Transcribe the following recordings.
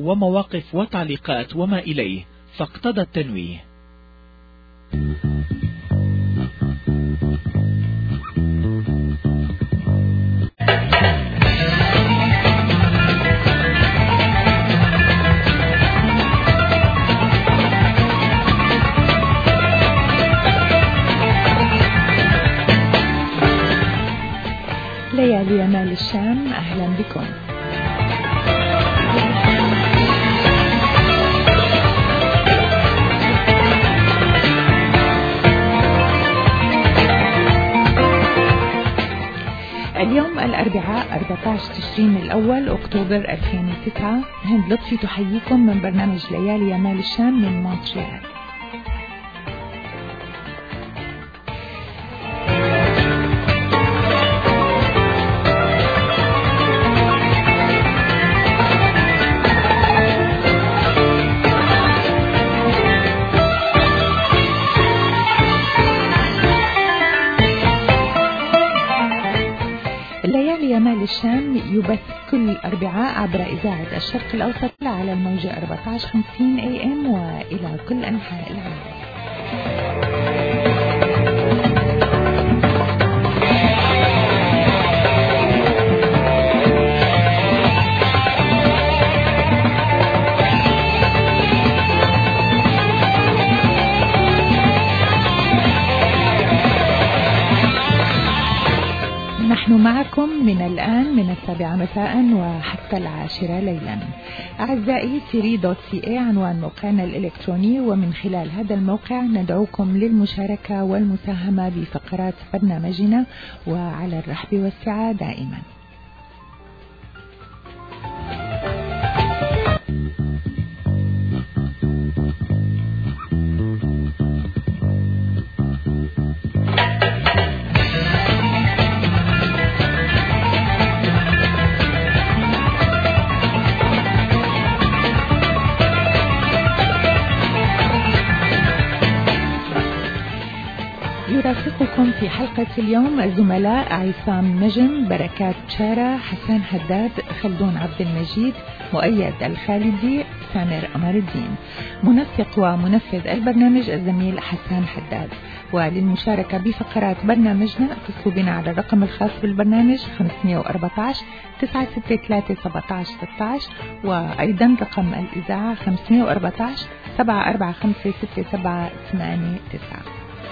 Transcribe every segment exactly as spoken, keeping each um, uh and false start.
ومواقف وتعليقات وما إليه، فاقتضى التنويه. ليالي مال الشام، أهلا بكم. اليوم الأربعاء أربعة عشر تشرين الأول أكتوبر ألفين وتسعة. هند لطفي تحييكم من برنامج ليالي مال الشام من مونتريال. مال الشام يبث كل أربعاء عبر إذاعة الشرق الأوسط على الموجة أربعة عشر خمسين إيه إم وإلى كل أنحاء العالم. نحن معكم من الآن من السابعة مساء وحتى العاشرة ليلا. أعزائي تيري دوت سي اي عنوان موقعنا الإلكتروني، ومن خلال هذا الموقع ندعوكم للمشاركة والمساهمة بفقرات برنامجنا، وعلى الرحب والسعة دائما. يرافقكم في حلقة اليوم الزملاء عصام نجم، بركات بشارة، حسان حداد، خلدون عبد المجيد، مؤيد الخالدي، سامر أمر الدين. منسق ومنفذ البرنامج الزميل حسان حداد. وللمشاركة بفقرات برنامجنا اتصلوا بنا على الرقم الخاص بالبرنامج خمسمائة وأربعة عشر تسعة ستة ثلاثة سبعة عشر ستة عشر، وأيضا رقم الإذاعة خمسمائة وأربعة عشر سبعة أربعة خمسة ستة سبعة ثمانية تسعة.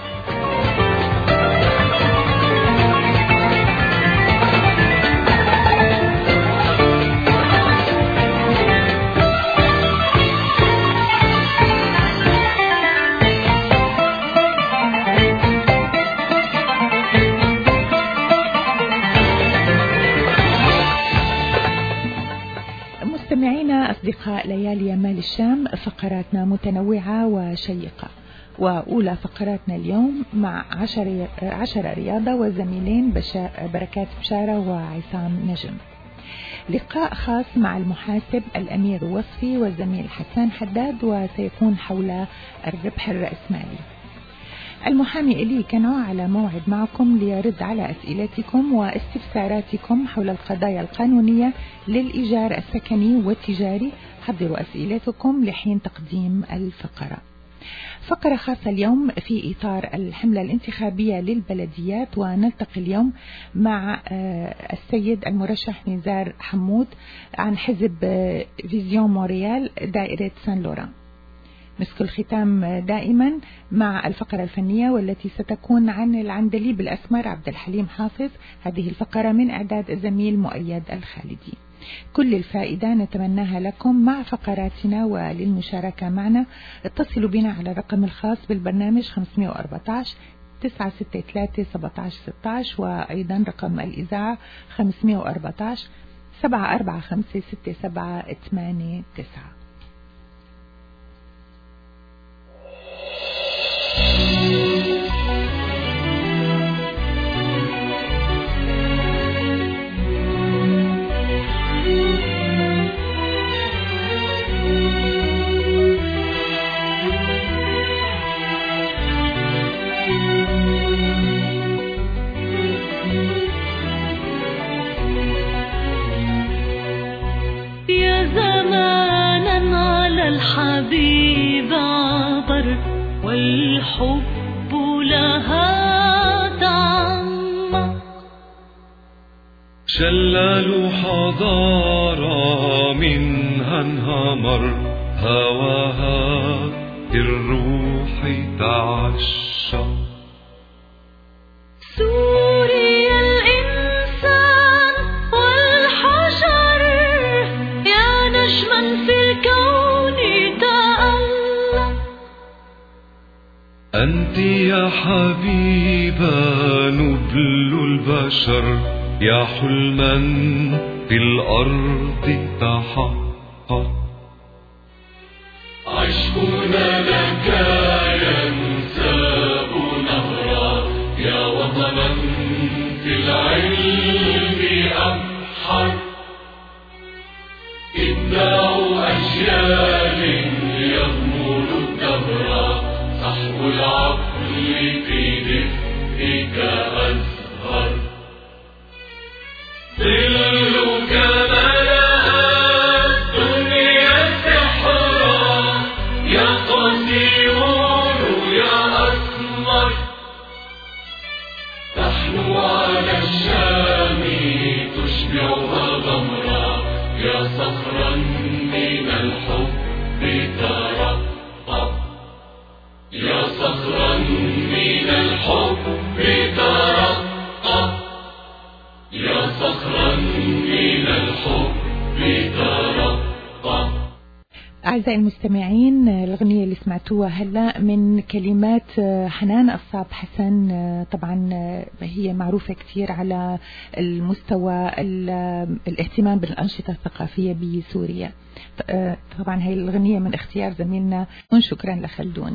مستمعينا أصدقاء ليالي مال الشام، فقراتنا متنوعة وشيقة، وأولى فقراتنا اليوم مع عشر, عشر رياضة وزميلين بركات بشارة وعصام نجم. لقاء خاص مع المحاسب الأمير وصفي والزميل حسان حداد، وسيكون حول الربح الرأسمالي. المحامي إلي كانوا على موعد معكم ليرد على أسئلتكم واستفساراتكم حول القضايا القانونية للإيجار السكني والتجاري. حضروا أسئلتكم لحين تقديم الفقرة. فقرة خاصة اليوم في إطار الحملة الانتخابية للبلديات، ونلتقي اليوم مع السيد المرشح نزار حمود عن حزب فيزيون مونريال دائرة سان لوران. مسك الختام دائما مع الفقرة الفنية والتي ستكون عن العندليب الأسمر عبد الحليم حافظ. هذه الفقرة من إعداد الزميل مؤيد الخالدي. كل الفائدة نتمناها لكم مع فقراتنا، وللمشاركة معنا اتصلوا بنا على الرقم الخاص بالبرنامج خمسمائة وأربعة عشر تسعة ستة ثلاثة سبعة عشر ستة عشر، وأيضا رقم الإذاعة خمسمائة وأربعة عشر سبعة أربعة خمسة ستة سبعة ثمانية تسعة. يا زمان والحب لها تعمق. شلال حضارة منها انهمر هواها الروح تعشق. سوريا الإنسان والحجر يا نجما في الكون تألق. أنت يا حبيبة نبل البشر يا حلما في الأرض تحقق. عشقنا لك ينساب نهرا يا وطنا في العلم أبحر. إبداع أجيال يغمر الدهر صحو العقل في دفئك أزهر. ظلك ملأ الدنيا سحرا يا قدير يا أسمر. تحنو على الشام تشبعها غمرا يا صخرا من الحب ترقب. يا صخرا من الحب ترقب. يا صخرا من الحب ترقب. أعزائي المستمعين، الأغنية اللي سمعتوها هلأ من كلمات حنان الصعب حسن. طبعا هي معروفة كثير على المستوى الاهتمام بالأنشطة الثقافية بسوريا. طبعا هي الأغنية من اختيار زميلنا، شكرا لخلدون.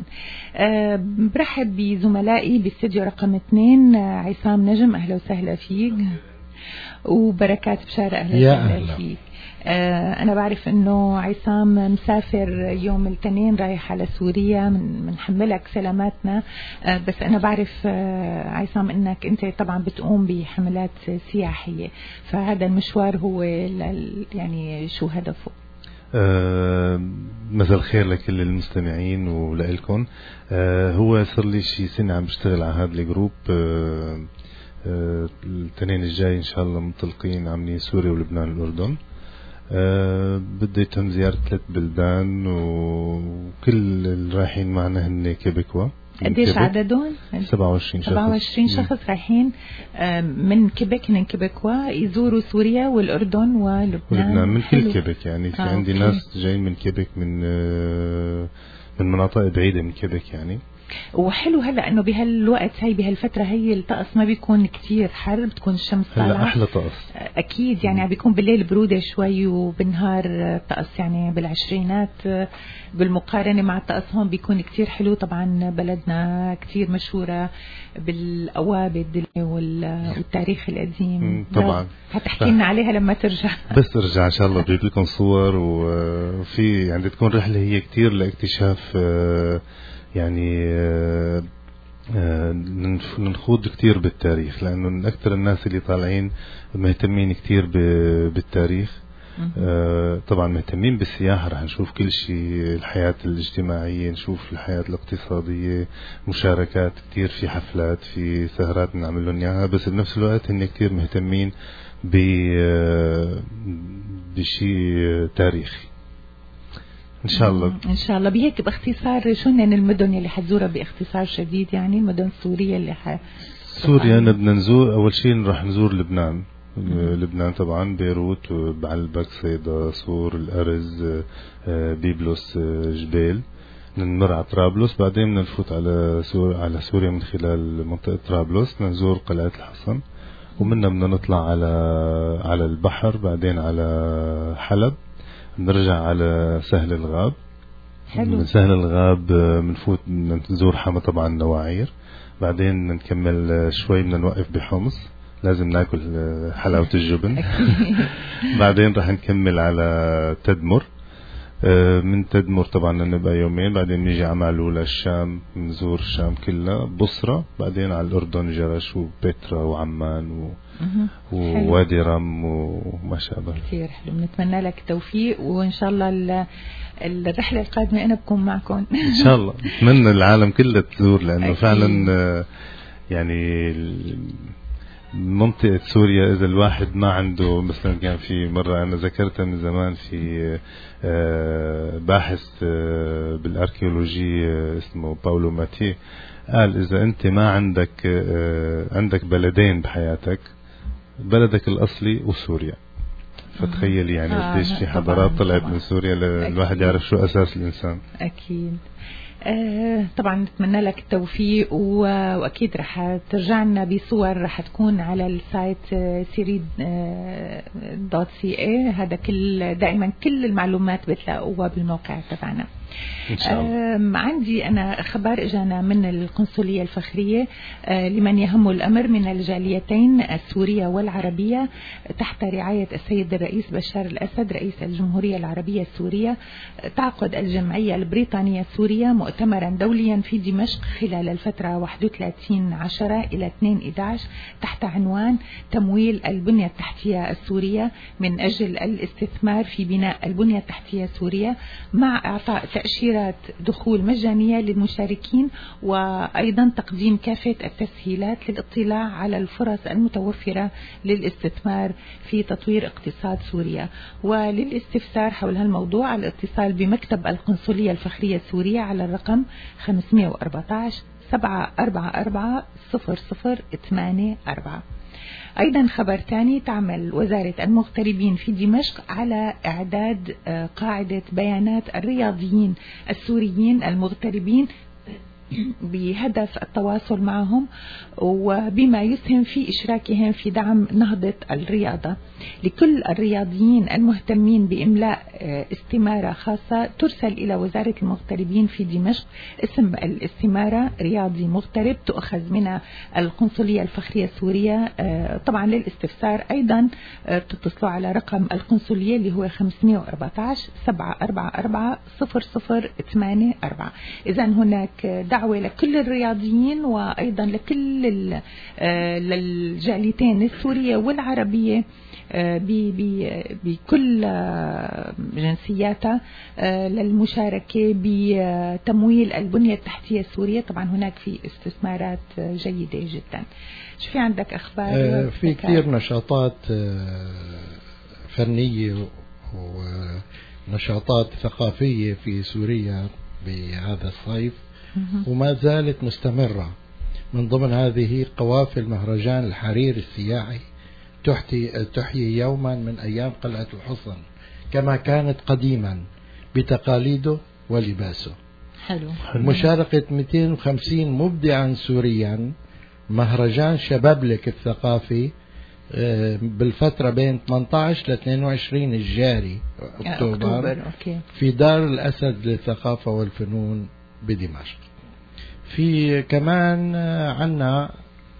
برحب بزملائي باستديو رقم اثنين، عصام نجم أهلا وسهلا فيك، وبركات بشارة أهلا وسهلا فيك. آه أنا بعرف إنه عصام مسافر يوم الاثنين رايح على سوريا، من منحملك سلاماتنا. آه بس أنا بعرف آه عصام إنك أنت طبعا بتقوم بحملات سياحية، فهذا المشوار هو يعني شو هدفه؟ آه مساء الخير لكل المستمعين ولكم. آه هو صار لي شي سنة عم بشتغل على هذا الجروب. آه آه الاثنين الجاي إن شاء الله منطلقين عاملين سوريا ولبنان والأردن. أه بدي يتم زيارة ثلاث بلدان، وكل اللي رايحين معنا هن كيبكوا. قديش عددهم؟ سبعة وعشرين شخص. سبعة وعشرين شخص رايحين من كيبك، من كيبكوا يزوروا سوريا والأردن ولبنان. ولبنان من كل كيبك، يعني في آه عندي أوكي. ناس جايين من كيبك، من آه من مناطق بعيدة من كيبك يعني. وحلو هلا انه بهالوقت هي بهالفتره هي الطقس ما بيكون كتير حر، بتكون الشمس طالعه. هلا احلى طقس اكيد، يعني بيكون بالليل بروده شوي وبالنهار طقس يعني بالعشرينات، بالمقارنه مع الطقس هون بيكون كتير حلو. طبعا بلدنا كتير مشهوره بالأوابد والتاريخ القديم طبعا، هتحكي لنا عليها لما ترجع. بس ارجع ان شاء الله بجيب لكم صور، وفي يعني تكون رحله هي كتير لاكتشاف يعني آه آه نخوض كتير بالتاريخ، لأنه من أكثر الناس اللي طالعين مهتمين كتير بالتاريخ. آه طبعا مهتمين بالسياحة، رح نشوف كل شيء، الحياة الاجتماعية، نشوف الحياة الاقتصادية، مشاركات كتير في حفلات، في سهرات نعمل لهم إياها. بس بنفس الوقت هن كتير مهتمين بشيء تاريخي إن شاء الله. إن شاء الله. بهيك باختصار شو هن المدن اللي حتزورها باختصار شديد، يعني المدن السورية اللي ح سوريا بدنا نزور أول شيء رح نزور لبنان. لبنان طبعا بيروت، بعلبك، صيدا، صور، الأرز، بيبلس، جبيل. نمر على طرابلس، بعدين بدنا نفوت على سوريا على سوريا من خلال منطقة طرابلس، نزور قلعة الحصن، ومنها بدنا نطلع على على البحر، بعدين على حلب، نرجع على سهل الغاب. حلو. من سهل الغاب بنفوت نزور حما طبعا نواعير، بعدين نكمل شوي بدنا نوقف بحمص، لازم ناكل حلاوة الجبن. بعدين راح نكمل على تدمر. من تدمر طبعا نبقى يومين، بعدين نيجي على معلولة الشام، نزور الشام كلها، بصرة، بعدين على الأردن، جرش وبترا وعمان و... ووادي رم وما شابه. كثير حلو. بنتمنى لك توفيق، وإن شاء الله الرحلة القادمة أنا بكون معكم إن شاء الله. أتمنى العالم كله تزور، لأنه أكيد. فعلا يعني منطقة سوريا إذا الواحد ما عنده، مثلا كان في مرة أنا ذكرتها من زمان في باحث بالأركيولوجيا اسمه باولو ماتي، قال إذا أنت ما عندك عندك بلدين بحياتك، بلدك الأصلي وسوريا. فتخيل يعني قديش في حضارات طلعت من سوريا للواحد يعرف شو أساس الإنسان. أكيد. آه طبعا نتمنى لك التوفيق، واكيد رح ترجع لنا بصور رح تكون على السايت سيري دوت سي اي. هذا كل دائما كل المعلومات بتلاقوها بالموقع تبعنا إن شاء الله. عندي أنا خبر إجانا من القنصلية الفخرية لمن يهم الأمر من الجاليتين السورية والعربية تحت رعاية السيد الرئيس بشار الأسد رئيس الجمهورية العربية السورية. تعقد الجمعية البريطانية السورية مؤتمرا دوليا في دمشق خلال الفترة واحد وثلاثين عشرة إلى اثنين أحد عشر تحت عنوان تمويل البنية التحتية السورية من أجل الاستثمار في بناء البنية التحتية السورية، مع إعطاء تأشيرات دخول مجانية للمشاركين، وأيضا تقديم كافة التسهيلات للاطلاع على الفرص المتوفرة للاستثمار في تطوير اقتصاد سوريا. وللاستفسار حول هالموضوع الاتصال بمكتب القنصلية الفخرية السورية على الرقم خمسمئة وأربعة عشر سبعة أربعة أربعة صفر صفر ثمانية أربعة. أيضا خبر ثاني، تعمل وزارة المغتربين في دمشق على إعداد قاعدة بيانات الرياضيين السوريين المغتربين بهدف التواصل معهم، وبما يسهم في إشراكهم في دعم نهضة الرياضة. لكل الرياضيين المهتمين بإملاء استمارة خاصة ترسل إلى وزارة المغتربين في دمشق. اسم الاستمارة رياضي مغترب، تؤخذ من القنصلية الفخرية السورية. طبعا للاستفسار أيضا تتصلوا على رقم القنصلية اللي هو خمسمئة وأربعة عشر سبعة أربعة أربعة صفر صفر ثمانية أربعة. إذا هناك دعوة لكل الرياضيين وأيضا لكل للجاليتين السورية والعربية بكل جنسياتها للمشاركة بتمويل البنية التحتية السورية. طبعا هناك في استثمارات جيدة جدا. شو في عندك أخبار؟ في كثير نشاطات فنية ونشاطات ثقافية في سوريا بهذا الصيف وما زالت مستمرة. من ضمن هذه قوافل مهرجان الحرير السياحي تحيي يوما من أيام قلعة الحصن كما كانت قديما بتقاليده ولباسه. حلو. مشاركة مئتين وخمسين مبدعا سوريا مهرجان شبابلك الثقافي بالفترة بين ثمانية عشر ل اثنين وعشرين الجاري أكتوبر في دار الأسد للثقافة والفنون بدمشق. في كمان عنا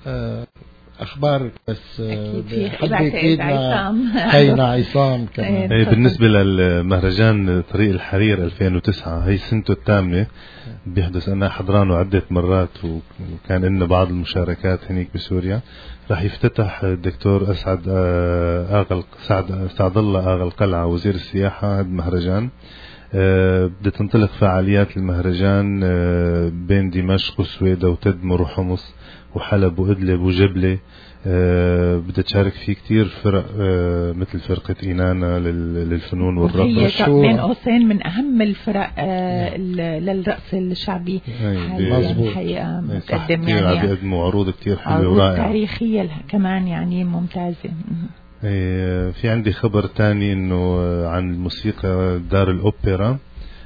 أخبار بس حد يفيدنا هينا عصام كمان. هي بالنسبة للمهرجان طريق الحرير ألفين وتسعة هي سنته الثامنة بيحدث. أنا حضرانه عدة مرات وكان لنا بعض المشاركات هنيك بسوريا. راح يفتتح الدكتور أسعد آغا سعد سعد الله آغا القلعة وزير السياحة هذا المهرجان. بدها تنطلق فعاليات المهرجان بين دمشق وسويدا وتدمر وحمص وحلب وإدلب وجبلة. بدها تشارك فيه كتير فرق مثل فرقة إينانا للفنون والرقص. هي بين قوسين من أهم الفرق للرقص الشعبي. مظبوط. الحقيقة مقدم يعني بيقدموا عروض كتير حلوة ورائعة تاريخية كمان يعني ممتازة. في عندي خبر تاني انه عن الموسيقى. دار الأوبرا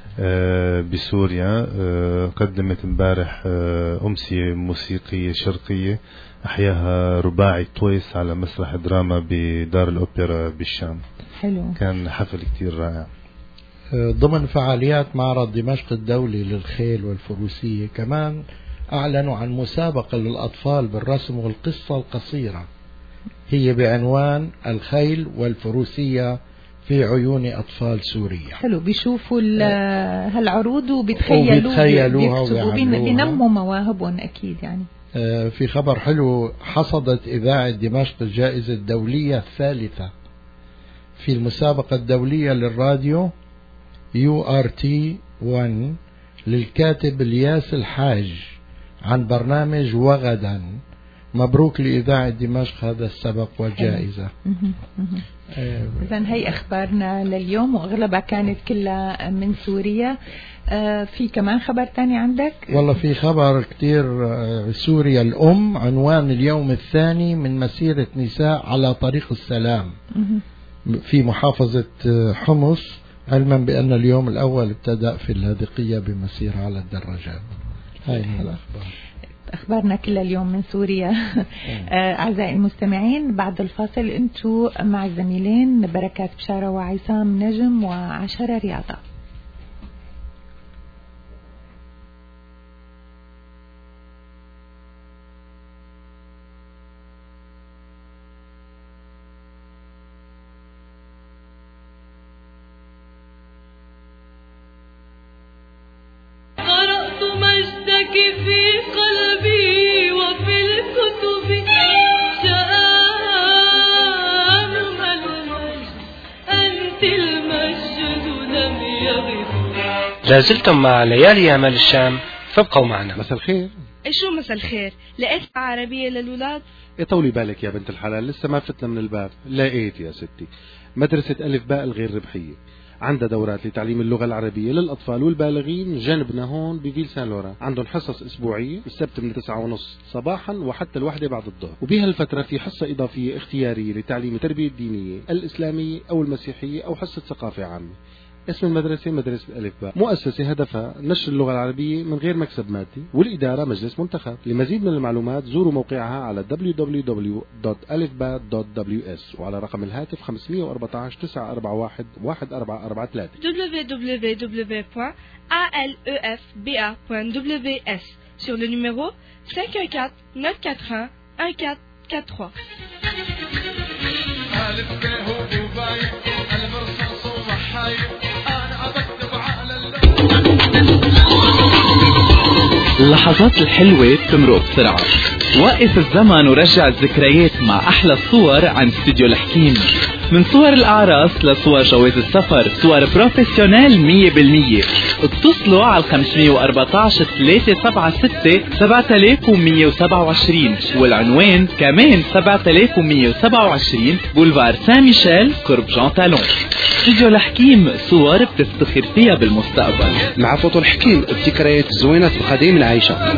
بسوريا قدمت امبارح أمسية موسيقية شرقية أحياها رباعي تويس على مسرح دراما بدار الأوبرا بالشام. حلو. كان حفل كتير رائع. ضمن فعاليات معرض دمشق الدولي للخيل والفروسية كمان أعلنوا عن مسابقة للأطفال بالرسم والقصة القصيرة، هي بعنوان الخيل والفروسية في عيون أطفال سوريا. حلو. بيشوفوا هالعروض وبيتخيلوها وبينموا مواهبهم أكيد يعني. في خبر حلو، حصدت إذاعة دمشق الجائزة الدولية الثالثة في المسابقة الدولية للراديو يو آر تي واحد للكاتب الياس الحاج عن برنامج وغدا. مبروك لإذاعة دمشق هذا السبق والجائزة. إذن هي أخبارنا لليوم وأغلبها كانت كلها من سوريا. آه في كمان خبر تاني عندك؟ والله في خبر كتير. آه سوريا الأم عنوان اليوم الثاني من مسيرة نساء على طريق السلام في محافظة حمص، علما بأن اليوم الأول ابتدأ في اللاذقية بمسيرة على الدراجات. هاي الأخبار. أخبارنا كلها اليوم من سوريا. أعزائي المستمعين، بعد الفاصل أنتم مع الزميلين بركات بشارة وعصام نجم وعشرة رياضة. لازلتم مع ليالي أعمال الشام، فابقوا معنا. مساء الخير. شو مساء الخير؟ لقيت عربية للولاد؟ ايه طولي بالك يا بنت الحلال، لسه ما فتنا من الباب. لقيت يا ستي مدرسة ألف باء الغير ربحية، عندها دورات لتعليم اللغة العربية للأطفال والبالغين جنبنا هون بفيل سان لوران. عندهم حصص أسبوعية السبت من تسعة ونص صباحا وحتى الواحدة بعد الظهر، وبهالفترة في حصة إضافية اختيارية لتعليم التربية الدينية الإسلامية أو المسيحية أو حصة ثقافة عامة. اسم المدرسة مدرسة ألف باء، مؤسسة هدفها نشر اللغة العربية من غير مكسب مادي، والإدارة مجلس منتخب. لمزيد من المعلومات زوروا موقعها على دبليو دبليو دبليو دوت ألف باء دوت دبليو إس وعلى رقم الهاتف خمسة أربعة عشر تسعة أربعة واحد واحد أربعة أربعة ثلاثة دبليو دبليو دبليو دوت ألف باء دوت دبليو إس sur le numéro cinq un quatre neuf quatre un un quatre quatre trois. اللحظات الحلوة بتمرق بسرعة. وقف الزمن ورجع الذكريات مع أحلى الصور عن استوديو الحكيم. من صور الأعراس لصور جواز السفر، صور بروفيسيونيل مية بالمية. اتصلوا على خمسة أربعة عشر ثلاثة سبعة ستة سبعة مية سبعة وعشرين والعنوان كمان سبعة مية سبعة وعشرين بولفار سان ميشيل قرب جان تالون. استوديو الحكيم، صور بتفتخر فيها بالمستقبل. مع فوتو الحكيم، الذكريات الزوينة القديم العيشة.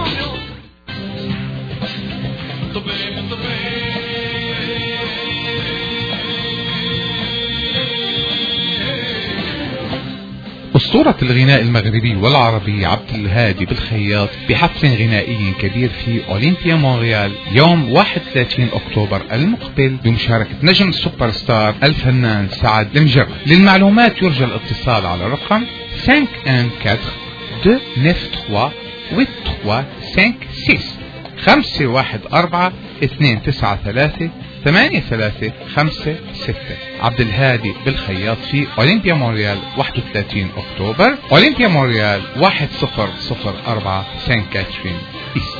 أسطورة الغناء المغربي والعربي عبد الهادي بالخياط بحفل غنائي كبير في أولمبيا مونريال يوم واحد وثلاثين أكتوبر المقبل بمشاركة نجم السوبر ستار الفنان سعد المجرد. للمعلومات يرجى الاتصال على رقم خمسة واحد أربعة اثنين تسعة ثلاثة ثمانية خمسة ستة خمسة واحد أربعة اثنين تسعة ثلاثة ثمانية ثلاثة خمسة ستة. عبد الهادي بالخياط في أولمبيا مونريال واحد وثلاثين أكتوبر، أولمبيا مونريال واحد صفر صفر أربعة سان كاترين إيست.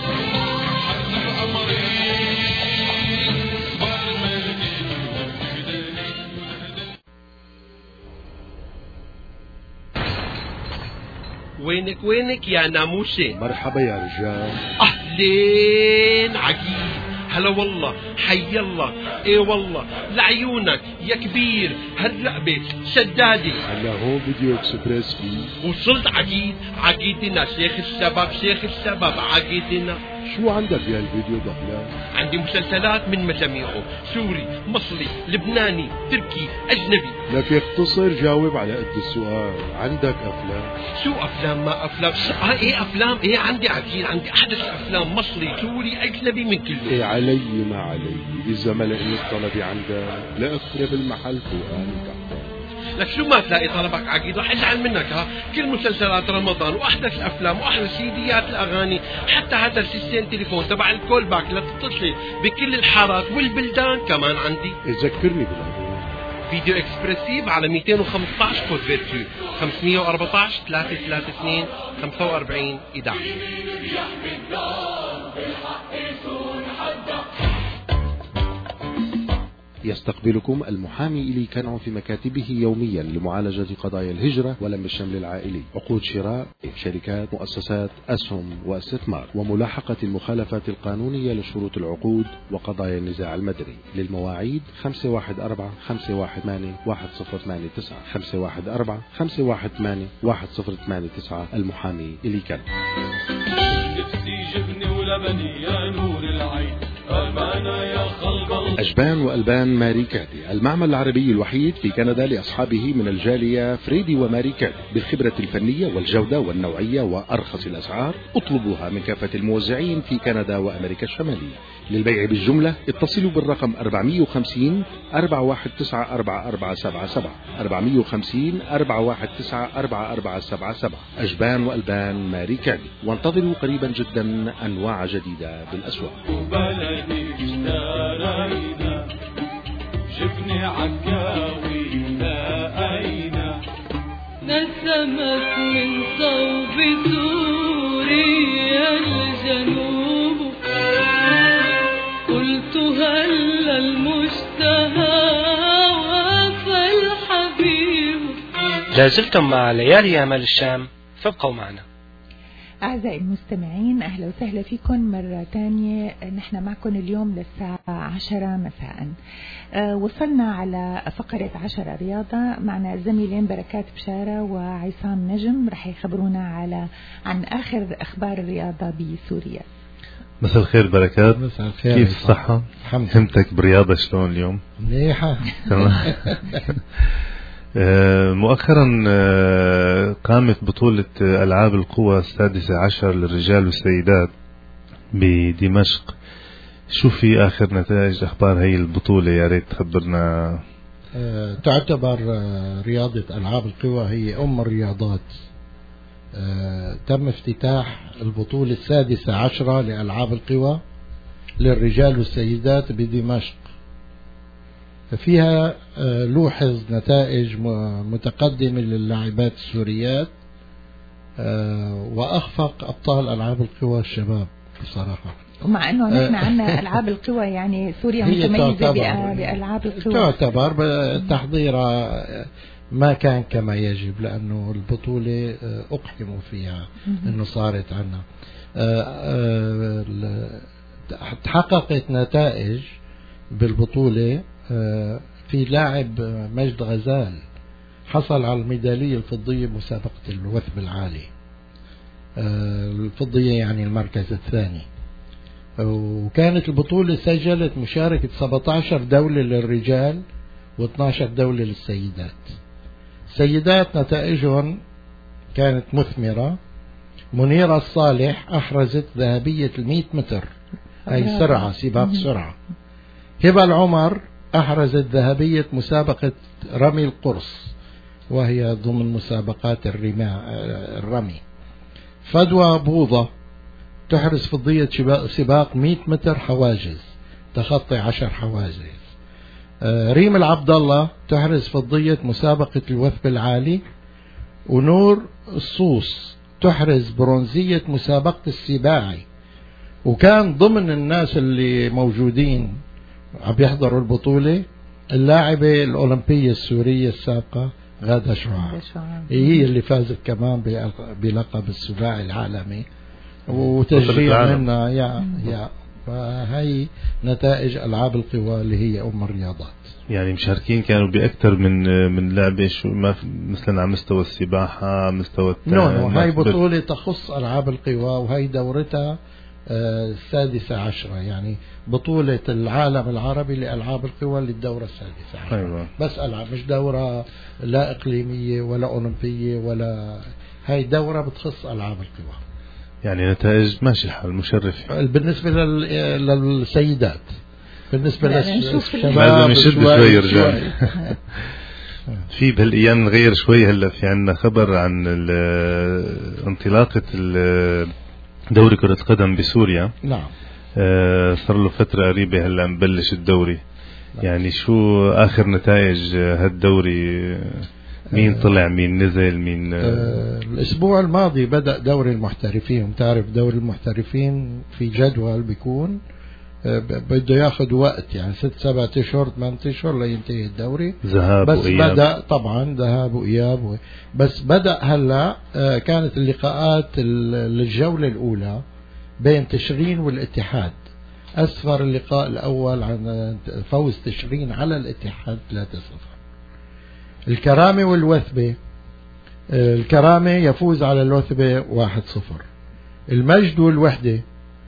وينك وينك يا ناموسين؟ مرحبا يا رجال. أهلين عجيب. هلا والله، حي الله، ايه والله، لعيونك يا كبير، هالرقبة شدادي. هلا هون فيديو اكسبريس فيه. وصلت عقيد، عقيدنا شيخ الشباب، شيخ الشباب عقيدنا. شو عندك يا الفيديو دخلة؟ عندي مسلسلات من مجاميعه، سوري، مصري، لبناني، تركي، أجنبي. لك اختصر جاوب على قد السؤال. عندك أفلام؟ شو أفلام ما أفلام؟ آه إيه أفلام؟ إيه عندي عقيد، عندي أحدث أفلام، مصري، سوري، أجنبي، من كله. إيه علي ما علي، إذا ما لقيت طلبي عندك لأخرب المحل فوقاني تحت. لك شو ما تلاقي طلبك عقيد رح ازعل منك. ها كل مسلسلات رمضان واحدث الافلام واحدث سيديات الاغاني، حتى هذا السيستم تليفون تبع الكول باك لتتصل بكل الحارات والبلدان كمان عندي. ذكرني بالأغاني. فيديو اكسبرسيف على مئتين وخمسة عشر كود فيرتو خمسة أربعة عشر ثلاثة ثلاثة اثنين خمسة وأربعين إحدى عشر. يستقبلكم المحامي إلي كنعو في مكاتبه يوميا لمعالجة قضايا الهجرة ولم الشمل العائلي، عقود شراء، شركات، مؤسسات، أسهم واستثمار، وملاحقة المخالفات القانونية لشروط العقود وقضايا النزاع المدني. للمواعيد خمسة واحد أربعة خمسة واحد ثمانية واحد صفر ثمانية تسعة خمسة واحد أربعة خمسة واحد ثمانية واحد صفر ثمانية تسعة. المحامي إلي كنعو. نفسي جبني ولبني يا نور العين، أمانة يا خلق الله. أجبان وألبان ماري كادي، المعمل العربي الوحيد في كندا لأصحابه من الجالية فريدي وماري كادي، بالخبرة الفنية والجودة والنوعية وأرخص الأسعار. اطلبوها من كافة الموزعين في كندا وأمريكا الشمالية. للبيع بالجملة اتصلوا بالرقم أربعمائة وخمسين أربعة واحد تسعة أربعة أربعة سبعة سبعة أربعمائة وخمسين أربعة واحد تسعة أربعة أربعة سبعة سبعة. أجبان وألبان ماري كادي. وانتظروا قريبا جدا أنواع جديدة بالأسواق. وبلدي اشترينا جبني عكاوي لقينا، نسمت من صوب سوريا الجنوب، قلت هل المشتهى وفى الحبيب. لازلتم مع ليالي أمل الشام، فابقوا معنا. أعزائي المستمعين، أهلا وسهلا فيكم مرة تانية. نحن معكم اليوم للساعة عشرة مساء. أه وصلنا على فقرة عشرة رياضة. معنا زميلين بركات بشارة وعصام نجم رح يخبرونا على عن آخر أخبار الرياضة بسوريا. مساء الخير بركات. مساء الخير. كيف الصحة؟ فهمتك برياضة شلون اليوم؟ منيحة. تمام. مؤخرا قامت بطولة ألعاب القوى السادسة عشر للرجال والسيدات بدمشق. شو في آخر نتائج أخبار هي البطولة؟ يا ريت تخبرنا. تعتبر رياضة ألعاب القوى هي أم الرياضات. تم افتتاح البطولة السادسة عشرة لألعاب القوى للرجال والسيدات بدمشق. فيها لوحظ نتائج متقدمة للاعبات السوريات، وأخفق أبطال ألعاب القوى الشباب بصراحة. ومع أنه نحن عندنا ألعاب القوى، يعني سوريا متميزة بألعاب القوى. تعتبر تحضيرها ما كان كما يجب، لأنه البطولة أقحموا فيها أنه صارت عنا. تحققت نتائج بالبطولة. في لاعب مجد غزال حصل على الميدالية الفضية بمسابقة الوثب العالي، الفضية يعني المركز الثاني. وكانت البطولة سجلت مشاركة سبعة عشر دولة للرجال واثني عشر دولة للسيدات. السيدات نتائجهم كانت مثمرة. منيرة الصالح أحرزت ذهبية المئة متر، أي سرعة، سباق سرعة. هبة العمر أحرزت ذهبية مسابقة رمي القرص، وهي ضمن مسابقات الرمي. فدوى بوضة تحرز فضية سباق مئة متر حواجز، تخطي عشر حواجز. ريم العبد الله تحرز فضية مسابقة الوثب العالي. ونور الصوص تحرز برونزية مسابقة السباعي. وكان ضمن الناس اللي موجودين عم يحضروا البطولة اللاعبة الأولمبية السورية السابقة غادة شعاع، هي اللي فازت كمان بلقب السباعي العالمي وتشجيع منا. يا يا فهي نتائج ألعاب القوى اللي هي أم الرياضات. يعني مشاركين كانوا بأكثر من من لعبة، شو ما مثلا على مستوى السباحة، مستوى نو هاي بطولة تخص ألعاب القوى، وهي دورتها السادسة عشرة، يعني بطولة العالم العربي لألعاب القوى للدورة السادسة عشرة. أيوة. بس ألعاب، مش دورة لا إقليمية ولا أولمبية، ولا هاي دورة بتخص ألعاب القوى. يعني نتائج ماشي الحال مشرف بالنسبة للسيدات. بالنسبة للشباب لازم يشد شوي رجال. في بهالايام نغير شوي. هلا في عنا خبر عن انطلاقة دوري كرة القدم بسوريا. نعم. آه صار له فترة قريبة هلا مبلش الدوري. نعم. يعني شو آخر نتائج هالدوري؟ مين طلع، مين نزل، مين؟ آه الأسبوع الماضي بدأ دوري المحترفين. وتعرف دوري المحترفين في جدول بيكون بده ياخذ وقت يعني ست سبعة اشهر ثمان اشهر لينتهي الدوري. ذهاب بس وإياب. بدا طبعا ذهاب واياب و... بس بدا هلا كانت اللقاءات الجوله الاولى بين تشرين والاتحاد. اسفر اللقاء الاول عن فوز تشرين على الاتحاد ثلاثة صفر. الكرامه والوثبه، الكرامه يفوز على الوثبه واحد صفر. المجد والوحده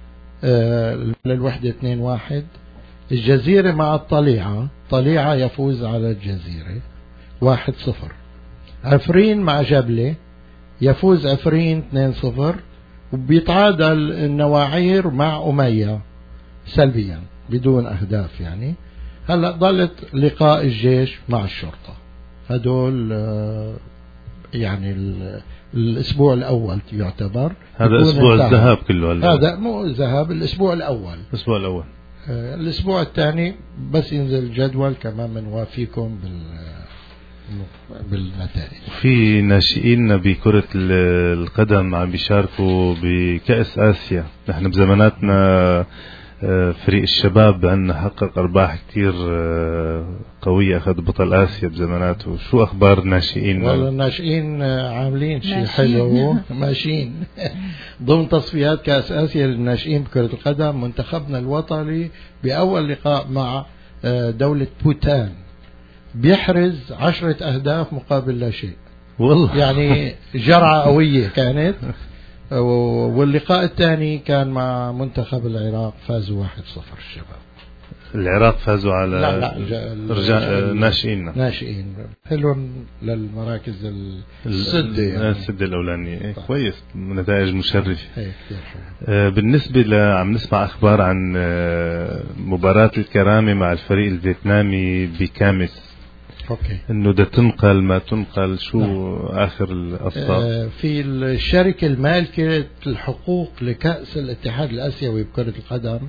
للوحدة اثنين واحد. الجزيرة مع الطليعة، طليعة يفوز على الجزيرة واحد صفر. عفرين مع جبلة يفوز عفرين اثنين صفر. وبيتعادل النواعير مع أمية سلبيا بدون أهداف يعني. هلأ ضلت لقاء الجيش مع الشرطة. هدول يعني الأسبوع الأول يعتبر هذا أسبوع الذهاب كله هلا. هذا مو الذهاب، الأسبوع الأول. الأسبوع الأول. آه الأسبوع الثاني بس ينزل الجدول كمان بنوافيكم بال بالنتائج. في ناشئين بكرة القدم عم بيشاركوا بكأس آسيا. نحن بزماناتنا فريق الشباب عندنا حقق أرباح كتير قوية، أخذ بطل آسيا بزماناته. شو أخبار الناشئين؟ والله الناشئين عاملين شيء حلو ماشيين ضمن تصفيات كأس آسيا للناشئين بكرة القدم. منتخبنا الوطني بأول لقاء مع دولة بوتان بيحرز عشرة أهداف مقابل لا شيء والله يعني جرعة قوية كانت. واللقاء الثاني كان مع منتخب العراق، فازوا واحد صفر الشباب. العراق فازوا على لا لا رجال ناشئين ناشئين حلو للمراكز السدة يعني. السدة الأولانية كويس، نتائج مشرفة. آه بالنسبة ل عم نسمع أخبار عن آه مباراة الكرامة مع الفريق الفيتنامي بكامس. أوكي. إنه ده تنقل ما تنقل شو نعم. آخر الأصداء؟ آه في الشركة المالكة الحقوق لكأس الاتحاد الآسيوي بكرة القدم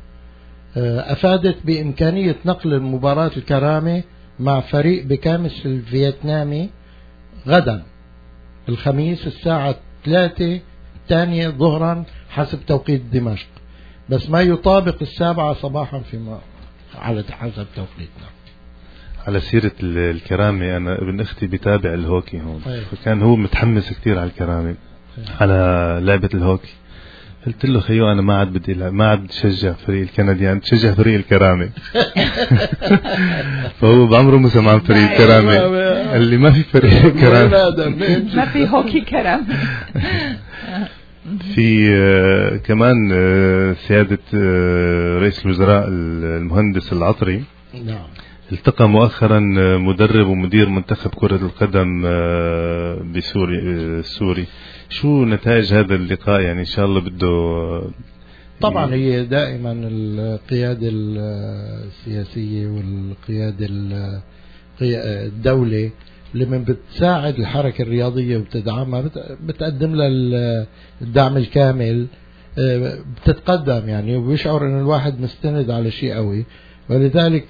آه أفادت بإمكانية نقل المباراة الكرامة مع فريق بكامس الفيتنامي غدا الخميس الساعة ثلاثة الثانية ظهرا حسب توقيت دمشق، بس ما يطابق السابعة صباحا فيما على حسب توقيتنا. على سيرة الكرامة، أنا ابن أختي بتابع الهوكي هون، فكان هو متحمس كتير على الكرامة، على لعبة الهوكي. قلت له خيو أنا ما عاد بدي ما عاد شجع فريق الكنديان، تشجع فريق الكرامة. فهو بعمره ما سمع فريق الكرامة، اللي ما في فريق الكرامة، ما في هوكي كرامة. في آه كمان آه سيادة آه رئيس الوزراء المهندس العطري نعم التقى مؤخرا مدرب ومدير منتخب كرة القدم بسوري السوري. شو نتائج هذا اللقاء يعني؟ إن شاء الله بده طبعا هي دائما القيادة السياسية والقيادة الدولة لمن بتساعد الحركة الرياضية وبتدعمها بتقدم لها الدعم الكامل، بتتقدم يعني وبيشعر ان الواحد مستند على شيء قوي. ولذلك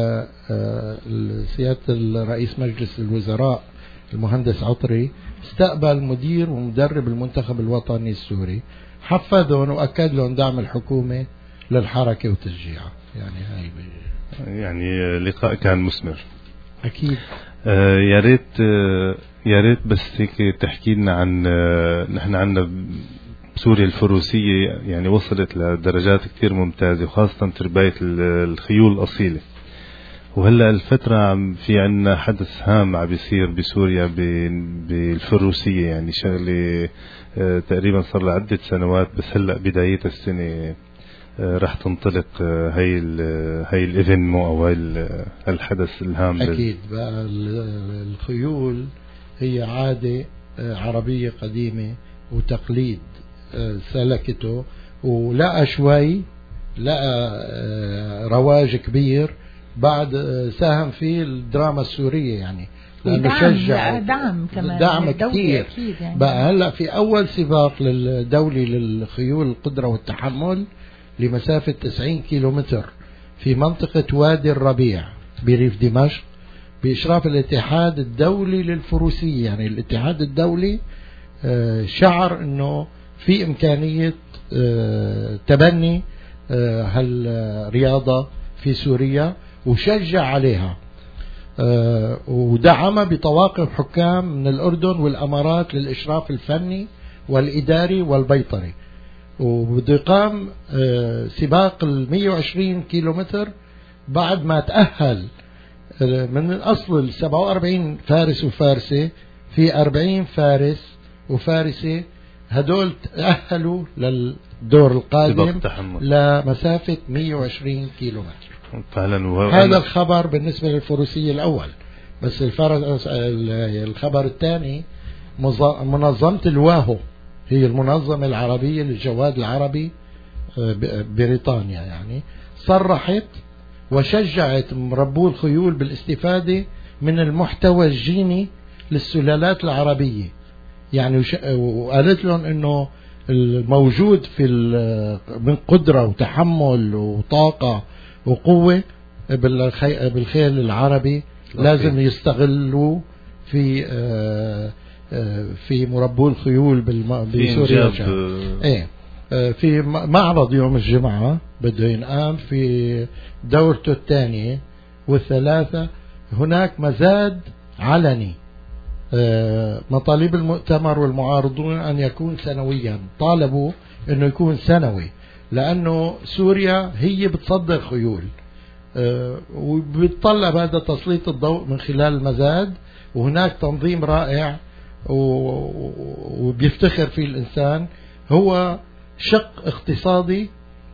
سيادة الرئيس مجلس الوزراء المهندس عطري استقبل مدير ومدرب المنتخب الوطني السوري، حفزهم وأكد لهم دعم الحكومة للحركة وتشجيعها. يعني هاي يعني لقاء كان مثمر أكيد. آه يا ريت آه يا ريت بس هيك تحكي لنا عن آه نحن عندنا سوريا الفروسية يعني وصلت لدرجات كتير ممتازة، وخاصة تربية الخيول الأصيلة. وهلأ الفترة عم في عنا حدث هام عم بيصير بسوريا بالفروسية، يعني شغلة اه تقريبا صار لها عدة سنوات، بس هلأ بداية السنة اه راح تنطلق اه هاي ال هاي الايفنمو او هاي الحدث الهام. أكيد بقى الخيول هي عادة عربية قديمة وتقليد سلكته، ولقى شوي لقى رواج كبير بعد ساهم في الدراما السورية، يعني لأنه شجع دعم كمان دعم كثير يعني. بقى هلا في أول سباق للدولي للخيول القدرة والتحمل لمسافة تسعين كيلومتر في منطقة وادي الربيع بريف دمشق بإشراف الاتحاد الدولي للفروسية. يعني الاتحاد الدولي شعر أنه في إمكانية تبني هالرياضة في سوريا وشجع عليها، ودعم بطواقم حكام من الأردن والأمارات للإشراف الفني والإداري والبيطري. وبده يقام سباق ال مئة وعشرين كيلومتر بعد ما تأهل من أصل ال سبعة وأربعين فارس وفارسة، في أربعين فارس وفارسة هدول تأهلوا للدور القادم لمسافة مئة وعشرين كيلومتر فعلا. هذا الخبر بالنسبة للفروسية الأول. بس الفرس الخبر الثاني منظمة الواهو، هي المنظمة العربية للجواد العربي بريطانيا، يعني صرحت وشجعت مربو الخيول بالاستفادة من المحتوى الجيني للسلالات العربية، يعني وقالت لهم انه الموجود في من قدرة وتحمل وطاقة وقوة بالخيل العربي لازم يستغلوا في في مربو الخيول بسوريا. ايه في معرض يوم الجمعة بده ينقام في دورته الثانية والثلاثة. هناك مزاد علني، مطالب المؤتمر والمعارضون أن يكون سنويا، طالبوا أنه يكون سنوي لأنه سوريا هي بتصدر خيول، وبيتطلب هذا تسليط الضوء من خلال المزاد. وهناك تنظيم رائع وبيفتخر فيه الإنسان، هو شق اقتصادي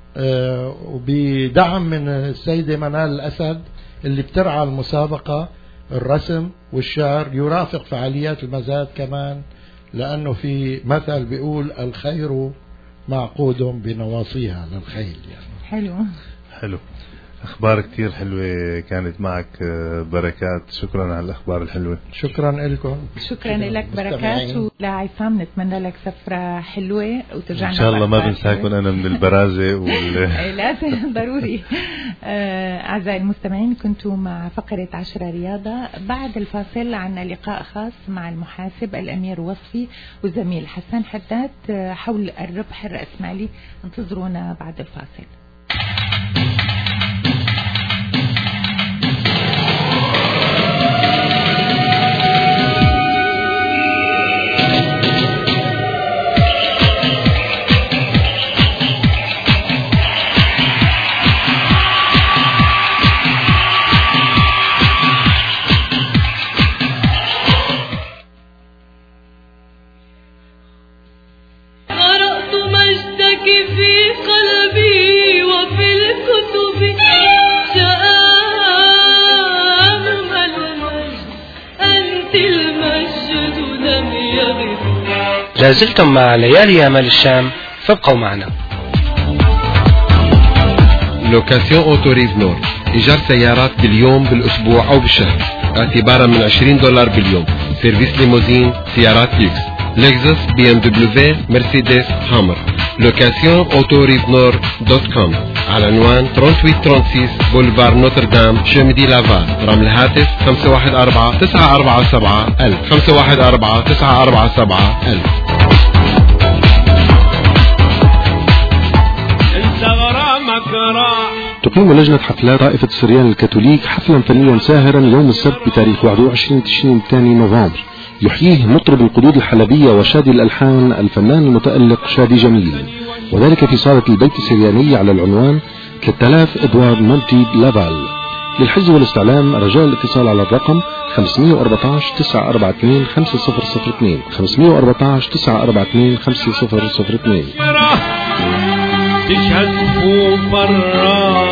وبدعم من السيدة منال الأسد اللي بترعى المسابقة الرسم والشعر، يرافق فعاليات المزاد كمان، لأنه في مثل بيقول الخير معقود بنواصيها للخيل يعني. حلو حلو. أخبار كتير حلوة كانت معك بركات، شكرا على الأخبار الحلوة. شكرا لكم. شكرا لك بركات، ولعصام نتمنى لك سفرة حلوة وترجعنا إن شاء الله. ما بنساكم أنا من البرازة وال... لازم ضروري. أعزائي المستمعين كنتوا مع فقرة عشرة رياضة. بعد الفاصل عنا لقاء خاص مع المحاسب الأمير وصفي والزميل حسن حداد حول الربح الرأسمالي. انتظرونا بعد الفاصل. لازلتم مع ليالي أمل الشام، فابقوا معنا. لوكاسيون أوتوريف نور، إيجار سيارات باليوم بالأسبوع أو بالشهر اعتبارا من عشرين دولار باليوم. سيرفيس ليموزين، سيارات ليكس، لكزس، بي ام دبليو، مرسيدس، هامر. لوكاسيون أوتوريف نور دوت كوم على عنوان ثمانية وثلاثين ستة بولفار نوتردام شمدي لافال. رقم الهاتف خمسة واحد أربعة تسعة أربعة سبعة ألف خمسة واحد أربعة تسعة أربعة سبعة ألف. تقيم لجنة حفلات طائفة السريان الكاثوليك حفلا فنيا ساهرا يوم السبت بتاريخ واحد وعشرين تشرين الثاني نوفمبر، يحييه مطرب القدود الحلبية وشادي الألحان الفنان المتألق شادي جميل، وذلك في صالة البيت السرياني على العنوان ثلاثة آلاف إدوار مونتي لافال. للحجز والاستعلام رجاء الاتصال على الرقم خمسمئة وأربعة عشر تسعة أربعة اثنين خمسة صفر صفر اثنين خمسمئة وأربعة عشر تسعة أربعة اثنين خمسة صفر صفر اثنين. تشهدوا برا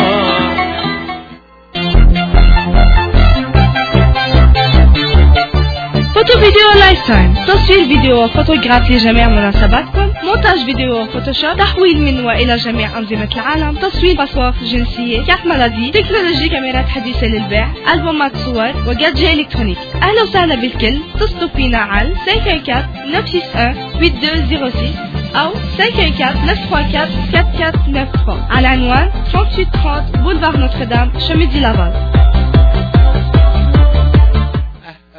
فوتو فيديو لايف تايم، تصوير فيديو وفوتوغراف لجميع مناسباتكم، مونتاج فيديو وفوتوشوب، تحويل من والى جميع انظمه العالم، تصوير باسبور جنسيه، كارت مالادي، تكنولوجي، كاميرات حديثه للبيع، البومات صور وجادجي الكترونيك. اهلا وسهلا بالكل، اتصلوا فينا على خمسة أربعة تسعة تسعة ستة واحد اثنين صفر ستة أو خمسة أربعة تسعة ثلاثة أربعة أربعة تسعة أربعة تسعة على عنوان ثمانية ثلاثين بولفار نوتردام شمدي لافال.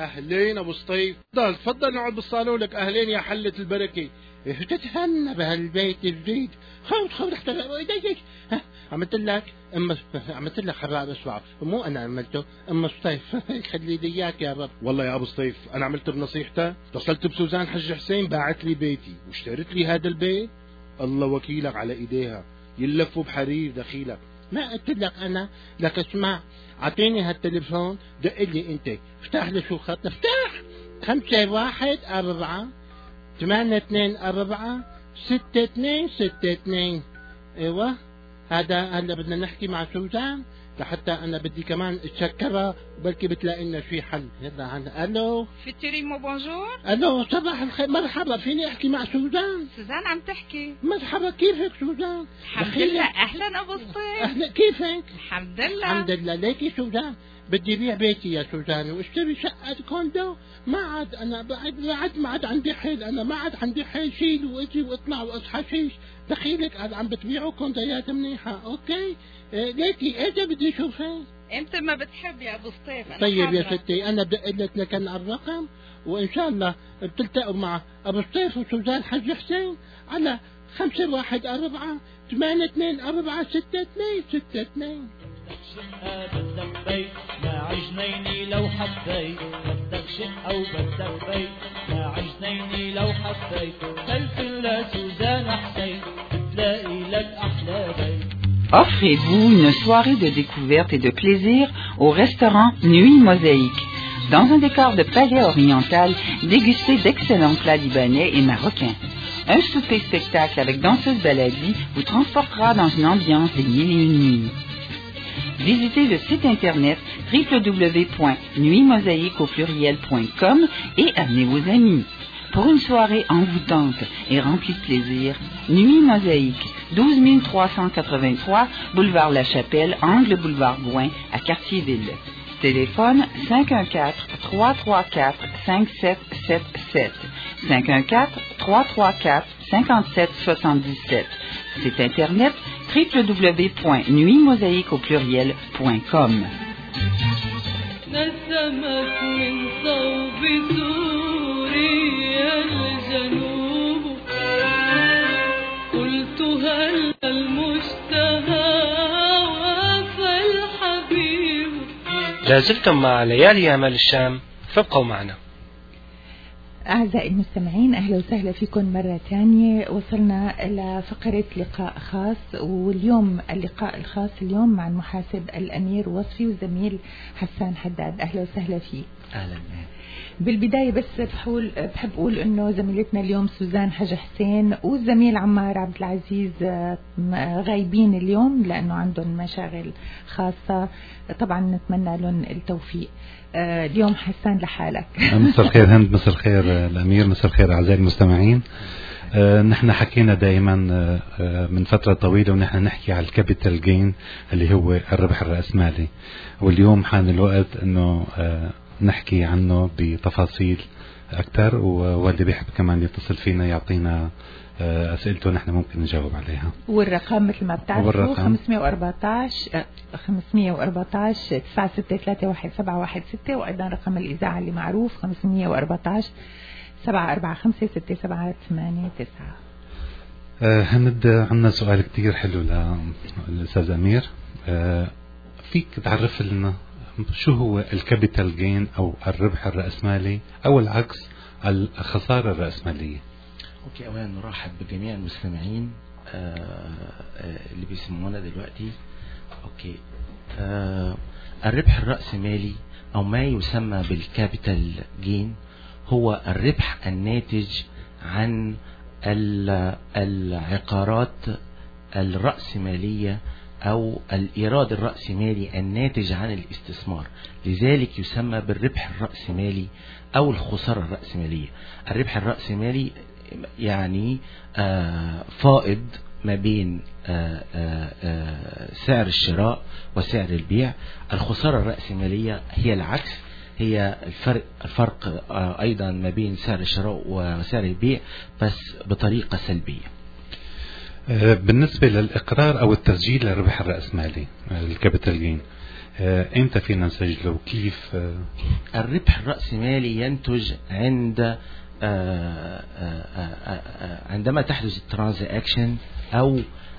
اهلين ابو سطيف، تفضل تفضل نقعد بالصالون. لك اهلين يا حلة البركة. تتهنى بهالبيت الجديد. خذ خذ حتى ايديك. عملت لك ام عملت لك حباب اسمع، مو انا عملته، ام سطيف خلي لي اياك يا رب. والله يا ابو سطيف انا عملت بنصيحته، اتصلت بسوزان حج حسين باعت لي بيتي واشتريت لي هذا البيت. الله وكيلك على ايديها يلفوا بحرير دخيلك. ما قلت لك انا؟ لك اسمع، اعطيني هالتليفون، دق لي انت، افتح لي شو خط، افتح. خمسة واحد أربعة ثمانية اثنين أربعة ستة اثنين ستة اثنين. ايوه هذا هلا بدنا نحكي مع سوزان لحتى انا بدي كمان اتشكرها وبلكي بتلاقي لنا في حل. يلا عنا. الو فيتوري مو بونجور. الو صباح الخير، مرحبا، فيني احكي مع سوزان؟ سوزان عم تحكي. مرحبا، كيفك سوزان؟ الحمد لله. اهلا ابو سطيف. اهلا، كيفك؟ الحمد لله الحمد لله. ليكي سوزان بدي بيع بيتي يا سوزان واشتري شقة كوندو. ما عاد انا بعد بعد ما عاد عندي حيل، انا ما عاد عندي حيل شيل واجي واطلع واصحى شيش. دخيلك قاعد عم بتبيعوا كوندويات منيحة. اوكي إيه ليكي اجا بدي اشوفها. امتى ما بتحب يا ابو سطيف. طيب يا ستي انا بدي لك لكن الرقم وان شاء الله بتلتقوا مع ابو سطيف وسوزان حج حسين على خمسة واحد أربعة ثمانية اثنين أربعة ستة اثنين ستة اثنين. بدك بيت مع جنيني لو حبيت، بدك شقة وبدك بيت مع جنيني لو حبيت، تلفن لسوزان حسين تلاقي لك أحلى بيت. Offrez-vous une soirée de découverte et de plaisir au restaurant Nuit Mosaïque. Dans un décor de palais oriental, dégustez d'excellents plats libanais et marocains. Un souper-spectacle avec danseuse baladi vous transportera dans une ambiance des mille et une nuits. Visitez le site internet w w w point nuit mosaïque au pluriel point com et amenez vos amis. Pour une soirée envoûtante et remplie de plaisir, Nuit Mosaïque, douze mille trois cent quatre-vingt-trois, boulevard La Chapelle, angle boulevard Gouin, à Cartierville. Téléphone cinq un quatre trois trois quatre cinq sept sept sept, cinq un quatre trois trois quatre cinq sept sept sept. Site internet w w w point nuit mosaïque au pluriel point com. نسمت من صوب سوريا الجنوب، قلت هل المشتهى وفى الحبيب. لازلتم مع ليالي أمل الشام، فابقوا معنا. أعزائي المستمعين أهلا وسهلا فيكم مرة ثانية. وصلنا إلى فقرة لقاء خاص، واليوم اللقاء الخاص اليوم مع المحاسب الأمير وصفي والزميل حسان حداد. أهلا وسهلا فيه. أهلا. بالبداية بس بحول بحب أقول إنه زميلتنا اليوم سوزان حج حسين والزميل عمار عبد العزيز غايبين اليوم لأنه عندهم مشاغل خاصة، طبعا نتمنى لهم التوفيق. اليوم حسان لحالك. مساء الخير هند، مساء الخير الأمير، مساء الخير أعزائي المستمعين. آه نحن حكينا دائما آه من فترة طويلة ونحن نحكي على الكابيتال جين اللي هو الربح الرأسمالي، واليوم حان الوقت انه آه نحكي عنه بتفاصيل أكثر، واللي بيحب كمان يتصل فينا يعطينا آه أسئلته نحن ممكن نجاوب عليها. والرقم مثل ما بتعرفوا خمسمية وأربعتاشر خمسمية وأربعتاشر تسعة ستة ثلاثة واحد سبعة واحد ستة، وأيضا رقم الإذاعة اللي معروف خمسمية وأربعتاشر سبعة أربعة خمسة ستة سبعة ثمانية تسعة. آه هند، عندنا سؤال كتير حلو للأستاذ أمير. آه فيك تعرف لنا شو هو الكابيتال جين أو الربح الرأسمالي أو العكس الخسارة الرأسمالية؟ اوكي، اولا نرحب بجميع المستمعين آه آه اللي بيسمونا دلوقتي. اوكي، آه الربح الرأسمالي او ما يسمى بالكابيتال جين هو الربح الناتج عن العقارات الرأسمالية او الايراد الرأسمالي الناتج عن الاستثمار، لذلك يسمى بالربح الرأسمالي او الخسارة الرأسمالية. الربح الرأسمالي يعني آه فائض ما بين آه آه سعر الشراء وسعر البيع. الخسارة الرأسمالية هي العكس، هي الفرق الفرق آه أيضا ما بين سعر الشراء وسعر البيع بس بطريقة سلبية. بالنسبة للإقرار أو التسجيل للربح الرأسمالي الكابيتال جين، إمتى فينا نسجله وكيف؟ الربح الرأسمالي ينتج عند عندما تحدث الترانزاكشن أو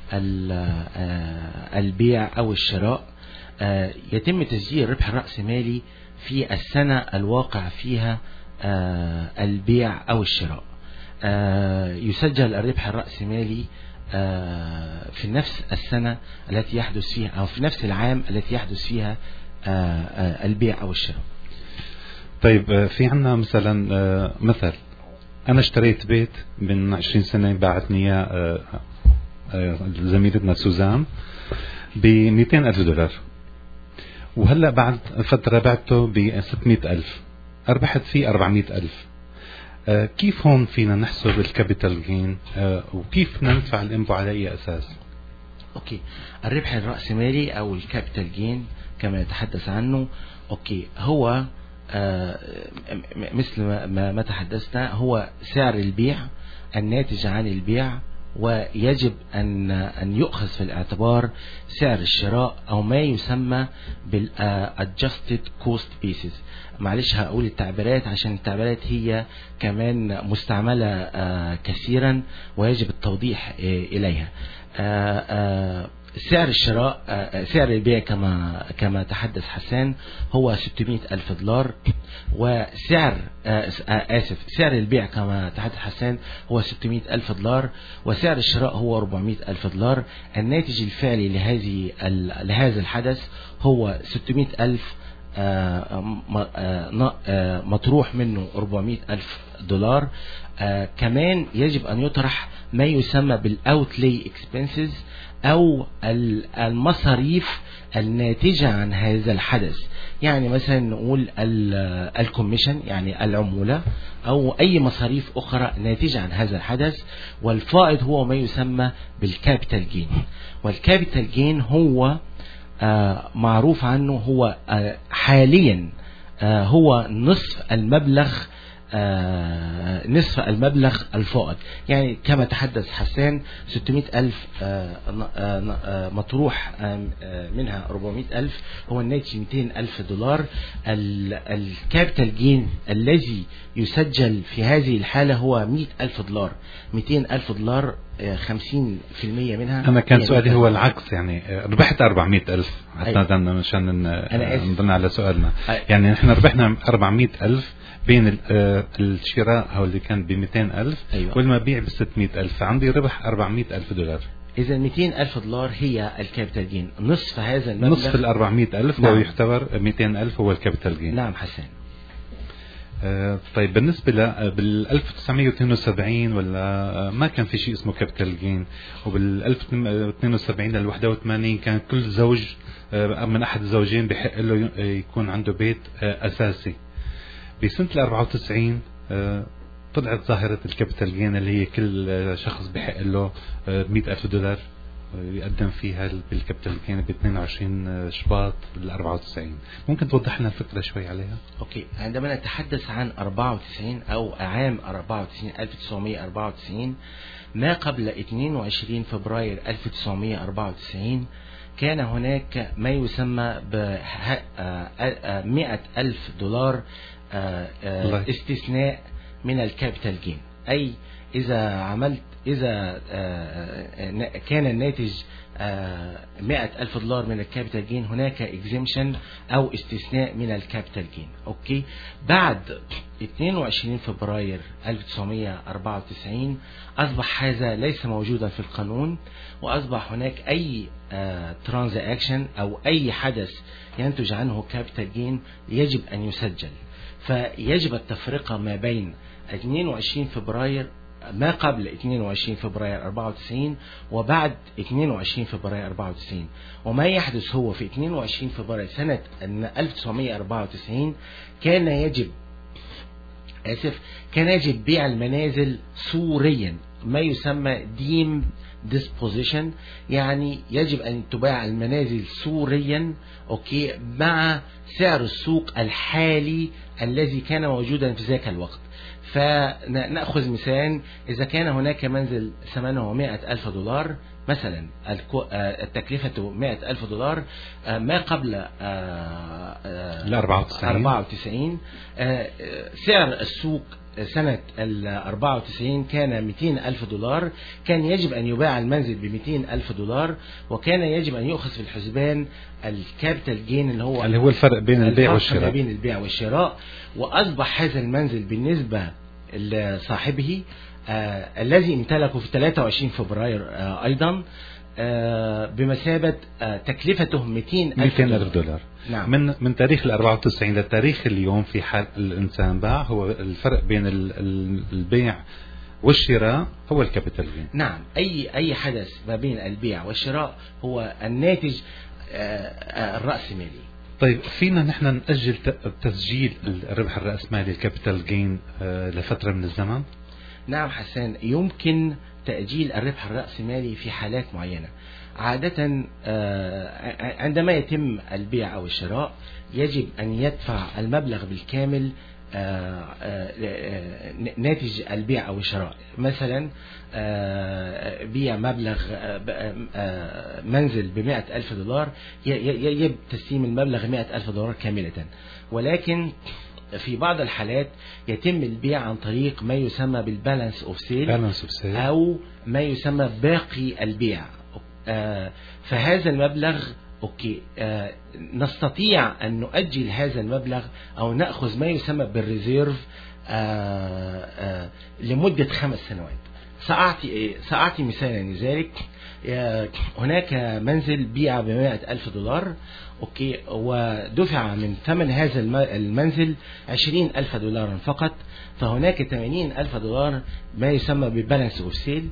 البيع أو الشراء. يتم تسجيل الربح الرأسمالي في السنة الواقع فيها البيع أو الشراء. يسجل الربح الرأسمالي في نفس السنة التي يحدث فيها أو في نفس العام التي يحدث فيها البيع أو الشراء. طيب في عنا مثلا مثل أنا اشتريت بيت من عشرين سنة باعتني إياه زميلتنا سوزان بمئتين ألف دولار، وهلأ بعد فترة بعته بستمئة ألف، أربحت فيه أربعمئة ألف. آه كيف هون فينا نحسب الكابيتال جين آه وكيف ندفع الانبو على أي أساس؟ أوكي، الربح الرأسمالي أو الكابيتال جين كما يتحدث عنه أوكي هو آه مثل ما, ما تحدثنا هو سعر البيع الناتج عن البيع، ويجب أن أن يؤخذ في الاعتبار سعر الشراء أو ما يسمى بال adjusted cost basis. معلش هقول التعبيرات عشان التعبيرات هي كمان مستعملة كثيرا ويجب التوضيح إليها. سعر الشراء سعر البيع كما كما تحدث حسان هو ستمئة ألف دولار، وسعر آسف سعر البيع كما تحدث حسان هو ستمئة ألف دولار، وسعر الشراء هو أربعمئة ألف دولار. الناتج الفعلي لهذه لهذا الحدث هو ستمئة ألف مطروح منه أربعمئة ألف دولار. كمان يجب أن يطرح ما يسمى بالأوتلي اكسبنسز أو المصاريف الناتجة عن هذا الحدث. يعني مثلا نقول الكوميشن يعني العمولة أو أي مصاريف أخرى ناتجة عن هذا الحدث. والفائض هو ما يسمى بالكابيتال جين، والكابيتال جين هو آه معروف عنه هو آه حاليا آه هو نصف المبلغ آه نصف المبلغ الفائض. يعني كما تحدث حسان ستمئة ألف آه آه مطروح آه منها أربعمئة ألف هو الناتج مئتين ألف دولار. الكابيتال جين الذي يسجل في هذه الحالة هو مئة ألف دولار. مئتين ألف دولار خمسين في المئة منها. أنا كان سؤالي هو العكس، يعني ربحت أربعمئة ألف حتى أيوة. مشان نضلنا على سؤالنا. أيوة. يعني نحن ربحنا أربعمئة ألف بين الشراء هو اللي كان بمئتين ألف أيوة. والمبيع بستمئة ألف، عندي ربح أربعمئة ألف دولار. إذا مئتين ألف دولار هي الكابيتال جين، نصف هذا المبلغ نصف الأربعمئة ألف نعم. هو يعتبر مئتين ألف هو الكابيتال جين. نعم حسن. آه طيب بالنسبة ل بال ألف وتسعمئة واثنين وسبعين ولا ما كان في شيء اسمه كابيتال جين، وبال ألف واثنين وسبعين لل واحد وثمانين كان كل زوج آه من أحد الزوجين بحق له يكون عنده بيت آه أساسي. بسنة الأربعة وتسعين آه طلعت ظاهرة الكابيتال جين اللي هي كل شخص بحق له آه مئة ألف دولار يقدم فيها بالكابيتال جين ب اثنين وعشرين شباط بال أربعة وتسعين. ممكن توضح لنا الفكرة شوي عليها؟ اوكي، عندما نتحدث عن أربعة وتسعين او عام أربعة وتسعين ألف وتسعمئة وأربعة وتسعين ما قبل اثنين وعشرين فبراير ألف وتسعمئة وأربعة وتسعين كان هناك ما يسمى ب مئة ألف دولار استثناء من الكابيتال جين. أي إذا عملت إذا كان الناتج مئة ألف دولار من الكابيتال جين هناك اكزيمشن أو استثناء من الكابيتال جين. أوكي، بعد اثنين وعشرين فبراير ألف وتسعمئة وأربعة وتسعين أصبح هذا ليس موجودا في القانون، وأصبح هناك أي ترانزاكشن أو أي حدث ينتج عنه كابيتال جين يجب أن يسجل. فيجب التفرقة ما بين اثنين وعشرين فبراير ما قبل اثنين وعشرين فبراير أربعة وتسعين وبعد اثنين وعشرين فبراير أربعة وتسعين. وما يحدث هو في اثنين وعشرين فبراير سنة ألف وتسعمئة وأربعة وتسعين كان يجب آسف كان يجب بيع المنازل سوريا، ما يسمى deemed disposition، يعني يجب أن تباع المنازل سوريا أوكي مع سعر السوق الحالي الذي كان موجودا في ذاك الوقت. فنأخذ مثال، إذا كان هناك منزل ثمنه مئة ألف دولار مثلا التكلفة مئة ألف دولار، ما قبل ال أربعة وتسعين سعر السوق سنة ال أربعة وتسعين كان مئتين ألف دولار، كان يجب أن يباع المنزل ب مئتين ألف دولار، وكان يجب أن يؤخذ في الحسبان الكابيتال جين اللي هو اللي هو الفرق بين البيع والشراء بين البيع والشراء. وأصبح هذا المنزل بالنسبة لصاحبه آه الذي امتلكه في ثلاثة وعشرين فبراير آه أيضا آه بمثابة آه تكلفته مئتين ألف دولار. نعم. من من تاريخ ال أربعة وتسعين لتاريخ اليوم في حال الإنسان باع، هو الفرق بين البيع والشراء هو الكابيتال جين. نعم، أي أي حدث ما بين البيع والشراء هو الناتج آه الرأسمالي. طيب فينا نحن نأجل تسجيل الربح الرأسمالي الكابيتال جين آه لفترة من الزمن؟ نعم حسان، يمكن تأجيل الربح الرأسمالي في حالات معينة. عادة عندما يتم البيع أو الشراء يجب أن يدفع المبلغ بالكامل ناتج البيع أو الشراء. مثلا بيع مبلغ منزل بمئة ألف دولار، يجب تسليم المبلغ مئة ألف دولار كاملة. ولكن في بعض الحالات يتم البيع عن طريق ما يسمى بالبالانس اوف سيل او ما يسمى باقي البيع. آه فهذا المبلغ اوكي آه نستطيع ان نؤجل هذا المبلغ او ناخذ ما يسمى بالريزيرف آه آه لمده خمس سنوات. سأعطي سأعطي مثالا لذلك. هناك منزل بيع بمائة ألف دولار أوكي، ودفع من ثمن هذا المنزل عشرين ألف دولار فقط، فهناك ثمانين ألف دولار ما يسمى بالبالانس اوف سيل.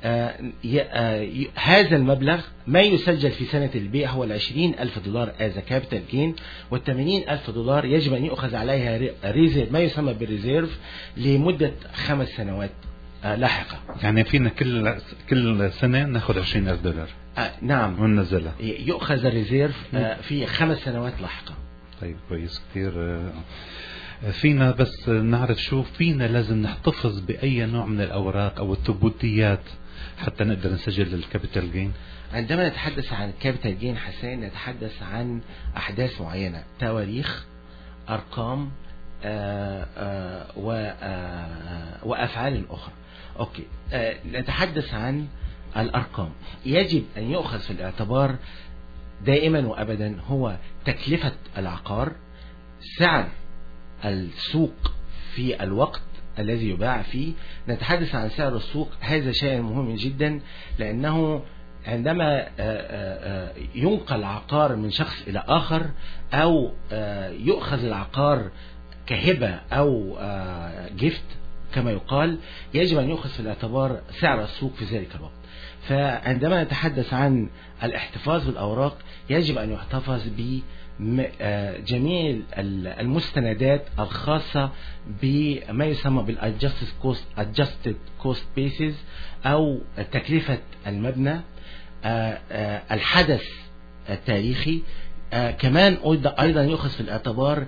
هذا المبلغ ما يسجل في سنة البيع هو العشرين ألف دولار as a capital gain، والثمانين ألف دولار يجب أن يؤخذ عليها ريزيرف ما يسمى بالريزيرف لمدة خمس سنوات لاحقة. يعني فينا كل كل سنة ناخذ عشرين ألف دولار. آه نعم، وننزلها يؤخذ الريزيرف آه في خمس سنوات لاحقة. طيب كويس كثير. آه فينا بس نعرف شو فينا لازم نحتفظ بأي نوع من الأوراق أو الثبوتيات حتى نقدر نسجل الكابيتال جين. عندما نتحدث عن الكابيتال جين حسين نتحدث عن أحداث معينة، تواريخ، أرقام آآ آآ آآ وأفعال أخرى. أوكي، نتحدث عن الأرقام. يجب أن يؤخذ في الاعتبار دائما وأبدا هو تكلفة العقار، سعر السوق في الوقت الذي يباع فيه. نتحدث عن سعر السوق، هذا شيء مهم جدا، لأنه عندما ينقل عقار من شخص إلى آخر أو يؤخذ العقار كهبة أو جفت كما يقال، يجب أن يؤخذ في الاعتبار سعر السوق في ذلك الوقت. فعندما نتحدث عن الاحتفاظ بالأوراق يجب أن يحتفظ بجميع المستندات الخاصة بما يسمى بالadjusted cost adjusted cost basis أو تكلفة المبنى، الحدث التاريخي. كمان أيضا يؤخذ في الاعتبار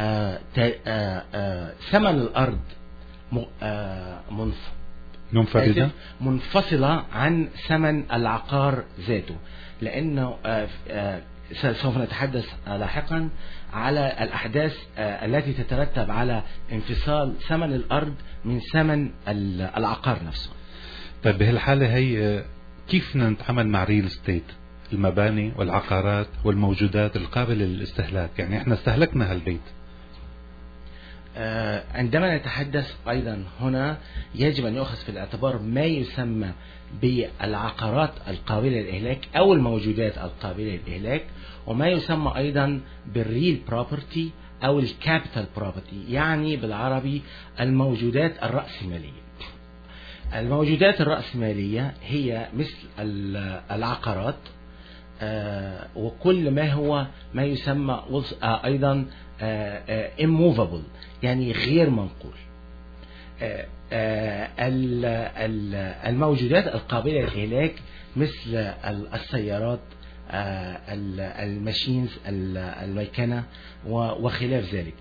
ثمن الأرض منفردة منفصلة عن ثمن العقار ذاته، لأنه سوف نتحدث لاحقا على الأحداث التي تترتب على انفصال ثمن الأرض من ثمن العقار نفسه. طيب بهالحالة هي كيف نتعامل مع ريل استيت، المباني والعقارات والموجودات القابلة للاستهلاك؟ يعني احنا استهلكنا هالبيت. عندما نتحدث أيضا هنا يجب أن يؤخذ في الاعتبار ما يسمى بالعقارات القابلة للإهلاك أو الموجودات القابلة للإهلاك، وما يسمى أيضا بالريل بروبرتي أو الكابيتال بروبرتي، يعني بالعربي الموجودات الرأسمالية. الموجودات الرأسمالية هي مثل العقارات وكل ما هو ما يسمى أيضا immovable يعني غير منقول. الموجودات القابلة للإهلاك مثل السيارات، الماشينز، الميكنة وخلاف ذلك.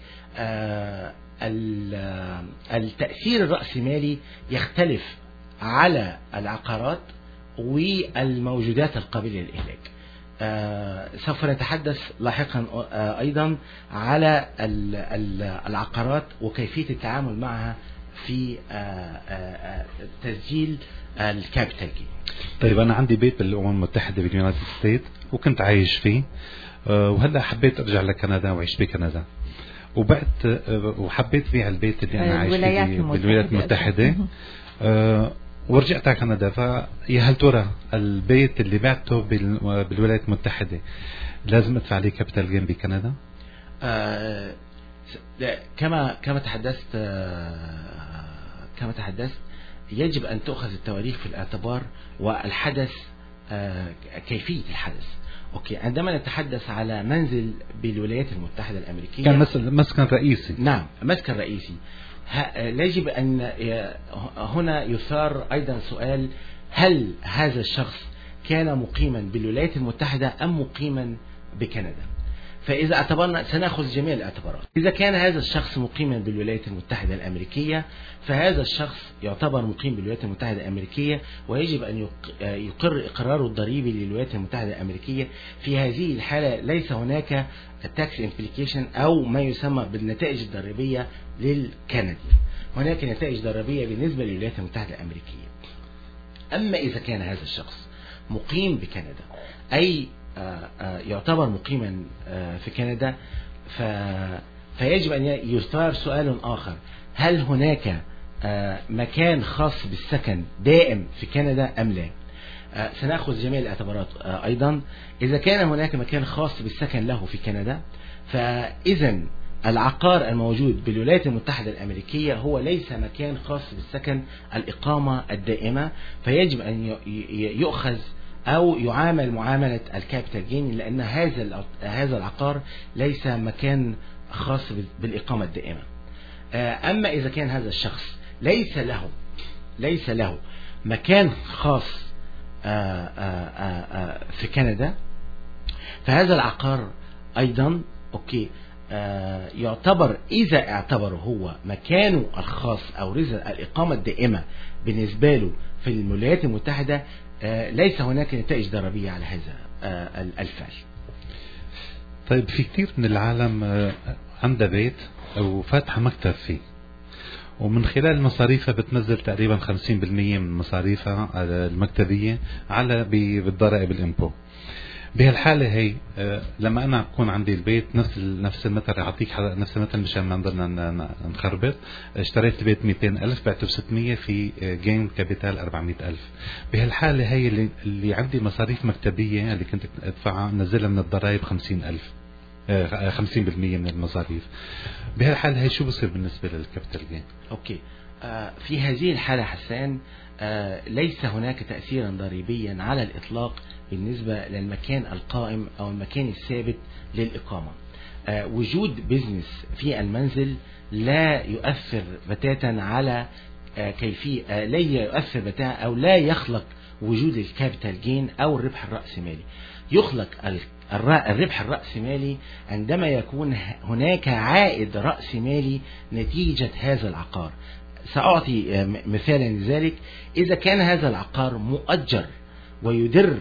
التأثير الرأسمالي يختلف على العقارات والموجودات القابلة للإهلاك. آه سوف نتحدث لاحقا آه أيضا على ال ال العقارات وكيفية التعامل معها في آه آه تسجيل الكابيتال جين. طيب أنا عندي بيت بالأمم المتحدة باليونايتد ستيت وكنت عايش فيه، آه وهلا حبيت أرجع لكندا وأعيش بكندا، وبعت آه وحبيت بيع البيت اللي أنا عايش فيه بالولايات المتحدة آه ورجعت على كندا. فيا هل ترى البيت اللي بعته بالولايات المتحدة لازم ادفع عليه كابيتال جين بكندا؟ آه كما كما تحدثت آه كما تحدثت يجب أن تؤخذ التواريخ في الاعتبار والحدث آه كيفية الحدث. أوكي، عندما نتحدث على منزل بالولايات المتحدة الأمريكية كان مسكن رئيسي. نعم، مسكن رئيسي. يجب أن هنا يثار أيضا سؤال: هل هذا الشخص كان مقيما بالولايات المتحدة أم مقيما بكندا؟ فإذا اعتبرنا، سنأخذ جميع الاعتبارات. إذا كان هذا الشخص مقيما بالولايات المتحدة الأمريكية فهذا الشخص يعتبر مقيم بالولايات المتحدة الأمريكية، ويجب أن يقر إقراره الضريبي للولايات المتحدة الأمريكية. في هذه الحالة ليس هناك tax implication أو ما يسمى بالنتائج الضريبية للكندي، هناك نتائج ضريبية بالنسبة للولايات المتحدة الأمريكية. أما إذا كان هذا الشخص مقيم بكندا، أي يعتبر مقيما في كندا، فيجب أن يثار سؤال آخر: هل هناك مكان خاص بالسكن دائم في كندا أم لا؟ سنأخذ جميع الاعتبارات أيضا. إذا كان هناك مكان خاص بالسكن له في كندا، فإذا العقار الموجود بالولايات المتحدة الأمريكية هو ليس مكان خاص بالسكن الإقامة الدائمة، فيجب أن يؤخذ أو يعامل معاملة الكابيتال جين، لأن هذا هذا العقار ليس مكان خاص بالإقامة الدائمة. أما إذا كان هذا الشخص ليس له ليس له مكان خاص في كندا، فهذا العقار أيضا أوكي يعتبر، إذا اعتبر هو مكانه الخاص أو رزق الإقامة الدائمة بالنسبة له في الولايات المتحدة، ليس هناك نتائج ضريبية على هذا الفعل. طيب، في كثير من العالم عنده بيت أو فاتحة مكتب فيه، ومن خلال مصاريفها بتنزل تقريبا خمسين بالمية من مصاريفها المكتبية على بالضرائب الإمبو. بهالحالة هي لما أنا أكون عندي البيت نفس نفس المثل، أعطيك نفس المثل مشان ما نضلنا نخربط. اشتريت البيت مئتين ألف، بعته بستمية، في جين كابيتال أربعمئة ألف. بهالحالة هي اللي, اللي عندي مصاريف مكتبية اللي كنت أدفعها نزلها من الضرائب خمسين ألف، خمسين بالمية من المصاريف. بهالحالة هي شو بصير بالنسبة للكابيتال جين؟ أوكي، آه في هذه الحالة حسان آه ليس هناك تأثيرا ضريبيا على الإطلاق بالنسبة للمكان القائم أو المكان الثابت للإقامة. آه وجود بزنس في المنزل لا يؤثر بتاتا على آه كيفية آه لا يؤثر بتاتا أو لا يخلق وجود الكابيتال جين أو الربح الرأسمالي. يخلق الربح الرأسمالي عندما يكون هناك عائد رأسمالي نتيجة هذا العقار. سأعطي مثالا لذلك: إذا كان هذا العقار مؤجر ويدر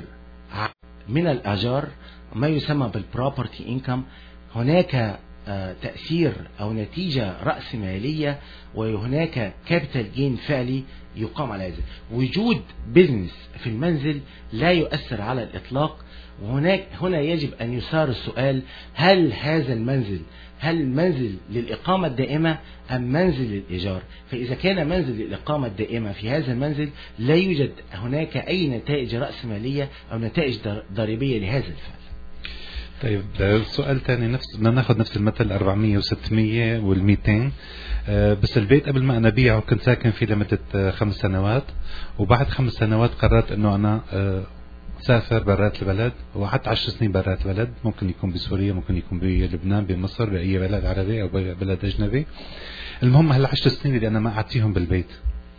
من الأجار ما يسمى بالبروبرتي إنكم، هناك تأثير أو نتيجة رأسمالية وهناك كابيتال جين فعلي يقام على هذا. وجود بزنس في المنزل لا يؤثر على الإطلاق. وهناك هنا يجب أن يثار السؤال: هل هذا المنزل هل المنزل للإقامة الدائمة أم منزل للإيجار؟ فإذا كان منزل للإقامة الدائمة، في هذا المنزل لا يوجد هناك أي نتائج رأسمالية أو نتائج ضريبية لهذا الفعل. طيب، سؤال ثاني، نفس بدنا ناخذ نفس المثل أربعمية وستمية والمئتين. أه بس البيت قبل ما أنا أبيعه كنت ساكن فيه لمدة خمس سنوات، وبعد خمس سنوات قررت إنه أنا أه سافر برات البلد، وقعدت عشر سنين برات البلد. ممكن يكون بسوريا، ممكن يكون بلبنان، بمصر، بأي بلد عربي أو بلد أجنبي. المهم هالعشر سنين اللي أنا ما قعدت فيهم بالبيت،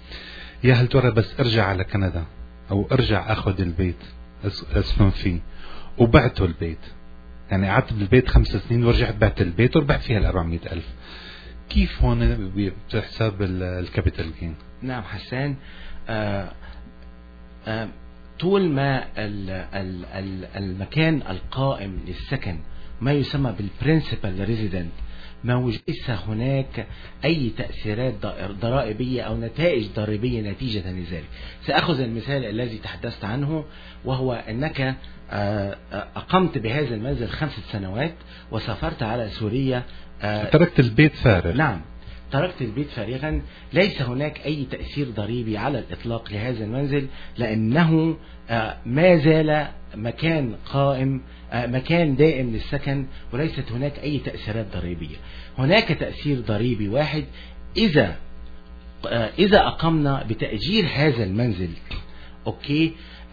يا هل ترى بس أرجع على كندا أو أرجع أخذ البيت أسكن فيه وبعته البيت، يعني قعدت بالبيت خمس سنين ورجعت بعت البيت وربحت فيها الأربعمئة ألف، كيف هون بحساب الكابيتال جين؟ نعم حسان، آه آه طول ما المكان القائم للسكن ما يسمى بالبرنسبل ريزيدنت ما ليس هناك أي تأثيرات ضرائبية أو نتائج ضريبية نتيجة لذلك. سأخذ المثال الذي تحدثت عنه، وهو أنك أقمت بهذا المنزل خمسة سنوات وسافرت على سوريا. تركت البيت فارغ. نعم، تركت البيت فارغا، ليس هناك أي تأثير ضريبي على الإطلاق لهذا المنزل، لأنه ما زال مكان قائم، مكان دائم للسكن، وليست هناك أي تأثيرات ضريبية. هناك تأثير ضريبي واحد إذا إذا أقمنا بتأجير هذا المنزل. أوكي،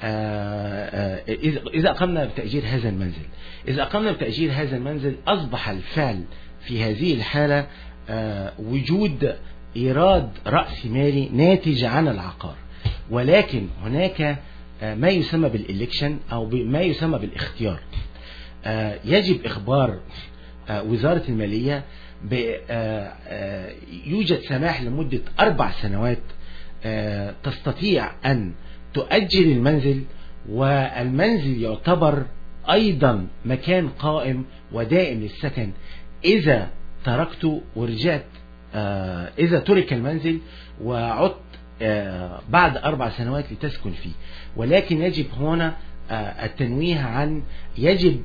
إذا أقمنا بتأجير هذا المنزل إذا أقمنا بتأجير هذا المنزل أصبح الفعل في هذه الحالة وجود إيراد رأس مالي ناتج عن العقار، ولكن هناك ما يسمى بالإلكشن أو ما يسمى بالاختيار. يجب إخبار وزارة المالية يوجد سماح لمدة أربع سنوات تستطيع أن تؤجر المنزل، والمنزل يعتبر أيضا مكان قائم ودائم للسكن إذا تركته ورجعت، إذا ترك المنزل وعدت بعد أربع سنوات لتسكن فيه. ولكن يجب هنا التنويه عن يجب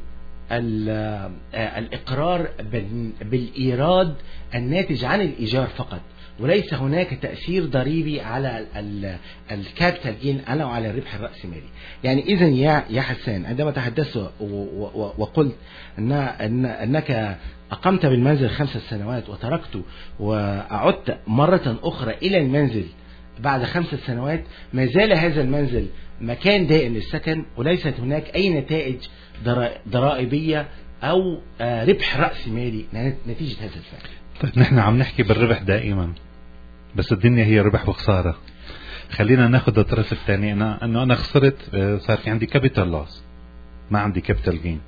الإقرار بالإيراد الناتج عن الإيجار فقط، وليس هناك تأثير ضريبي على الكابيتال جين أو على الربح الرأسمالي. يعني إذا يا يا حسان، عندما تحدثت وقلت أن أنك أقمت بالمنزل خمسة سنوات وتركته وأعدت مرة أخرى إلى المنزل بعد خمسة سنوات، ما زال هذا المنزل مكان دائم للسكن، وليست هناك أي نتائج ضرائبية أو ربح رأسي مالي نتيجة هذا الفعل. طيب نحن عم نحكي بالربح دائما، بس الدنيا هي ربح وخسارة. خلينا ناخذ الطرف الثاني، أنا أنه أنا خسرت، صار في عندي كابيتال لوس، ما عندي كابيتال جين.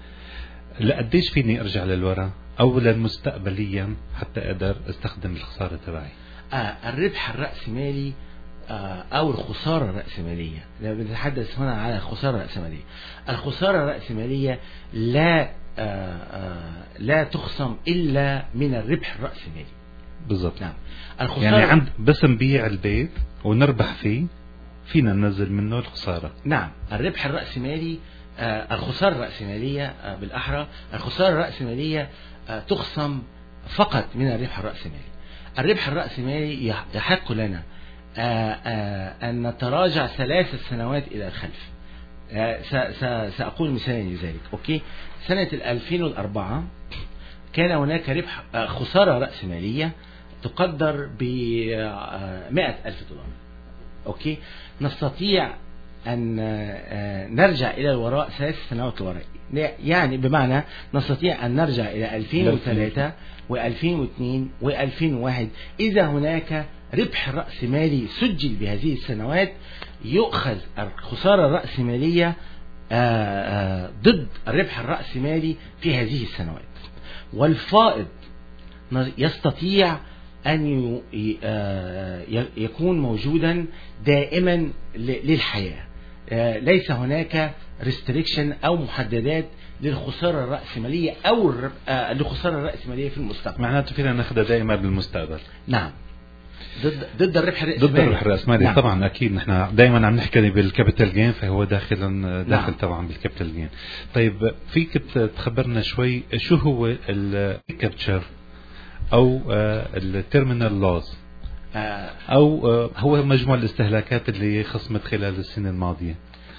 لقديش فيني أرجع للوراء أو للمستقبليا حتى أقدر أستخدم الخسارة تبعي؟ آه الربح الرأسمالي آه أو الخسارة الرأسمالية، لما بنتحدث هنا على الخسارة الرأسمالية، الخسارة الرأسمالية لا آه آه لا تخصم إلا من الربح الرأسمالي. بالضبط. نعم. الخسارة يعني عند بس نبيع البيت ونربح فيه فينا ننزل منه الخسارة. نعم، الربح الرأسمالي آه الخسارة الرأسمالية آه بالأحرى الخسارة الرأسمالية آه تخصم فقط من الربح الرأسمالي. الربح الرأسمالي يحق لنا آآ آآ أن نتراجع ثلاث سنوات إلى الخلف. سأقول مثالا لذلك. أوكي، سنة ألفين وأربعة كان هناك ربح خسارة رأسمالية تقدر بمائة ألف دولار. أوكي، نستطيع أن نرجع إلى الوراء ثلاث سنوات الوراء، يعني بمعنى نستطيع أن نرجع إلى ألفين وثلاثة وألفين واثنين وألفين وواحد. إذا هناك ربح رأسمالي سجل بهذه السنوات، يؤخذ الخسارة الرأسمالية ضد الربح الرأسمالي في هذه السنوات، والفائض يستطيع أن يكون موجودا دائما للحياة. ليس هناك ريستريكشن أو محددات للخسارة الرأسمالية أو الخسارة الرأسمالية في المستقبل. معناته فينا ناخذها دائما بالمستقبل. نعم، ضد ضد الربح الرأسمالي. ضد الربح الرأسمالي. نعم. طبعا أكيد نحن دائما عم نحكي بالكابيتال جين، فهو داخل داخل نعم. طبعا بالكابيتال جين. طيب فيك تخبرنا شوي شو هو الكابتشر أو التيرمينال لوز أو هو مجموع الاستهلاكات اللي خصمت خلال السنة الماضية؟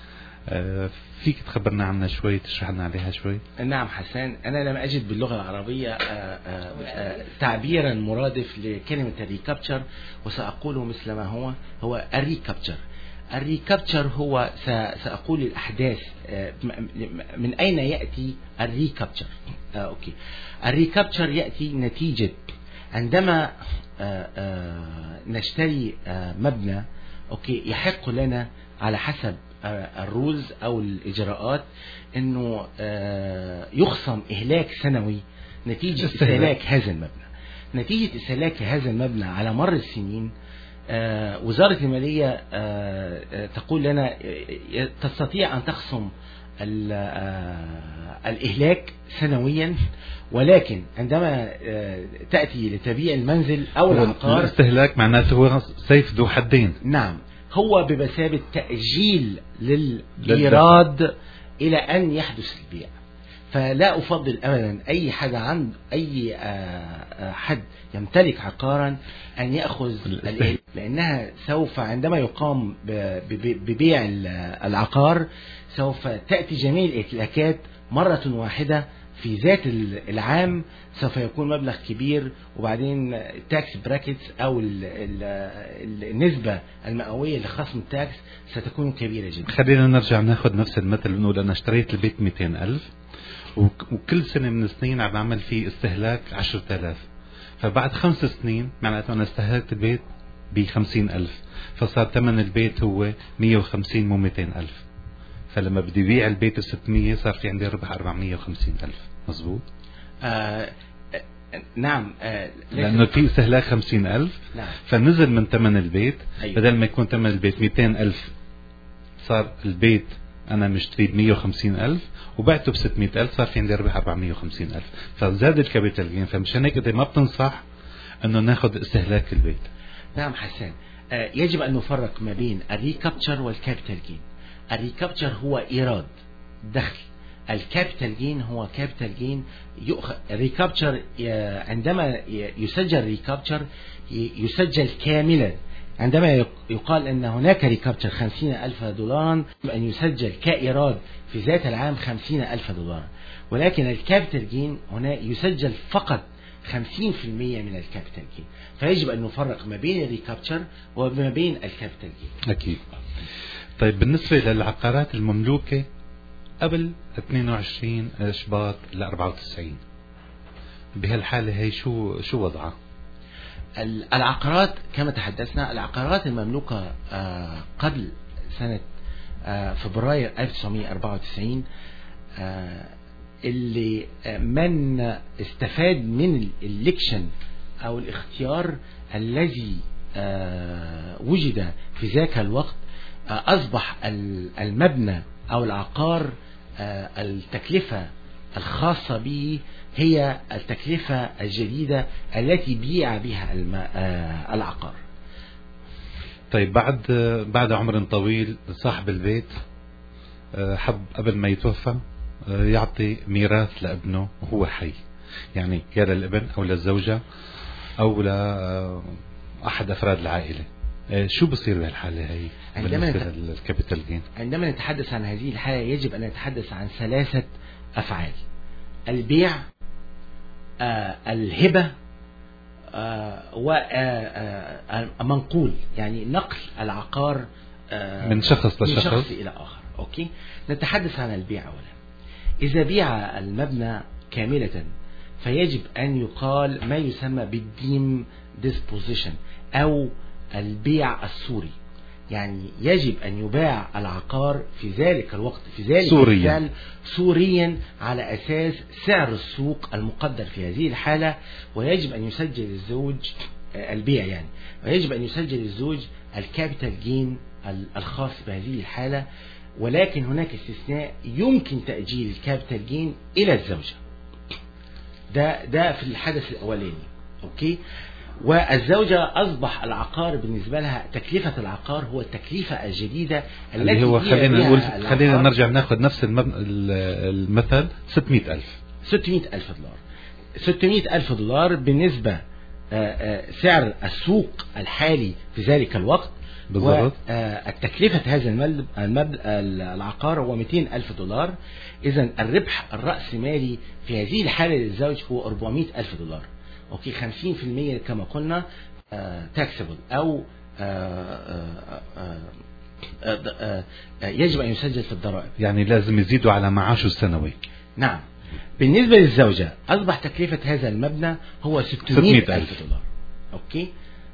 فيك تخبرنا عنها شوي، تشرح لنا عليها شوي؟ نعم حسان، أنا لم أجد باللغة العربية تعبيرا مرادف لكلمة الريكابتشر، وسأقوله مثل ما هو هو الريكابتشر. الريكابتشر هو سأقول الأحداث من أين يأتي الريكابتشر. أوكي، الريكابتشر يأتي نتيجة عندما نشتري مبنى. أوكي، يحق لنا على حسب الرولز أو الإجراءات أنه يخصم إهلاك سنوي نتيجة استهلاك هذا المبنى. نتيجة استهلاك هذا المبنى على مر السنين آه وزارة المالية آه آه تقول لنا آه تستطيع أن تخصم آه الإهلاك سنويا، ولكن عندما آه تأتي لتبيع المنزل أو العقار الاستهلاك معناته هو سيف ذو حدين. نعم، هو بمثابة تأجيل للإيراد إلى أن يحدث البيع. فلا أفضل أبدا أي حد عند أي حد يمتلك عقارا أن يأخذ الإهلاك، لأنها سوف عندما يقام ببيع العقار سوف تأتي جميع الإهلاكات مرة واحدة في ذات العام، سوف يكون مبلغ كبير، وبعدين التاكس براكتس أو النسبة المئوية لخصم التاكس ستكون كبيرة جدا. خلينا نرجع ناخذ نفس المثل، بنقول أنا اشتريت البيت مئتين ألف وكل سنة من السنين عم نعمل فيه استهلاك عشرة آلاف، فبعد خمس سنين معناته أنا استهلكت البيت بخمسين ألف، فصار ثمن البيت هو مية وخمسين مو مئتين ألف، فلما بدي بيع البيت ستمية صار في عندي ربح أربعمية وخمسين ألف. مزبوط؟ آه نعم. آه لأنه في استهلاك خمسين ألف. نعم. فنزل من ثمن البيت. أيوة. بدل ما يكون ثمن البيت مئتين ألف صار البيت أنا مشتري بمية وخمسين ألف وبعته بستمئة ألف، صار في عندي ربح أربعمية وخمسين ألف، فزاد الكابيتال جين. فمشان هيك ما بتنصح أنه ناخذ استهلاك البيت. نعم حسان، آه يجب أن نفرق ما بين الريكابتشر والكابيتال جين. الريكابتشر هو إيراد دخل، الكابيتال جين هو كابيتال جين يؤخذ. الريكابتشر عندما يسجل ريكابتشر يسجل كاملا. عندما يقال أن هناك ريكابتشر خمسين ألف دولارا أن يسجل كإيراد في ذات العام خمسين ألف دولارا، ولكن الكابيتال جين هنا يسجل فقط خمسين بالمئة من الكابيتال جين. فيجب أن نفرق ما بين الريكابتشر وما بين الكابيتال جين. أكيد. طيب بالنسبة للعقارات المملوكة قبل اثنين وعشرين شباط ل أربعة وتسعين، بهالحالة هي شو شو وضعها؟ العقارات كما تحدثنا، العقارات المملوكة قبل سنة فبراير ألف وتسعمئة وأربعة وتسعين اللي من استفاد من الإلكشن أو الاختيار الذي وجد في ذاك الوقت، أصبح المبنى أو العقار التكلفة الخاصة به هي التكلفة الجديدة التي بيع بها العقار. طيب بعد بعد عمر طويل صاحب البيت حب قبل ما يتوفى يعطي ميراث لابنه وهو حي، يعني يا للابن أو للزوجة أو لأحد أفراد العائلة، شو بصير بهالحالة هي عندما بالنسبة للكابيتال جين؟ عندما نتحدث عن هذه الحالة يجب أن نتحدث عن ثلاثة أفعال: البيع، آه الهبة، آه ومنقول، آه يعني نقل العقار آه من شخص لشخص، من شخص إلى آخر. أوكي، نتحدث عن البيع أولا. إذا بيع المبنى كاملة فيجب أن يقال ما يسمى بالديم ديسبوزيشن أو البيع السوري، يعني يجب أن يباع العقار في ذلك الوقت في ذلك سوريا. سوريا على أساس سعر السوق المقدر في هذه الحالة، ويجب أن يسجل الزوج البيع يعني ويجب أن يسجل الزوج الكابيتال جين الخاص بهذه الحالة. ولكن هناك استثناء، يمكن تأجيل الكابيتال جين إلى الزوجة. ده ده في الحدث الأولاني. أوكي، والزوجة أصبح العقار بالنسبة لها تكلفة العقار هو التكلفة الجديدة اللي التي هو خلينا نقول خلينا نرجع ناخذ نفس المثل ستمئة ألف ستمئة ألف دولار ستمئة ألف دولار بالنسبة سعر السوق الحالي في ذلك الوقت بالضبط. والتكلفة هذا المبلغ المبلغ العقار هو مئتين ألف دولار. إذن الربح الرأسمالي في هذه الحالة للزوج هو أربعمئة ألف دولار. أوكي، خمسين بالمئة كما قلنا تاكسبل أو آآ آآ آآ يجب أن يسجل في الضرائب، يعني لازم يزيدوا على معاشه السنوي. نعم. بالنسبة للزوجة أصبح تكلفة هذا المبنى هو ستمئة ألف دولار. أوكي،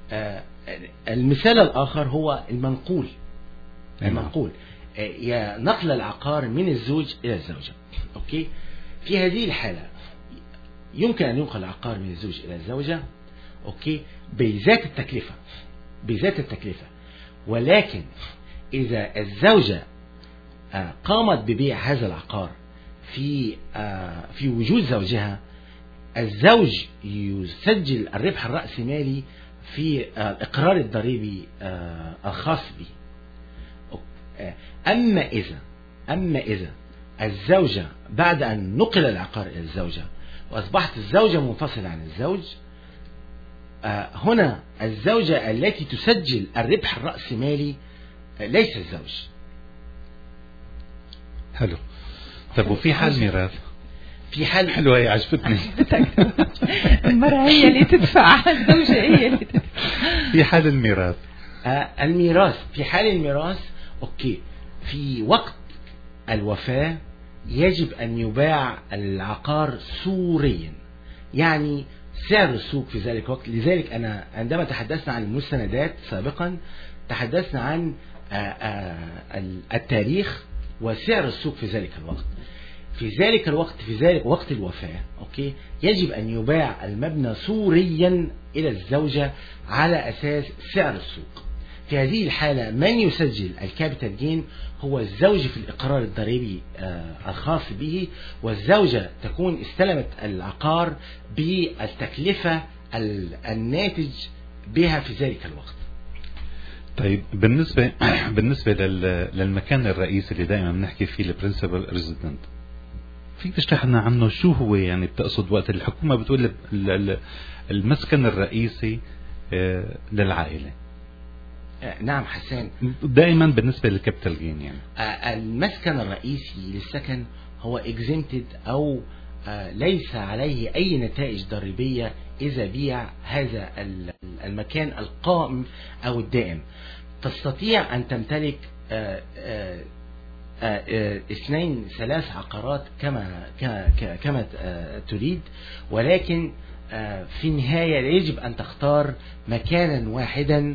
المثال الآخر هو المنقول. المنقول يا نقل العقار من الزوج إلى الزوجة. أوكي، في هذه الحالة يمكن أن ينقل العقار من الزوج إلى الزوجة أوكي بذات التكلفة بذات التكلفة. ولكن إذا الزوجة قامت ببيع هذا العقار في في وجود زوجها، الزوج يسجل الربح الرأسمالي في الإقرار الضريبي الخاص به. أما إذا أما إذا الزوجة بعد أن نقل العقار إلى الزوجة وأصبحت الزوجة منفصلة عن الزوج، هنا الزوجة التي تسجل الربح الرأسمالي ليس الزوج. حلو. طب وفي حال ميراث؟ في حال حلوة، هي عجبتني. المرأة هي اللي تدفع، الزوجة هي اللي تدفع. في حال الميراث؟ آه الميراث في حال الميراث أوكي، في وقت الوفاة يجب أن يباع العقار سوريا، يعني سعر السوق في ذلك الوقت. لذلك أنا عندما تحدثنا عن المستندات سابقا تحدثنا عن آآ آآ التاريخ وسعر السوق في ذلك الوقت. في ذلك الوقت في ذلك وقت الوفاة أوكي يجب أن يباع المبنى سوريا إلى الزوجة على أساس سعر السوق. في هذه الحالة من يسجل الكابيتال جين هو الزوج في الإقرار الضريبي الخاص به، والزوجة تكون استلمت العقار بالتكلفة الناتج بها في ذلك الوقت. طيب بالنسبة بالنسبة للمكان الرئيسي اللي دائما بنحكي فيه البرنسبل ريزيدنت، فيك تشرح لنا عنه شو هو؟ يعني بتقصد وقت الحكومة بتقول المسكن الرئيسي للعائلة؟ نعم حسان، دائما بالنسبة للكابيتال جين يعني المسكن الرئيسي للسكن هو اكزيمتد أو ليس عليه أي نتائج ضريبية إذا بيع هذا المكان القائم أو الدائم. تستطيع أن تمتلك اثنين ثلاث عقارات كما كما تريد، ولكن في النهاية يجب أن تختار مكانا واحدا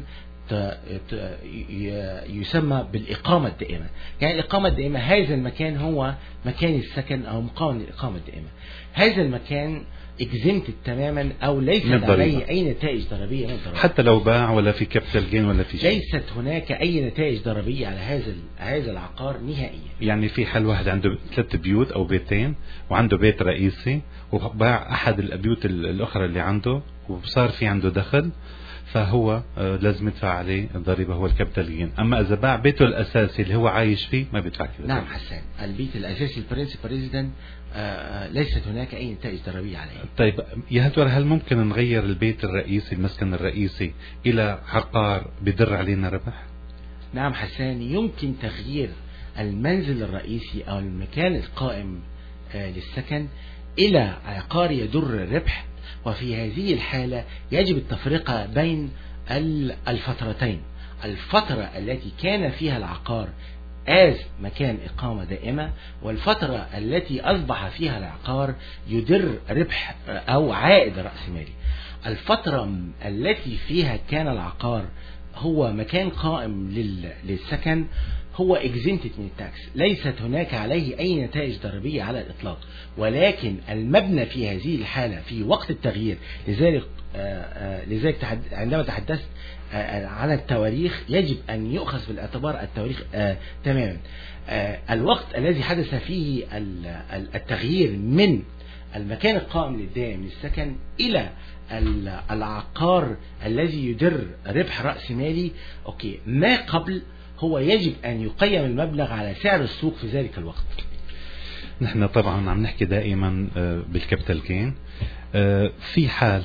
يسمى بالإقامة الدائمة. يعني الإقامة الدائمة هذا المكان هو مكان السكن أو مقام الإقامة الدائمة. هذا المكان اكزمتد تماما أو ليست عليه أي نتائج ضريبية من الضرائب، حتى لو باع ولا في كابيتال جين ولا في شيء. ليست هناك أي نتائج ضريبية على هذا هذا العقار نهائيا. يعني في حال واحد عنده ثلاث بيوت أو بيتين وعنده بيت رئيسي وباع أحد البيوت الأخرى اللي عنده وصار في عنده دخل، فهو لازم يدفع عليه الضريبة هو الكابيتال جين. أما إذا باع بيته الأساسي اللي هو عايش فيه ما بيدفع كذا. نعم حسان، البيت الأساسي البرنسبل ريزيدنت ليست هناك أي نتائج ضريبية عليه. طيب يا ترى هل ممكن نغير البيت الرئيسي المسكن الرئيسي إلى عقار بدر علينا ربح؟ نعم حسان، يمكن تغيير المنزل الرئيسي أو المكان القائم للسكن إلى عقار يدر الربح. وفي هذه الحالة يجب التفرقة بين الفترتين، الفترة التي كان فيها العقار آز مكان إقامة دائمة، والفترة التي أصبح فيها العقار يدر ربح أو عائد رأسمالي. الفترة التي فيها كان العقار هو مكان قائم للسكن هو exempted من التاكس، ليست هناك عليه أي نتائج ضريبية على الإطلاق، ولكن المبنى في هذه الحالة في وقت التغيير. لذلك لذلك عندما تحدثت عن التواريخ يجب أن يؤخذ بالاعتبار التواريخ تماما. الوقت الذي حدث فيه التغيير من المكان القائم للدائم للسكن إلى العقار الذي يدر ربح رأس مالي أوكي ما قبل، هو يجب أن يقيم المبلغ على سعر السوق في ذلك الوقت. نحن طبعا عم نحكي دائما بالكابيتال جين. في حال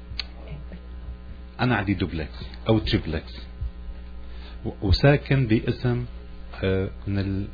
أنا عندي دوبلكس أو تريبلكس وساكن باسم من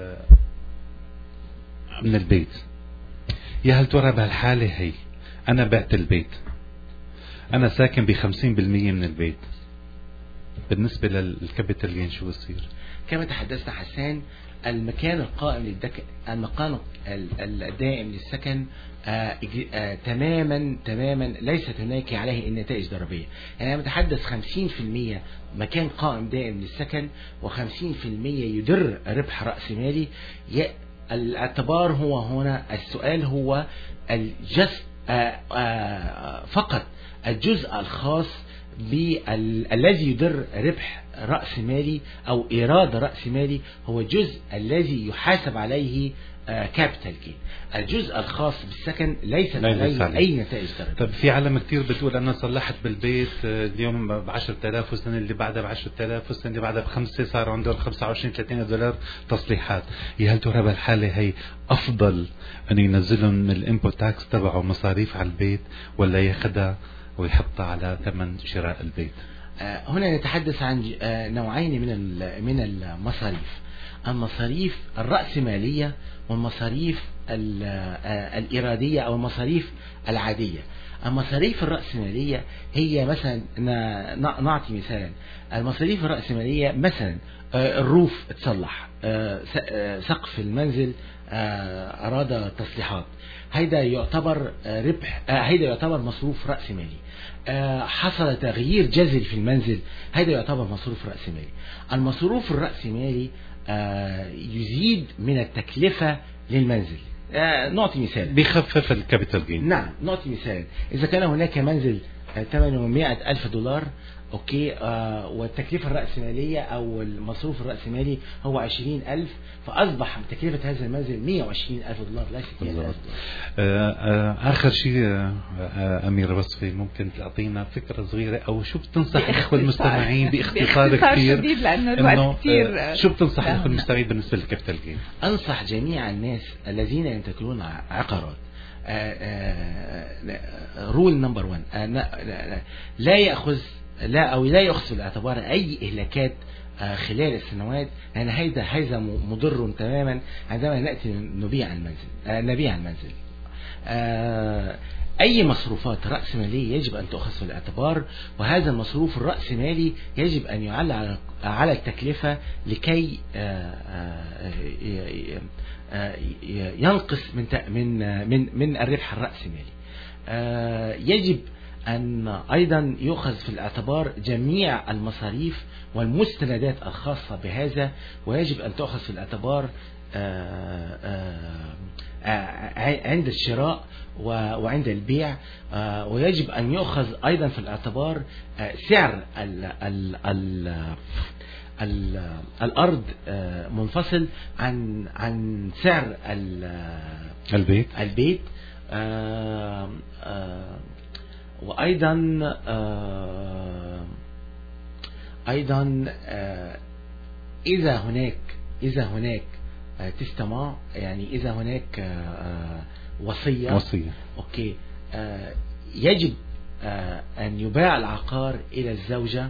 من البيت، يا هل ترى بهالحالة هي أنا بعت البيت، أنا ساكن بخمسين بالمية من البيت، بالنسبة للكابيتال جين شو بصير؟ كما تحدثنا حسان، المكان القائم للدك... المكان الدائم للسكن آه آه تماما تماما ليست هناك عليه النتائج ضريبية. يعني أنا متحدث خمسين في المية مكان قائم دائم للسكن وخمسين في المية يدر ربح رأس مالي. ي... الاعتبار هو هنا السؤال هو الجزء آه آه فقط الجزء الخاص بالذي يدر ربح رأس مالي أو إيراد رأس مالي هو الجزء الذي يحاسب عليه كابيتال جين. الجزء الخاص بالسكن ليس عليه أي نتائج ضريبية. طب في عالم كتير بتقول أنا صلحت بالبيت اليوم بعشرة آلاف والسنة اللي بعدها بعشرة آلاف والسنة اللي بعدها بخمسة، صار عندهم خمسة وعشرين ثلاثين دولار تصليحات. هل ترى بالحالة هي أفضل أن ينزلهم من الانبوت تاكس تبعه مصاريف على البيت ولا ياخدها ويحطها على ثمن شراء البيت؟ هنا نتحدث عن نوعين من من المصاريف، المصاريف الرأسمالية والمصاريف الإرادية أو المصاريف العادية. المصاريف الرأسمالية هي مثلا نعطي مثالا، المصاريف الرأسمالية مثلا الروف تصلح، سقف المنزل أراد تصليحات، هيدا يعتبر ربح، هيدا يعتبر مصروف رأسمالي. حصل تغيير جذري في المنزل، هيدا يعتبر مصروف رأسمالي. المصروف الرأسمالي يزيد من التكلفة للمنزل. نعطي مثال بيخفف الكابيتال جين. نعم، نعطي مثال، إذا كان هناك منزل ثمنه مئة ألف دولار أوكي، آه والتكلفة الرأسمالية أو المصروف الرأسمالي هو عشرين ألف، فأصبح تكلفة هذا المنزل مئة وعشرين ألف دولار ليس مئة ألف دولار. آخر شيء آه أمير وصفي، ممكن تعطينا فكرة صغيرة أو شو بتنصح الأخوة المستمعين باختصار كثير شديد لأنه الوقت كثير آه شو بتنصح الأخوة المستمعين بالنسبة للكابيتال جين؟ أنصح جميع الناس الذين ينتقلون عقارات رول نمبر وان، لا يأخذ لا أو لا يأخذ في الاعتبار أي إهلاكات خلال السنوات، لأن يعني هذا هذا مضر تماما عندما نأتي نبيع المنزل نبيع المنزل. أي مصروفات رأسمالية يجب أن تؤخذ في الاعتبار، وهذا المصروف الرأسمالي يجب أن يعلى على التكلفة لكي ينقص من من من من الربح الرأسمالي. يجب أن أيضا يؤخذ في الاعتبار جميع المصاريف والمستندات الخاصة بهذا، ويجب أن تؤخذ في الاعتبار عند الشراء وعند البيع، ويجب أن يؤخذ أيضا في الاعتبار سعر ال ال ال ال الأرض منفصل عن عن سعر البيت البيت آآ آآ وأيضا آآ أيضا آآ إذا هناك إذا هناك تستمع يعني إذا هناك وصية وصية أوكي، يجب أن يباع العقار إلى الزوجة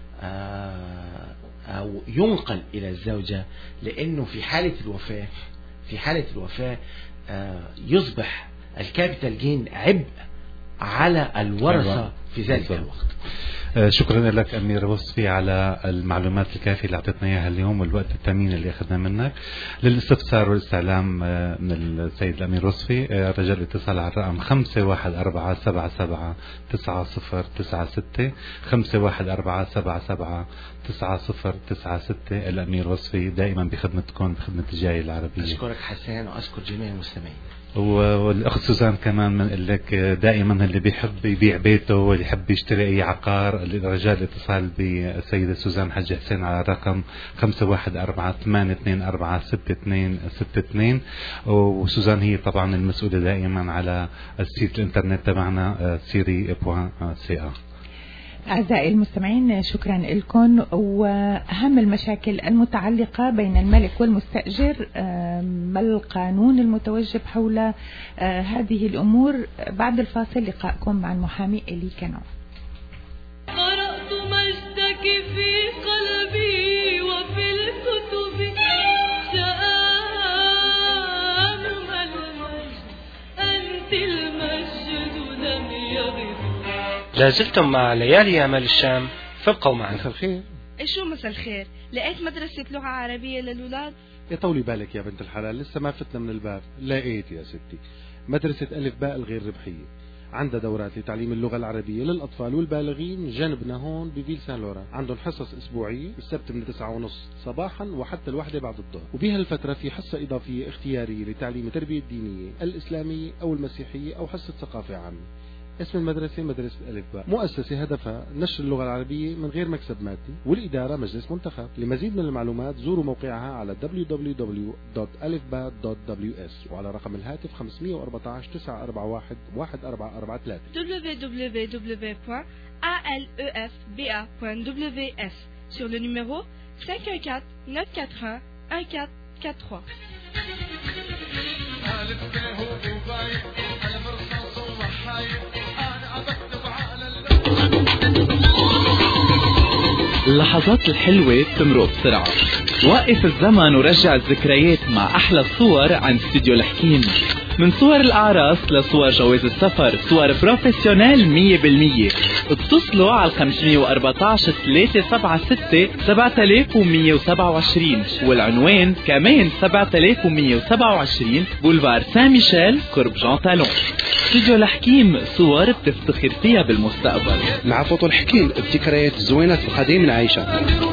أو ينقل إلى الزوجة، لأنه في حالة الوفاة في حالة الوفاة يصبح الكابيتال جين عبء على الورثة في ذلك الوقت. شكرا لك أمير وصفي على المعلومات الكافية اللي أعطيتنا إياها اليوم والوقت الثمين اللي أخذنا منك. للاستفسار والاستعلام من السيد الأمير وصفي رجاء الاتصال على الرقم خمسة واحد أربعة سبعة سبعة تسعة صفر تسعة ستة خمسة واحد أربعة سبعة سبعة تسعة صفر تسعة ستة. الأمير وصفي دائما بخدمتكم بخدمة الجالية العربية. أشكرك حسان وأشكر جميع المستمعين. والأخت سوزان كمان من لك دائما اللي بيحب يبيع بيته واللي يحب يشتري أي عقار، الرجاء الاتصال بالسيدة سوزان حج حسين على رقم خمسة واحد أربعة ثمانية اثنين أربعة ستة اثنين ستة اثنين. وسوزان هي طبعا المسؤولة دائما على السيت الانترنت تبعنا سيري بوان سي آ. أعزائي المستمعين شكرا لكم. وأهم المشاكل المتعلقة بين الملك والمستأجر، ما القانون المتوجب حول هذه الأمور؟ بعد الفاصل لقاءكم مع المحامي إلي كانو. قرأت مجدك في قلبي وفي الكتب شآن المجد أنت المجد لم يغب. لازلتم مع ليالي أمل الشام، فابقوا معنا. مساء الخير. شو مساء الخير؟ لقيت مدرسة لغة عربية للولاد؟ يا طولي بالك يا بنت الحلال، لسه ما فتنا من الباب. لقيت يا ستي مدرسة ألف باء الغير ربحية، عندها دورات لتعليم اللغة العربية للأطفال والبالغين جنبنا هون بفيل سان لوران. عندهم حصص أسبوعية السبت من تسعة ونص صباحا وحتى الواحدة بعد الظهر، وبهالفترة في حصة إضافية اختيارية لتعليم التربية الدينية الإسلامية أو المسيحية أو حصة ثقافة عامة. اسم المدرسة مدرسة ألف باء، مؤسسة هدفها نشر اللغة العربية من غير مكسب مادي، والإدارة مجلس منتخب. لمزيد من المعلومات زوروا موقعها على دبليو دبليو دبليو دوت ألف باء دوت دبليو إس وعلى رقم الهاتف خمسة أربعة واحد تسعة أربعة واحد واحد أربعة أربعة ثلاثة دبليو دبليو دبليو point a l e f b a point w s sur le numéro cinq un quatre neuf quatre un un quatre quatre trois. اللحظات الحلوة بتمرق بسرعة. وقف الزمن ورجع الذكريات مع أحلى الصور عن استوديو الحكيم. من صور الأعراس لصور جواز السفر، صور بروفيسيونيل مية بالمية. اتصلوا على خمسة أربعة عشر ثلاثة سبعة ستة سبعة آلاف ومية وسبعة وعشرين والعنوان كمان سبعة آلاف ومية وسبعة وعشرين بولفار سان ميشيل قرب جان تالون. استوديو الحكيم، صور بتفتخر فيها بالمستقبل. مع فوتو الحكيم ابتكارات زوينة القديم العيشة.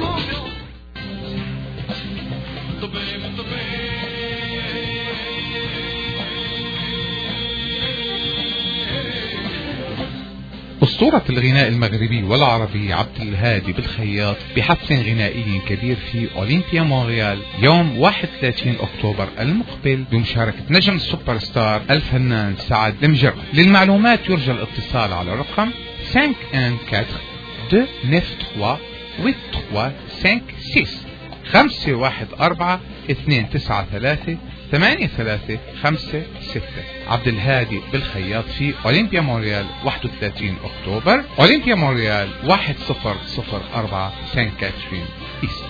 أسطورة الغناء المغربي والعربي عبد الهادي بالخياط بحفل غنائي كبير في أولمبيا مونريال يوم واحد وثلاثين أكتوبر المقبل بمشاركة نجم السوبر ستار الفنان سعد المجرد. للمعلومات يرجى الاتصال على رقم خمسة واحد أربعة اثنين تسعة ثلاثة ثمانية ستة خمسة خمسة واحد أربعة اثنين تسعة ثلاثة ثمانية ثلاثة خمسة ستة. عبد الهادي بالخياط في أولمبيا مونريال واحد وثلاثين أكتوبر، أولمبيا مونريال واحد صفر صفر أربعة سان كاترين إيست.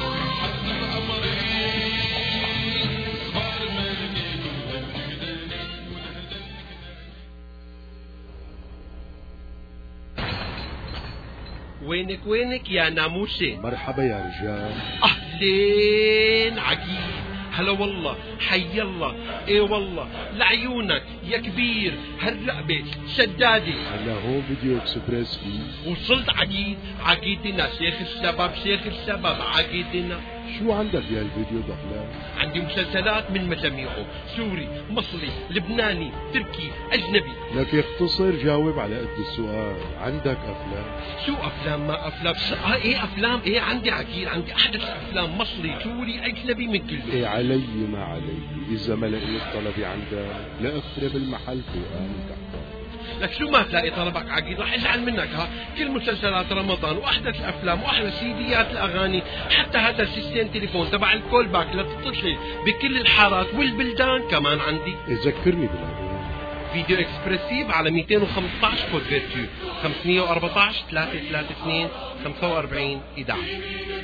وينك وينك يا ناموسي؟ مرحبا يا رجال. أهلين عقيل. هلا والله، حي الله، ايه والله، لعيونك يا كبير، هالرقبة شدادي. هلا هو فيديو اكسبريس فيه. وصلت عقيد، عقيدنا شيخ الشباب، شيخ الشباب عقيدنا. شو عندك يا الفيديو دخلة؟ عندي مسلسلات من مجاميعه، سوري، مصري، لبناني، تركي، أجنبي. لك اختصر جاوب على قد السؤال. عندك أفلام؟ شو أفلام ما أفلام؟ آه إيه أفلام، إيه عندي عقيل، عندي أحدث أفلام، مصري، سوري، أجنبي، من كله. إيه علي ما علي، إذا ما لقيت طلبي عندك لأخرب المحل فوقاني تحت. لك شو ما تلاقي طلبك عقيد رح ازعل منك. ها كل مسلسلات رمضان واحدث الافلام واحلى سيديات الاغاني، حتى هذا السيستم تليفون تبع الكول باك لتتصل بكل الحارات والبلدان كمان عندي. ذكرني بالاغاني. فيديو اكسبرسيف على مئتين وخمسة عشر كود فيرتو خمسة أربعة عشر ثلاثة ثلاثة اثنين خمسة أربعين أحد عشر.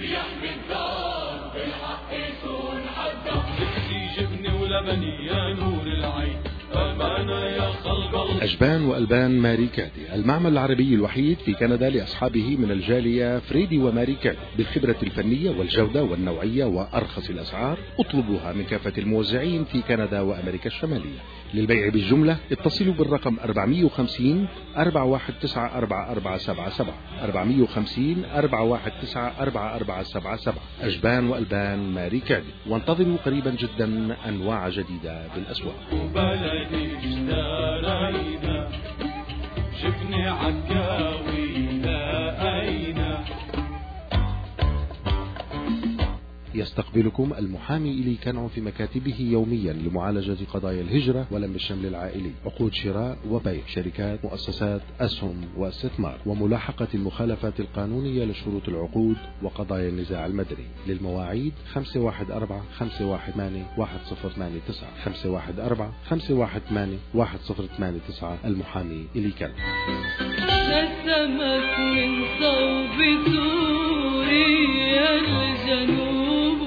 جبني ولبني يا نور العين. أجبان وألبان ماري كادي، المعمل العربي الوحيد في كندا لأصحابه من الجالية فريدي وماري كادي، بالخبرة الفنية والجودة والنوعية وأرخص الأسعار. اطلبوها من كافة الموزعين في كندا وأمريكا الشمالية. للبيع بالجملة اتصلوا بالرقم أربعمئة وخمسين أربعة واحد تسعة أربعة أربعة سبعة سبعة أربعمئة وخمسين أربعة واحد تسعة أربعة أربعة سبعة سبعة. أجبان وألبان ماري كادي، وانتظروا قريبا جدا أنواع جديدة بالأسواق. اشترينا شفني عكاوي لقينا. يستقبلكم المحامي إلي كنعو في مكاتبه يوميا لمعالجة قضايا الهجرة ولم الشمل العائلي، عقود شراء وبيع، شركات، مؤسسات، أسهم واستثمار، وملاحقة المخالفات القانونية لشروط العقود وقضايا النزاع المدني. للمواعيد خمسة واحد أربعة خمسة واحد ثمانية واحد صفر ثمانية تسعة خمسة واحد أربعة خمسة واحد ثمانية واحد صفر ثمانية تسعة. المحامي إلي كنعو. نسمت من صوب سوريا الجنوب،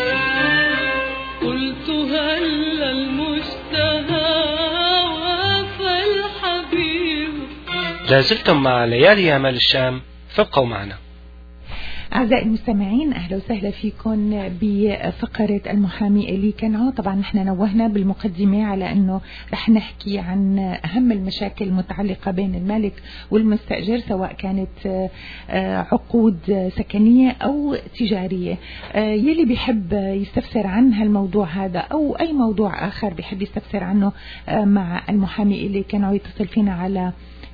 قلت هل المشتهى وفى الحبيب. لازلتم مع ليالي أمل الشام، فابقوا معنا. أعزائي المستمعين، أهلا وسهلا فيكم بفقرة المحامي إلي كنعو. طبعا نحن نوهنا بالمقدمة على أنه رح نحكي عن أهم المشاكل المتعلقة بين المالك والمستأجر، سواء كانت عقود سكنية أو تجارية. يلي بيحب يستفسر عن هالموضوع هذا أو أي موضوع آخر بيحب يستفسر عنه مع المحامي إلي كنعو يتصل فينا على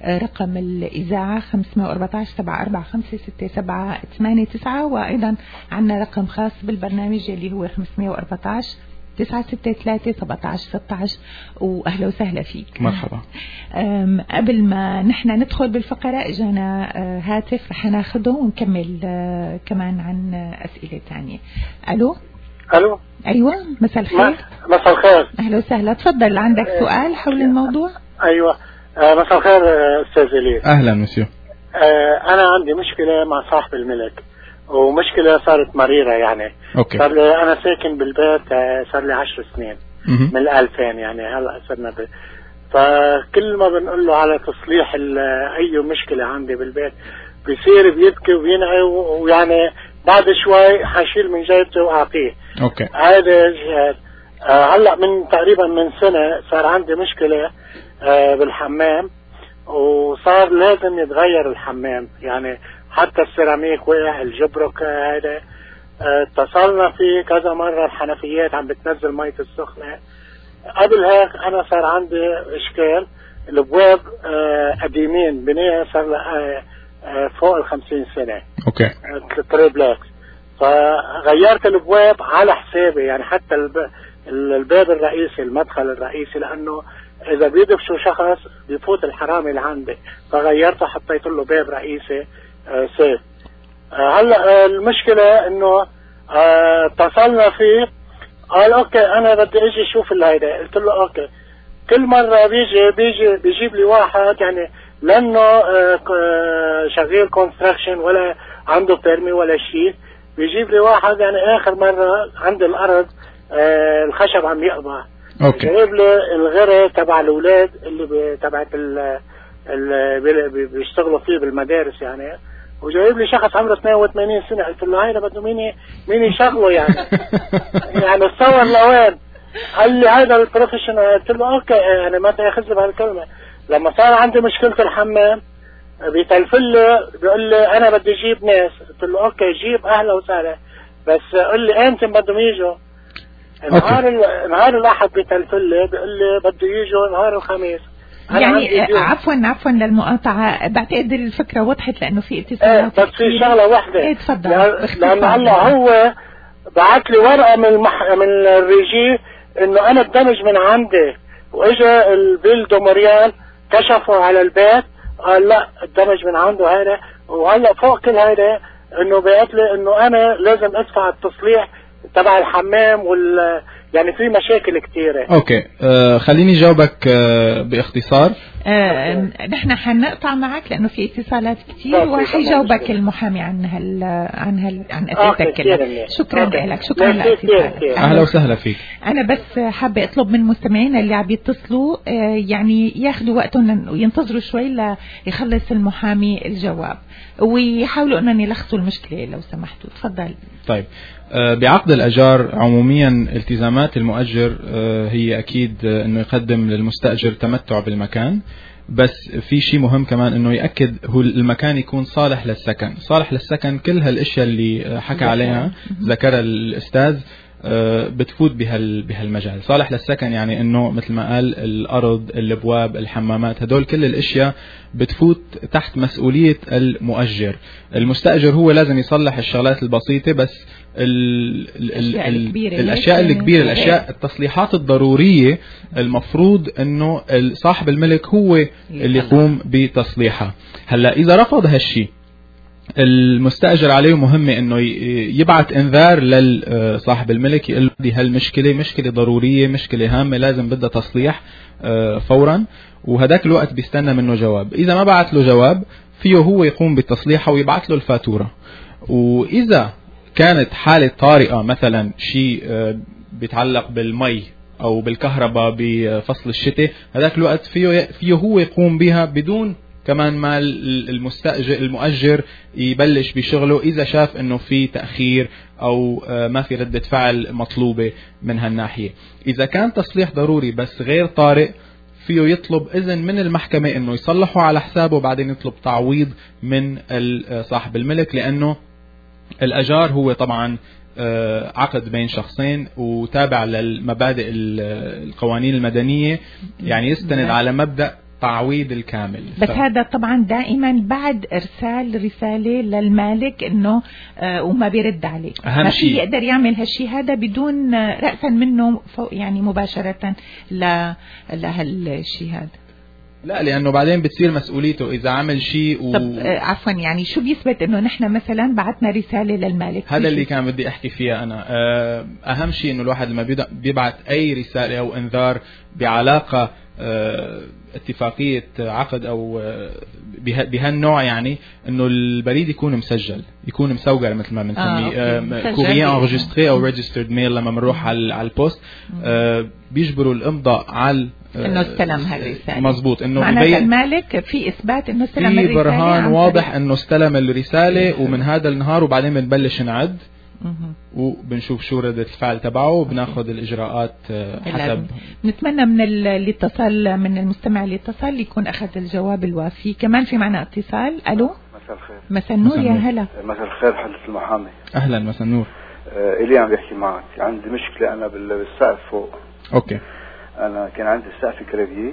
رقم الإذاعة خمسة أربعة عشر سبعة أربعة خمسة ستة سبعة ثمانية تسعة، وأيضا عندنا رقم خاص بالبرنامج اللي هو خمسة أربعة عشر تسعة ستة ثلاثة سبعة عشر ستة عشر. وأهلا وسهلا فيك. مرحبا. قبل ما نحن ندخل بالفقرة اجانا هاتف رح ناخده ونكمل كمان عن أسئلة تانية. ألو. ألو. أيوة مساء الخير. مساء الخير. أهلا وسهلا، تفضل عندك سؤال حول الموضوع؟ أيوة مساء الخير أستاذ إليس. أهلا مسيو. أنا عندي مشكلة مع صاحب الملك، ومشكلة صارت مريرة يعني. أوكي. صار لي أنا ساكن بالبيت صار لي عشر سنين مه. من الألفين يعني هلا صرنا ب... فكل ما بنقول له على تصليح أي مشكلة عندي بالبيت بيصير بيبكي وبينعي، ويعني بعد شوي حشيل من جيبته وأعطيه. أوكي. هذا جهاد. آه هلا من تقريبا من سنة صار عندي مشكلة آه بالحمام، وصار لازم يتغير الحمام، يعني حتى السيراميك وقع، الجبرك هذا اتصلنا فيه كذا مرة، الحنفيات عم بتنزل مية السخنة. قبل هيك أنا صار عندي إشكال، الأبواب اه قديمين بنية صار اه اه فوق الخمسين سنة. أوكي. تريبلاكس، فغيرت الأبواب على حسابي، يعني حتى الب... الباب الرئيسي المدخل الرئيسي، لأنه إذا بيدفشوا شخص بيفوت الحرامي اللي عندي، فغيرته حطيت له باب رئيسي اه سيف. اه هلا اه المشكلة إنه اتصلنا اه فيه قال أوكي أنا بدي أجي أشوف الهيدا، قلت له أوكي. كل مرة بيجي بيجي بيجيب لي واحد، يعني لأنه اه شغيل كونستراكشن ولا عنده بيرمي ولا شيء، بيجيب لي واحد يعني آخر مرة عند الأرض اه الخشب عم يقطع. اوكي. جايب لي الغرة تبع الاولاد اللي تبعت اللي بيشتغلوا فيه بالمدارس يعني، وجايب لي شخص عمره اثنين وثمانين سنة. قلت له هيدا بده مين مين يشغله يعني يعني تصور لوين. قال لي هيدا البروفيشنال. قلت له اوكي يعني ما تاخذني بهالكلمة. لما صار عندي مشكلة الحمام بيتلفل لي بيقول لي انا بدي اجيب ناس. قلت له اوكي جيب اهلا وسهلا، بس قل لي امتى بدهم يجوا. نهار نهار الاحد بيتلفل لي بيقول لي بده يجوا نهار الخميس. يعني عفوا عفوا للمقاطعة، بعتقد الفكرة وضحت لأنه في اتصالات. ايه بس في شغلة واحدة. ايه تفضل. لأن هلا هو بعت لي ورقة من المح... من الريجي إنه أنا الدمج من عندي، وإجا البيلدو مريال كشفوا على البيت قال لا الدمج من عنده هذا، وهلا فوق كل هذا إنه بعت لي إنه أنا لازم أدفع التصليح تبع الحمام وال يعني في مشاكل كثيرة. اوكي آه خليني جاوبك آه باختصار. آه نحن حنقطع معك لانه في اتصالات كثير، وحيجاوبك المحامي عن هال عن هال عن اسئلتك. شكرا لك، شكرا لاتصالك. اهلا وسهلا فيك. انا بس حابه اطلب من المستمعين اللي عم يتصلوا آه يعني ياخذوا وقتهم وينتظروا شوي ليخلص المحامي الجواب، ويحاولوا انهم يلخصوا المشكله لو سمحتوا. تفضل. طيب بعقد الأجار عموميا التزامات المؤجر هي أكيد أنه يقدم للمستأجر تمتع بالمكان، بس في شيء مهم كمان أنه يأكد هو المكان يكون صالح للسكن. صالح للسكن كل هالأشياء اللي حكى عليها ذكرها الأستاذ بتفوت بهال بهالمجال. صالح للسكن يعني انه مثل ما قال الارض، الابواب، الحمامات، هدول كل الاشياء بتفوت تحت مسؤولية المؤجر. المستأجر هو لازم يصلح الشغلات البسيطة بس ال ال ال الاشياء الكبيرة، الاشياء التصليحات الضرورية المفروض انه صاحب الملك هو اللي يقوم بتصليحها. هلا اذا رفض هالشي المستأجر عليه مهمة انه يبعث انذار لصاحب الملك يقول له هالمشكلة مشكلة ضرورية، مشكلة هامة لازم بدها تصليح فورا، وهداك الوقت بيستنى منه جواب. اذا ما بعث له جواب فيه هو يقوم بالتصليحها ويبعث له الفاتورة. واذا كانت حالة طارئة مثلا شيء بيتعلق بالمي او بالكهرباء بفصل الشتاء، هداك الوقت فيه فيه هو يقوم بها بدون كمان ما المستأجر المؤجر يبلش بشغله إذا شاف إنه في تأخير أو ما في ردة فعل مطلوبة من هالناحية. إذا كان تصليح ضروري بس غير طارئ فيه يطلب إذن من المحكمة إنه يصلحه على حسابه، وبعدين يطلب تعويض من صاحب الملك، لأنه الأجار هو طبعا عقد بين شخصين وتابع للمبادئ القوانين المدنية، يعني يستند على مبدأ التعويض الكامل. بس ف... هذا طبعا دائما بعد ارسال رساله للمالك انه آه وما بيرد عليه، أهم ما شيء في يقدر يعمل هالشيء هذا بدون آه رأسا منه يعني مباشره ل لهالشيء هذا. لا، لانه بعدين بتصير مسؤوليته اذا عمل شيء و... طب آه عفوا، يعني شو بيثبت انه نحن مثلا بعثنا رساله للمالك؟ هذا اللي كان بدي احكي فيها انا. آه اهم شيء انه الواحد لما بيبعث اي رساله او انذار بعلاقه آه اتفاقيه عقد او آه بهالنوع، يعني انه البريد يكون مسجل، يكون مسوقر مثل ما بنسميه، كوريين انرجستري او ريجسترد ميل. لما بنروح على على البوست آه بيجبروا الامضاء على انه استلم هالرساله. مظبوط، انه معناتها المالك في اثبات انه استلم الرساله، في برهان واضح انه استلم الرساله، ومن هذا النهار وبعدين بنبلش نعد وبنشوف شو ردة الفعل تبعه وبناخذ الاجراءات حسب. نتمنى من اللي اتصل، من المستمع اللي اتصل يكون اخذ الجواب الوافي. كمان في معنا اتصال. الو، مساء الخير. مساء النور، يا هلا. مساء الخير حضرة المحامي. اهلا، مساء النور. آه الي عم بحكي معك. عندي مشكله انا بالسقف فوق. اوكي. انا كان عندي السقف كريفيه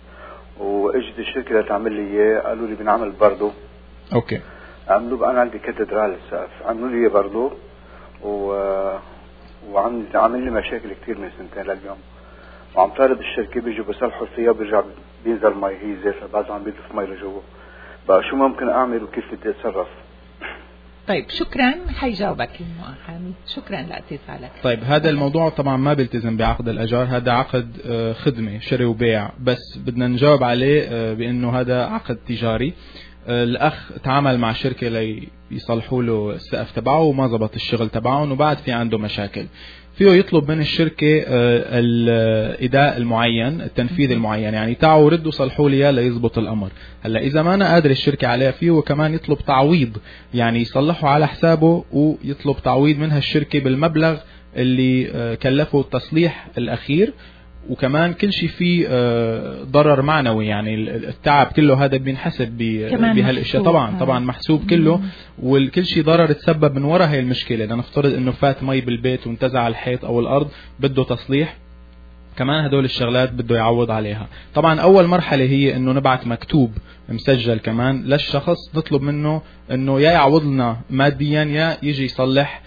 واجت الشركه لتعمل لي اياه، قالوا لي بنعمل برضه. اوكي. عملوا، انا عندي كاتدرال السقف، عملوا لي اياه برضه و وعم عامل لي مشاكل كثير من سنتين لليوم، وعم طالب الشركه بيجوا بيصلحوا فيها وبيرجع بينزل مي، هي زافه، بعد عم بيضيف مي لجوا. بقى شو ممكن اعمل وكيف بدي اتصرف؟ طيب شكرا، حيجاوبك المحامي. شكرا لاتصالك. طيب هذا الموضوع طبعا ما بيلتزم بعقد الاجار، هذا عقد خدمه، شراء وبيع، بس بدنا نجاوب عليه بانه هذا عقد تجاري. الاخ تعامل مع شركه ليصلحوا له السقف تبعه وما زبط الشغل تبعهم، وبعد في عنده مشاكل، فيه يطلب من الشركه الاداء المعين، التنفيذ المعين، يعني تعالوا ردوا صلحوا لي ليزبط الامر. هلا اذا ما أنا قادر الشركه عليها، فيه وكمان يطلب تعويض، يعني يصلحوا على حسابه ويطلب تعويض منها الشركه بالمبلغ اللي كلفه التصليح الاخير، وكمان كل شيء فيه ضرر معنوي، يعني التعب كله هذا بينحسب بهالاشياء. طبعا طبعا محسوب كله، والكل شيء ضرر تسبب من وراء هاي المشكله. لنفترض انه فات مي بالبيت وانتزع الحيط او الارض، بده تصليح، كمان هدول الشغلات بده يعوض عليها. طبعا اول مرحله هي انه نبعث مكتوب مسجل كمان للشخص، نطلب منه انه يا يعوض لنا ماديا يا يجي يصلح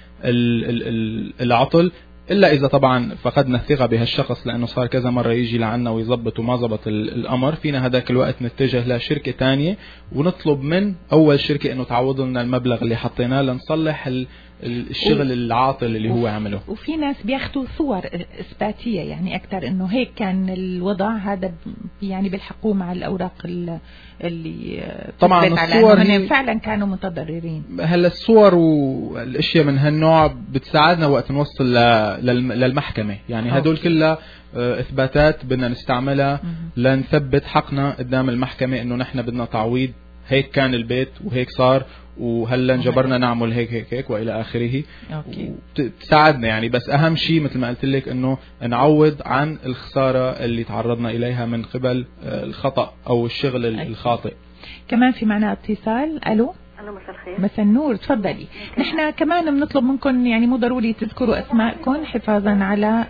العطل، إلا إذا طبعا فقدنا الثقة بهالشخص لأنه صار كذا مرة يجي لعنا ويضبط وما زبط الأمر. فينا هذاك الوقت نتجه لشركة تانية ونطلب من أول شركة إنه تعوض لنا المبلغ اللي حطيناه لنصلح الشغل العاطل اللي هو عمله. وفي ناس بياخدوا صور إثباتية، يعني أكتر إنه هيك كان الوضع، هذا يعني بيلحقوه مع الأوراق اللي طبعا الصور هن فعلا كانوا متضررين. هلا الصور والاشياء من هالنوع بتساعدنا وقت نوصل للمحكمة، يعني هدول كلها إثباتات بدنا نستعملها لنثبت حقنا قدام المحكمة إنه نحن بدنا تعويض، هيك كان البيت وهيك صار وهلا انجبرنا نعمل هيك هيك هيك والى اخره. تساعدنا يعني، بس اهم شيء مثل ما قلت لك انه نعوض عن الخساره اللي تعرضنا اليها من قبل الخطا او الشغل الخاطئ. كمان في معنا اتصال. الو، الو، مساء الخير. مساء النور، تفضلي. نحن كمان بنطلب منكم، يعني مو ضروري تذكروا اسماءكم حفاظا على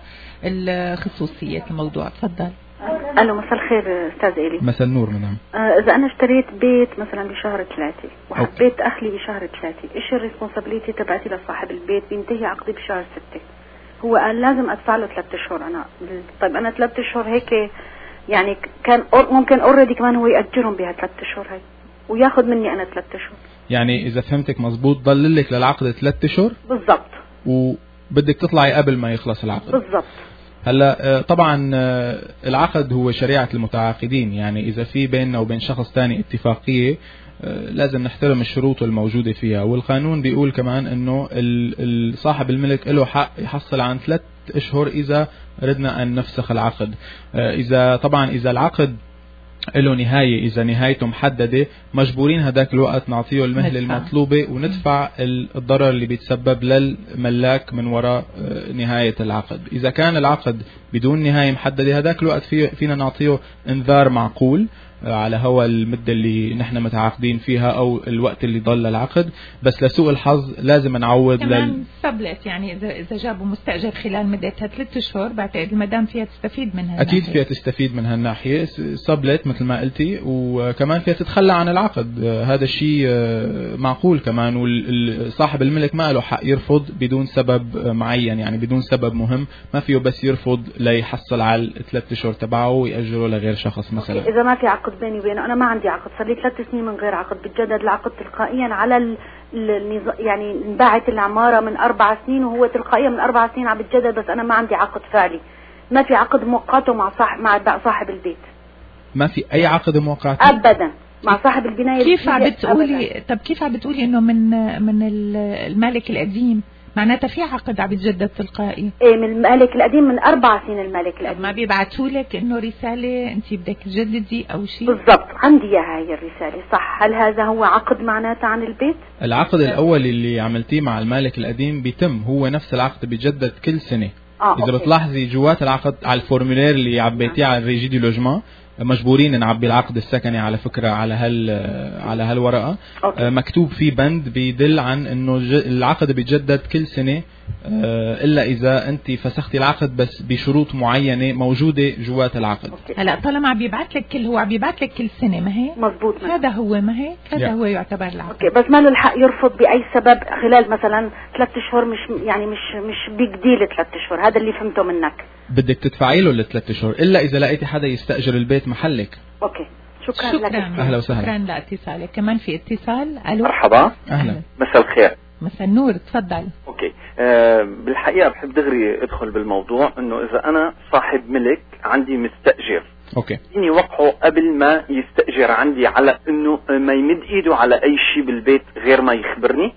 الخصوصيه الموضوع. تفضل. الو، مساء الخير استاذ إلي. مساء النور مدام. آه اذا انا اشتريت بيت مثلا بشهر ثلاثة وحبيت اخلي بشهر ثلاثة، ايش الريسبونسابيلتي تبعتي لصاحب البيت؟ بينتهي عقدي بشهر ستة، هو قال لازم ادفع له ثلاثة اشهر. انا طيب انا ثلاثة اشهر هيك يعني كان ممكن اوريدي كمان هو ياجرهم بها ثلاثة اشهر هاي وياخذ مني انا ثلاثة اشهر. يعني اذا فهمتك مزبوط ضل لك للعقد ثلاثة اشهر بالضبط، وبدك تطلعي قبل ما يخلص العقد بالضبط. هلا طبعا العقد هو شريعة المتعاقدين، يعني إذا في بيننا وبين شخص تاني اتفاقية لازم نحترم الشروط الموجودة فيها، والقانون بيقول كمان إنه صاحب الملك له حق يحصل عن ثلاث أشهر إذا ردنا أن نفسخ العقد. إذا طبعا إذا العقد له نهاية، إذا نهايته محددة، مجبورين هداك الوقت نعطيه المهلة المطلوبة وندفع الضرر اللي بيتسبب للملاك من وراء نهاية العقد. إذا كان العقد بدون نهاية محددة هداك الوقت في فينا نعطيه انذار معقول على هوا المدة اللي نحن متعاقدين فيها أو الوقت اللي ضل العقد. بس لسوء الحظ لازم نعود كمان لل... سبلت، يعني إذا إذا جابوا مستأجر خلال مدتها ثلاثة أشهر بعتقد المدام فيها تستفيد منها. أكيد فيها تستفيد من هالناحية سبلت مثل ما قلتي، وكمان فيها تتخلى عن العقد. هذا الشيء معقول كمان، وصاحب الملك ما له حق يرفض بدون سبب معين، يعني بدون سبب مهم. ما فيه بس يرفض ليحصل على الثلاث أشهر تبعه ويأجره لغير شخص مثلا. إذا ما في عقد بيني وبينه، أنا ما عندي عقد، صار لي ثلاث سنين من غير عقد، بتجدد العقد تلقائيا على ال... النظ... يعني انباعت العمارة من أربع سنين وهو تلقائيا من أربع سنين عم بتجدد، بس أنا ما عندي عقد فعلي، ما في عقد مؤقت مع صاحب مع صاحب البيت. ما في أي عقد مؤقت أبدا مع صاحب البناية. كيف عم بتقولي؟ طب كيف عم بتقولي إنه من من المالك القديم؟ معناتها في عقد عم بيتجدد تلقائي. ايه من المالك القديم من اربع سنين المالك القديم. ما بيبعتوا لك انه رساله انت بدك تجددي او شيء؟ بالضبط، عندي اياها هي الرساله. صح، هل هذا هو عقد معناته عن البيت؟ العقد الاول اللي عملتيه مع المالك القديم بيتم هو نفس العقد، بيتجدد كل سنه. آه اذا بتلاحظي جوات العقد على الفورمولير اللي عبيتيه على الريجي دي لوجمان، مجبورين نعبي العقد السكني على فكرة على هال على هالورقة. أوكي. مكتوب فيه بند بيدل عن انه العقد بيتجدد كل سنة الا اذا انت فسختي العقد، بس بشروط معينة موجودة جوات العقد. هلا طالما عم بيبعت لك كل هو عم بيبعت لك كل سنة، ما هي مزبوط، هذا هو ما هي هذا yeah. هو يعتبر العقد. اوكي، بس ما له الحق يرفض باي سبب خلال مثلا ثلاث اشهر، مش يعني مش مش بيج ديل ثلاث اشهر. هذا اللي فهمته منك. بدك تدفعي له لثلاث اشهر الا اذا لقيتي حدا يستاجر البيت محلك. اوكي، شكرا, شكرا لك. اهلا وسهلا. شكرا لاتصالك. كمان في اتصال. الو، مرحبا. اهلا، مساء الخير. مساء النور، تفضل. اوكي، أه بالحقيقه بحب دغري ادخل بالموضوع، انه اذا انا صاحب ملك عندي مستاجر، اوكي، فيني وقعه قبل ما يستاجر عندي على انه ما يمد ايده على اي شيء بالبيت غير ما يخبرني،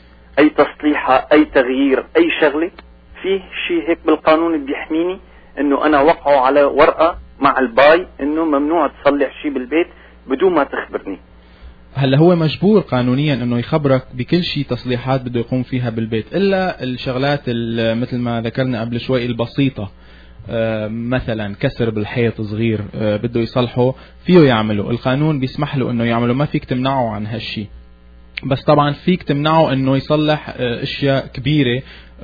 اي تصليحه، اي تغيير، اي شغله. في شيء هيك بالقانون بيحميني انه انا وقعه على ورقه مع الباي انه ممنوع تصلح شيء بالبيت بدون ما تخبرني. هلا هو مجبور قانونيا انه يخبرك بكل شيء تصليحات بده يقوم فيها بالبيت، الا الشغلات مثل ما ذكرنا قبل شوي البسيطه، آه مثلا كسر بالحيط صغير آه بده يصلحه فيه يعمله، القانون بيسمح له انه يعمله، ما فيك تمنعه عن هالشيء. بس طبعا فيك تمنعه انه يصلح آه اشياء كبيره،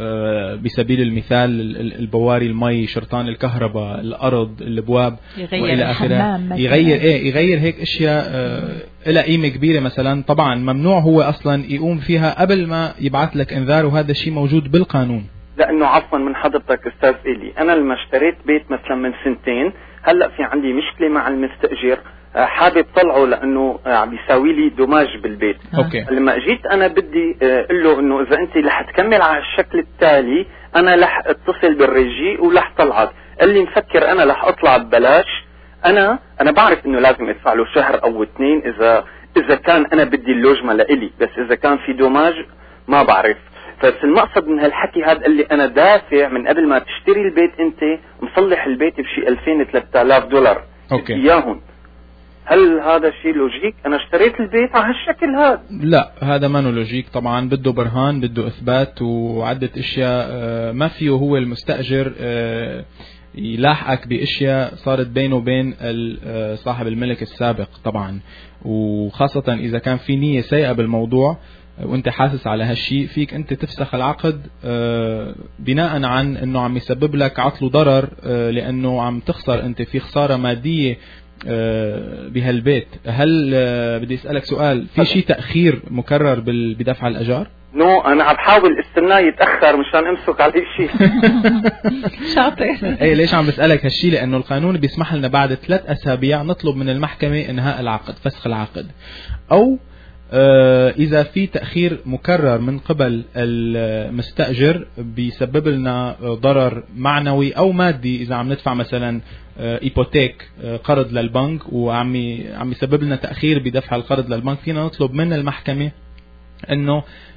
آه بسبيل المثال البواري المي، شرطان الكهرباء، الارض، الابواب والى اخره. يغير ايه يغير هيك اشياء آه لها قيمه كبيره مثلا. طبعا ممنوع هو اصلا يقوم فيها قبل ما يبعث لك انذار، وهذا الشيء موجود بالقانون. لانه عفوا من حضرتك استاذ إلي، انا لما اشتريت بيت مثلا من سنتين، هلا في عندي مشكله مع المستاجر، حابب طلعه لانه عم بيساوي لي دوماج بالبيت. أوكي. لما جيت انا بدي اقول له انه اذا انت رح تكمل على الشكل التالي انا رح اتصل بالريجي ورح طلعك، قال لي مفكر انا رح اطلع ببلاش. انا انا بعرف انه لازم ادفع له شهر او اثنين اذا اذا كان انا بدي اللوجمه لإلي، بس اذا كان في دوماج ما بعرف. بس المقصد من هالحكي هذا، قال لي انا دافع من قبل ما تشتري البيت، انت مصلح البيت بشي ألفين ثلاثة آلاف دولار اوكي اياهم. هل هذا شيء لوجيك؟ انا اشتريت البيت على هالشكل هذا. لا، هذا ما لوجيك طبعا، بده برهان، بده اثبات وعدة اشياء. ما فيه هو المستأجر يلاحقك باشياء صارت بينه وبين صاحب الملك السابق طبعا، وخاصة اذا كان في نية سيئة بالموضوع وانت حاسس على هالشيء، فيك انت تفسخ العقد بناء عن انه عم يسبب لك عطل وضرر، لانه عم تخسر انت، في خسارة مادية بهالبيت. هل بدي اسالك سؤال، في شيء تاخير مكرر بدفع الاجار؟ نو no, انا عم بحاول استناه يتاخر مشان امسك عليه شيء. شاطر. اي ليش عم بسالك هالشيء؟ لانه القانون بيسمح لنا بعد ثلاث اسابيع نطلب من المحكمه انهاء العقد، فسخ العقد، او إذا في تأخير مكرر من قبل المستأجر بيسبب لنا ضرر معنوي أو مادي. إذا عم ندفع مثلا إيبوتيك، قرض للبنك، وعم عم يسبب لنا تأخير بدفع القرض للبنك، فينا نطلب من المحكمة إنه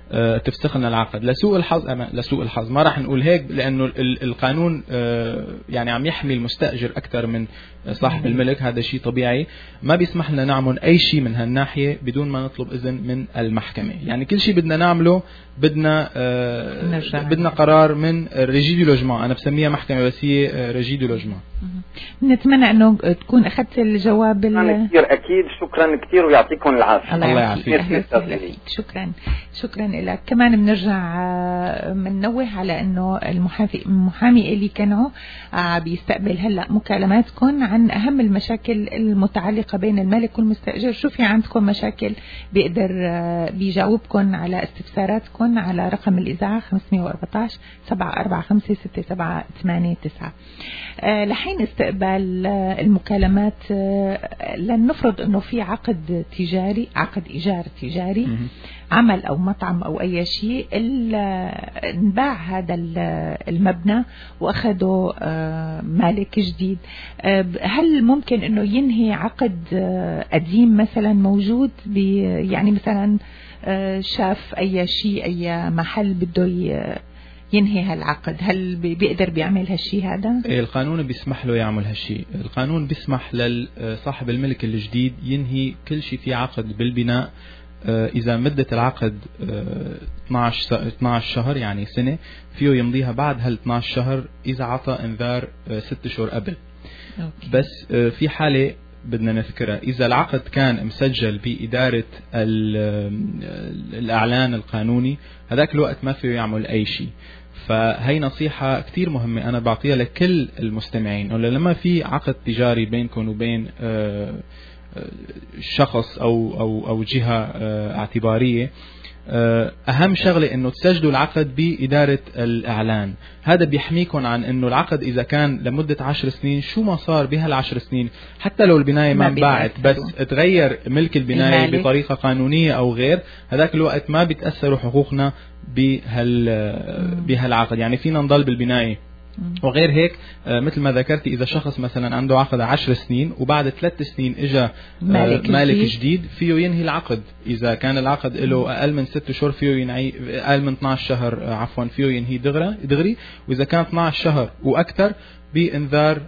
تفسخ لنا العقد. لسوء الحظ لسوء الحظ ما راح نقول هيك، لأنه القانون يعني عم يحمي المستأجر أكثر من صاحب الملك. هذا شيء طبيعي، ما بيسمح لنا نعمل أي شيء من هالناحية بدون ما نطلب إذن من المحكمة. يعني كل شيء بدنا نعمله بدنا بدنا قرار من ريجي دو لوجمان. أنا بسميها محكمة بس هي ريجي دو لوجمان. نتمنى أنه تكون أخذت الجواب. كثير أكيد، شكرا كثير ويعطيكم العافية. الله يعافيك. شكرا شكرا لك. كمان بنرجع بننوه على أنه المحامي المحامي اللي كانوا بيستقبل هلا مكالماتكم عن أهم المشاكل المتعلقة بين المالك والمستأجر. شو في عندكم مشاكل بيقدر بيجاوبكم على استفساراتكم على رقم الإذاعة خمسمية وأربعة عشر سبعة أربعة خمسة ستة سبعة ثمانية تسعة. لحين استقبال المكالمات لنفرض أنه في عقد تجاري، عقد إيجار تجاري، عمل أو مطعم أو أي شيء، انباع هذا المبنى وأخذوا مالك جديد. هل ممكن أنه ينهي عقد قديم مثلا موجود؟ يعني مثلا شاف أي شيء، أي محل بده ينهي هالعقد، هل بيقدر بيعمل هالشيء هذا؟ القانون بيسمح له يعمل هالشيء. القانون بيسمح لصاحب الملك الجديد ينهي كل شيء في عقد بالبناء إذا مدة العقد اثناشر شهر يعني سنة، فيه يمضيها بعد هال اثناشر شهر إذا عطى انذار ست شهور قبل. أوكي. بس في حالة بدنا نذكرها، إذا العقد كان مسجل بإدارة الإعلان القانوني هذاك الوقت ما فيه يعمل أي شيء. فهي نصيحة كتير مهمة أنا بعطيها لكل المستمعين، أولا لما في عقد تجاري بينكم وبين شخص أو أو أو جهة اعتبارية، أهم شغلة إنه تسجلوا العقد بإدارة الإعلان. هذا بيحميكم عن إنه العقد إذا كان لمدة عشر سنين شو ما صار بهالعشر سنين، حتى لو البناية ما انباعت بس تغير ملك البناية المالك بطريقة قانونية أو غير، هذاك الوقت ما بيتأثروا حقوقنا بهال بهالعقد. يعني فينا نضل بالبناية. وغير هيك مثل ما ذكرتي، إذا شخص مثلا عنده عقد عشر سنين وبعد ثلاث سنين إجا مالك, مالك جديد. جديد فيه ينهي العقد. إذا كان العقد له أقل من ست شهور فيه ينهي، أقل من اثناشر شهر عفوا فيه ينهي دغري دغري وإذا كان اثناشر شهر وأكثر بإنذار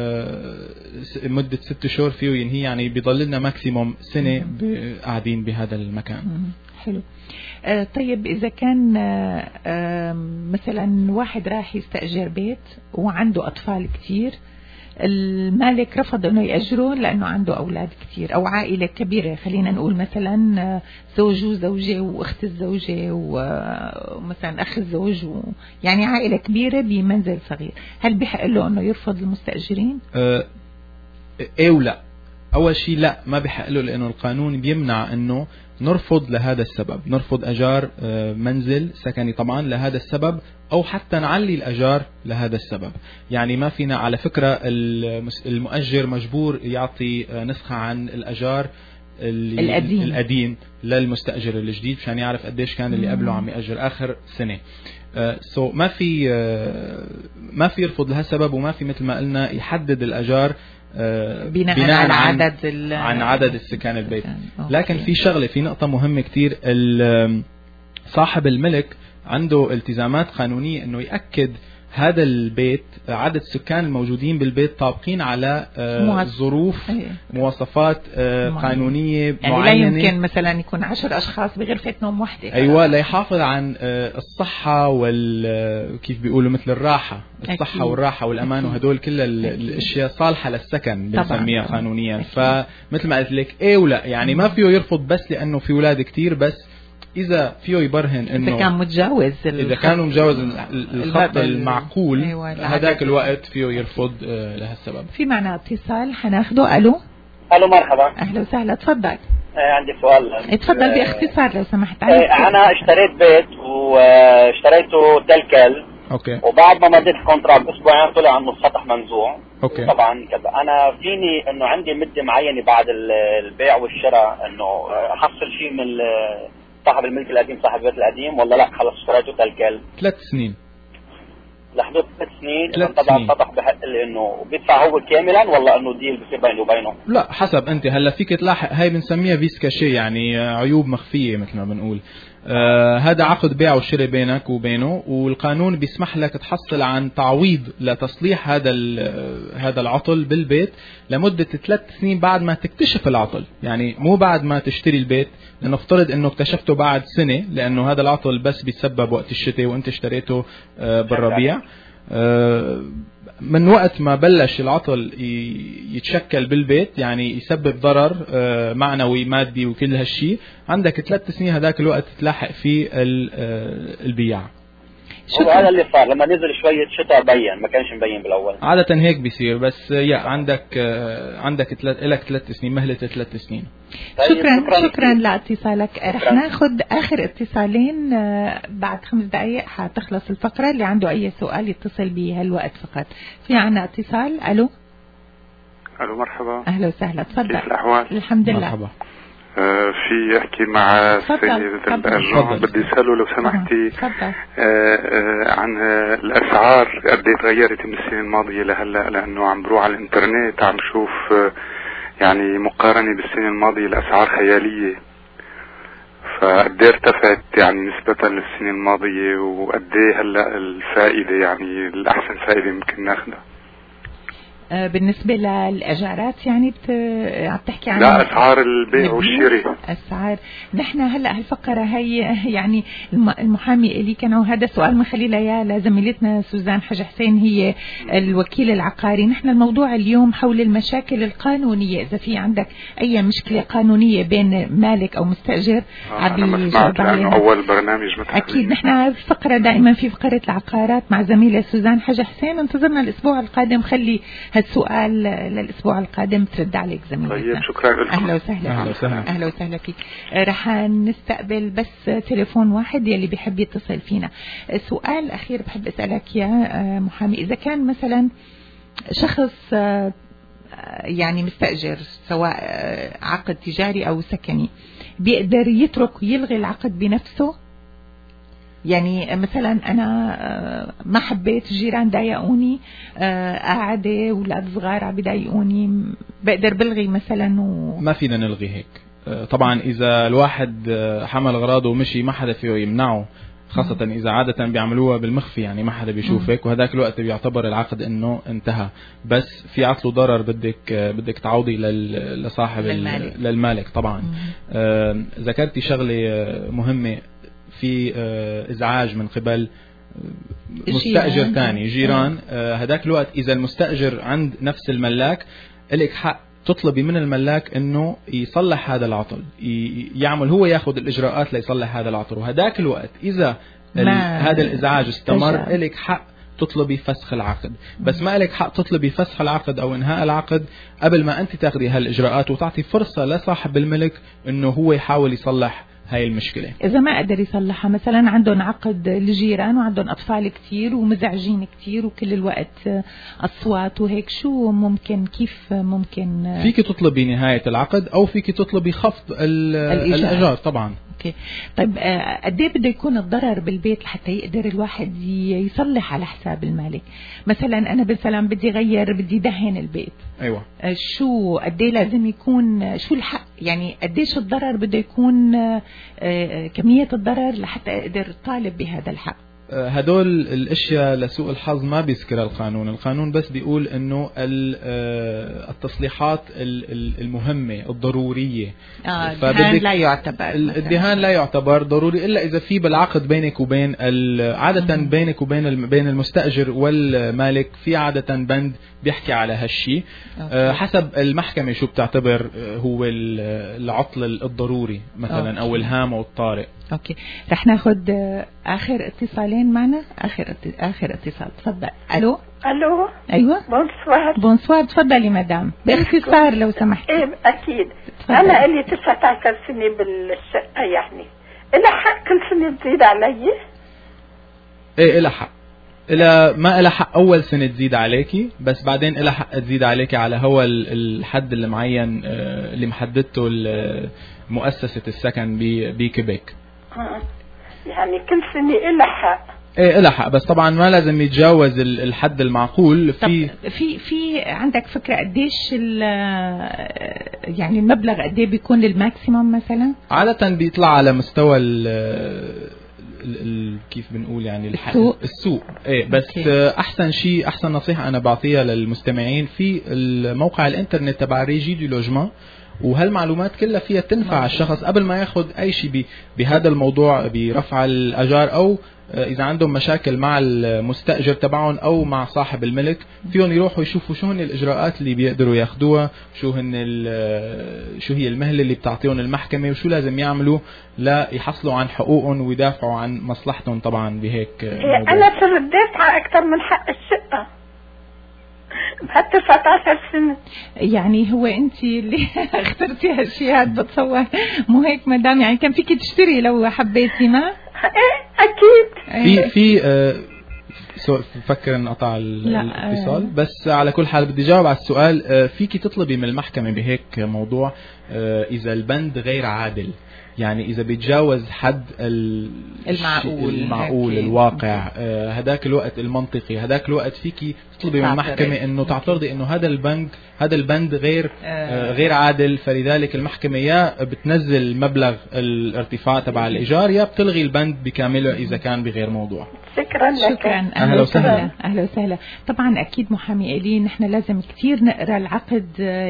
مدة ست شهور فيه ينهي. يعني بيضل لنا ماكسيموم سنة قاعدين بهذا المكان. حلو. آه طيب إذا كان آه آه مثلا واحد راح يستأجر بيت وعنده أطفال كتير، المالك رفض أنه يأجره لأنه عنده أولاد كتير أو عائلة كبيرة، خلينا نقول مثلا زوج وزوجة وأخت الزوجة ومثلا أخ الزوج و... يعني عائلة كبيرة بمنزل صغير، هل بحق له أنه يرفض المستأجرين؟ أه إيه ولا. أول شيء لا، ما بحق له، لأنه القانون بيمنع أنه نرفض لهذا السبب، نرفض أجار منزل سكني طبعا لهذا السبب، أو حتى نعلي الأجار لهذا السبب. يعني ما فينا، على فكرة المؤجر مجبور يعطي نسخة عن الأجار القديم. القديم للمستأجر الجديد مشان يعرف قديش كان اللي قبله عم يأجر آخر سنة. سو uh, so ما في uh, ما في يرفض لها سبب، وما في مثل ما قلنا يحدد الأجار uh, بناء, بناء على عدد عن عدد السكان البيت. لكن في شغلة، في نقطة مهمة كتير، صاحب الملك عنده التزامات قانونية انه يأكد هذا البيت عدد السكان الموجودين بالبيت طابقين على ظروف مواصفات قانونية يعني معينة. لا يمكن مثلا يكون عشر أشخاص بغرفة نوم واحدة. أيوة، لا يحافظ عن الصحة وال كيف بيقولوا مثل الراحة، الصحة أكيد. والراحة والأمان، وهدول كل الأشياء صالحة للسكن بنسميها قانونيا. فمثل ما قلت لك إيه ولا، يعني ما فيه يرفض بس لأنه في أولاد كتير، بس إذا فيه يبرهن إنه إذا كان متجاوز إذا كانوا متجاوز الخط المعقول، أيوة هذاك الوقت فيه يرفض آه لهالسبب. في معنا اتصال حناخده. ألو ألو مرحبا. أهلا وسهلا، تفضل. آه عندي سؤال. اتفضل باختصار لو سمحت. آه أنا اشتريت بيت واشتريته تلكل. أوكي. وبعد ما مديت الكونتراكت بأسبوعين طلع عنه السطح منزوع. أوكي. طبعا كذا أنا فيني إنه عندي مدة معينة بعد البيع والشراء إنه أحصل شيء من صاحب الملك القديم، صاحب البيت القديم، ولا لا خلص اشتريته تلكل؟ ثلاث سنين. لحظة بحدود ثلاث سنين اذا طبعا السطح بحق انه بيدفع هو كاملا ولا انه ديل بصير بينه وبينه؟ لا حسب انت هلا فيك تلاحق، هاي بنسميها فيس كاشي يعني عيوب مخفيه مثل ما بنقول. آه هذا عقد بيع وشراء بينك وبينه، والقانون بيسمح لك تحصل عن تعويض لتصليح هذا هذا العطل بالبيت لمده ثلاث سنين بعد ما تكتشف العطل، يعني مو بعد ما تشتري البيت، لنفترض انه اكتشفته بعد سنه لانه هذا العطل بس بيتسبب وقت الشتاء وانت اشتريته آه بالربيع. آه من وقت ما بلش العطل يتشكل بالبيت يعني يسبب ضرر معنوي مادي وكل هالشي، عندك ثلاث سنين هذاك الوقت تلاحق فيه البيع. هو هذا اللي صار لما نزل شوية شتاء بين، ما كانش مبين بالأول. عادة هيك بيصير، بس يا عندك عندك لك ثلاث سنين مهلة ثلاث سنين. شكرا شكرا, شكرا لاتصالك. رح ناخذ آخر اتصالين بعد خمس دقائق حتخلص الفقرة. اللي عنده أي سؤال يتصل بهالوقت فقط. في عنا اتصال. ألو ألو مرحبا. أهلا وسهلا، تفضل. كيف الأحوال؟ الحمد لله. مرحبا. آه في احكي مع السيد الأرجون، بدي اساله لو سمحتي آه آه عن الاسعار قد ايه تغيرت من السنه الماضيه لهلا، لانه عم بروح على الانترنت عم شوف آه يعني مقارنه بالسنه الماضيه الاسعار خياليه، فقد ايه ارتفعت يعني نسبه للسنه الماضيه، وقد ايه هلا الفائده يعني الاحسن فائده ممكن ناخذها. بالنسبة للإيجارات يعني بت... عم تحكي عن لا أسعار البيع والشراء. أسعار نحن هلا هالفقرة هي يعني المحامي اللي كان هذا سؤال من خليل يا لزميلتنا سوزان حج حسين هي الوكيل العقاري. نحن الموضوع اليوم حول المشاكل القانونية، إذا في عندك أي مشكلة قانونية بين مالك أو مستأجر. آه أنا ما سمعت لأنه أول برنامج مثلا. أكيد نحن الفقرة دائما في فقرة العقارات مع زميلة سوزان حج حسين. انتظرنا الأسبوع القادم، خلي السؤال للأسبوع القادم ترد عليك زميلتنا. طيب شكرا لكم. أهلا وسهلا. أهلا وسهلا. أهلا وسهلا فيك. رح نستقبل بس تليفون واحد يلي بيحب يتصل فينا. سؤال أخير بحب أسألك يا محامي، إذا كان مثلا شخص يعني مستأجر سواء عقد تجاري أو سكني بيقدر يترك ويلغي العقد بنفسه؟ يعني مثلا أنا ما حبيت الجيران ضايقوني، قاعدة أولاد صغار عم بيضايقوني، بقدر بلغي مثلا و... ما فينا نلغي هيك طبعا. إذا الواحد حمل أغراضه ومشي ما حدا فيه يمنعه، خاصة إذا عادة بيعملوها بالمخفي يعني ما حدا بيشوفك، وهذاك الوقت بيعتبر العقد إنه انتهى. بس في عطل ضرر بدك بدك تعوضي لصاحب للمالك, للمالك طبعا. آه ذكرتي شغلة مهمة، في ازعاج من قبل مستأجر ثاني جيران. هداك الوقت اذا المستأجر عند نفس الملاك لك حق تطلبي من الملاك انه يصلح هذا العطل، يعمل هو ياخذ الاجراءات ليصلح هذا العطل، وهداك الوقت اذا هذا الازعاج استمر لك حق تطلبي فسخ العقد. بس ما لك حق تطلبي فسخ العقد او انهاء العقد قبل ما انت تاخذي هالاجراءات وتعطي فرصة لصاحب الملك انه هو يحاول يصلح هاي المشكلة. إذا ما قدر يصلحها، مثلا عندهم عقد الجيران وعندهم أطفال كتير ومزعجين كتير وكل الوقت أصوات وهيك، شو ممكن كيف ممكن؟ فيك تطلبي نهاية العقد أو فيك تطلبي خفض الإيجار طبعا. اوكي طيب قد ايه بده يكون الضرر بالبيت لحتى يقدر الواحد يصلح على حساب المالك؟ مثلا انا بالسلام بدي غير بدي دهن البيت، ايوه شو قد ايه لازم يكون، شو الحق يعني قديش الضرر بده يكون، كمية الضرر لحتى اقدر طالب بهذا الحق؟ هدول الاشياء لسوء الحظ ما بيذكر القانون. القانون بس بيقول انه التصليحات المهمة الضرورية آه الدهان لا يعتبر، الدهان لا يعتبر ضروري الا اذا في بالعقد بينك وبين عادة مم. بينك وبين بين المستأجر والمالك في عادة بند بيحكي على هالشي. آه حسب المحكمة شو بتعتبر هو العطل الضروري مثلا أوكي. او الهام او الطارئ. اوكي رح ناخد اخر اتصالين معنا. اخر اخر اتصال تفضل. الو الو ايوه بونسوار بونسوار تفضلي مدام باختصار لو سمحتي. ايه اكيد تفضل. انا لي تسعة عشر سنة بالشقة، يعني إلى حق كل سنة تزيد علي؟ ايه إلى حق، إلى ما إلى حق أول سنة تزيد عليكي، بس بعدين إلى حق تزيد عليكي على هو الحد اللي معين اللي محددته مؤسسة السكن بكيبيك. يعني كل سنة إلى حق. ايه لها حق، بس طبعا ما لازم يتجاوز الحد المعقول. في في في عندك فكره قديش يعني المبلغ قد ايه بيكون الماكسيموم مثلا؟ عاده بيطلع على مستوى ال ال كيف بنقول يعني السوق السوق ايه بس أوكي. احسن شيء احسن نصيحه انا بعطيها للمستمعين في الموقع الانترنت تبع ريجي دو لوجمون، وهالمعلومات كلها فيها تنفع الشخص قبل ما ياخذ اي شيء بهذا الموضوع برفع الاجار، او اذا عندهم مشاكل مع المستاجر تبعهم او مع صاحب الملك فيهم يروحوا يشوفوا شو هن الاجراءات اللي بيقدروا ياخذوها، شو هن شو هي المهله اللي بتعطيهم المحكمه، وشو لازم يعملوا لا يحصلوا عن حقوقهم ويدافعوا عن مصلحتهم طبعا بهيك موضوع. انا صرت دافعه اكثر من حق الشقه بعد تسعة عشر سنة. يعني هو انت اللي اخترتي هالشيء هذا بتصور، مو هيك مدام؟ يعني كان فيك تشتري لو حبيتي ما؟ ايه اكيد. في في آه فكر انقطع الاتصال، بس على كل حال بدي جاوب على السؤال. آه فيكي تطلبي من المحكمة بهيك موضوع آه اذا البند غير عادل، يعني إذا بيتجاوز حد المعقول المعقول الواقع، آه هداك الوقت المنطقي، هداك الوقت فيكي تطلبي من المحكمة إنه تعترضي إنه هذا البنك هذا البند غير آه غير عادل، فلذلك المحكمة يا بتنزل مبلغ الارتفاع تبع الإيجار يا بتلغي البند بكامله إذا كان بغير موضوع. شكرا لك. شكرا. أهلا وسهلا. أهلا وسهلا. طبعا أكيد محامي إلين نحن لازم كتير نقرأ العقد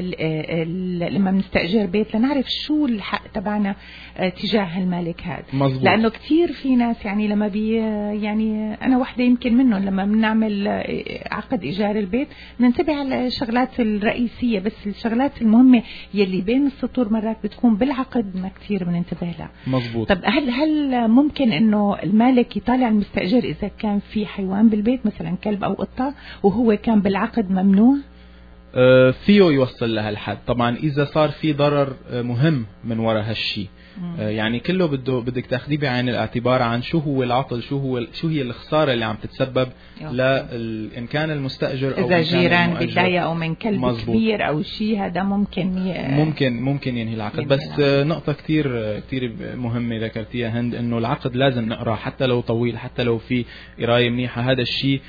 لما بنستأجر بيت لنعرف شو الحق تبعنا تجاه المالك هذا. مزبوط. لأنه كتير في ناس يعني لما بي يعني أنا واحدة يمكن منهم لما بنعمل عقد إيجار البيت ننتبه على الشغلات الرئيسية، بس الشغلات المهمة يلي بين السطور مرات بتكون بالعقد ما كتير بننتبه لها. مزبوط. طب هل هل ممكن إنه المالك يطالع المستأجر إذا كان في حيوان بالبيت مثلا كلب أو قطة وهو كان بالعقد ممنوع؟ آه فيه يوصل لهالحد طبعا إذا صار في ضرر مهم من وراء هالشي. يعني كله بده بدك تاخذيه بعين الاعتبار عن شو هو العطل، شو هو شو هي الخساره اللي عم تتسبب لا ان كان المستاجر او اذا جيران بتضايقوا من كلب مزبوط. كبير او شيء هذا ممكن ي... ممكن ممكن ينهي العقد. بس العقد. نقطه كثير كثير مهمه ذكرتيها هند، انه العقد لازم نقرا حتى لو طويل، حتى لو في قرايه منيحه. هذا الشيء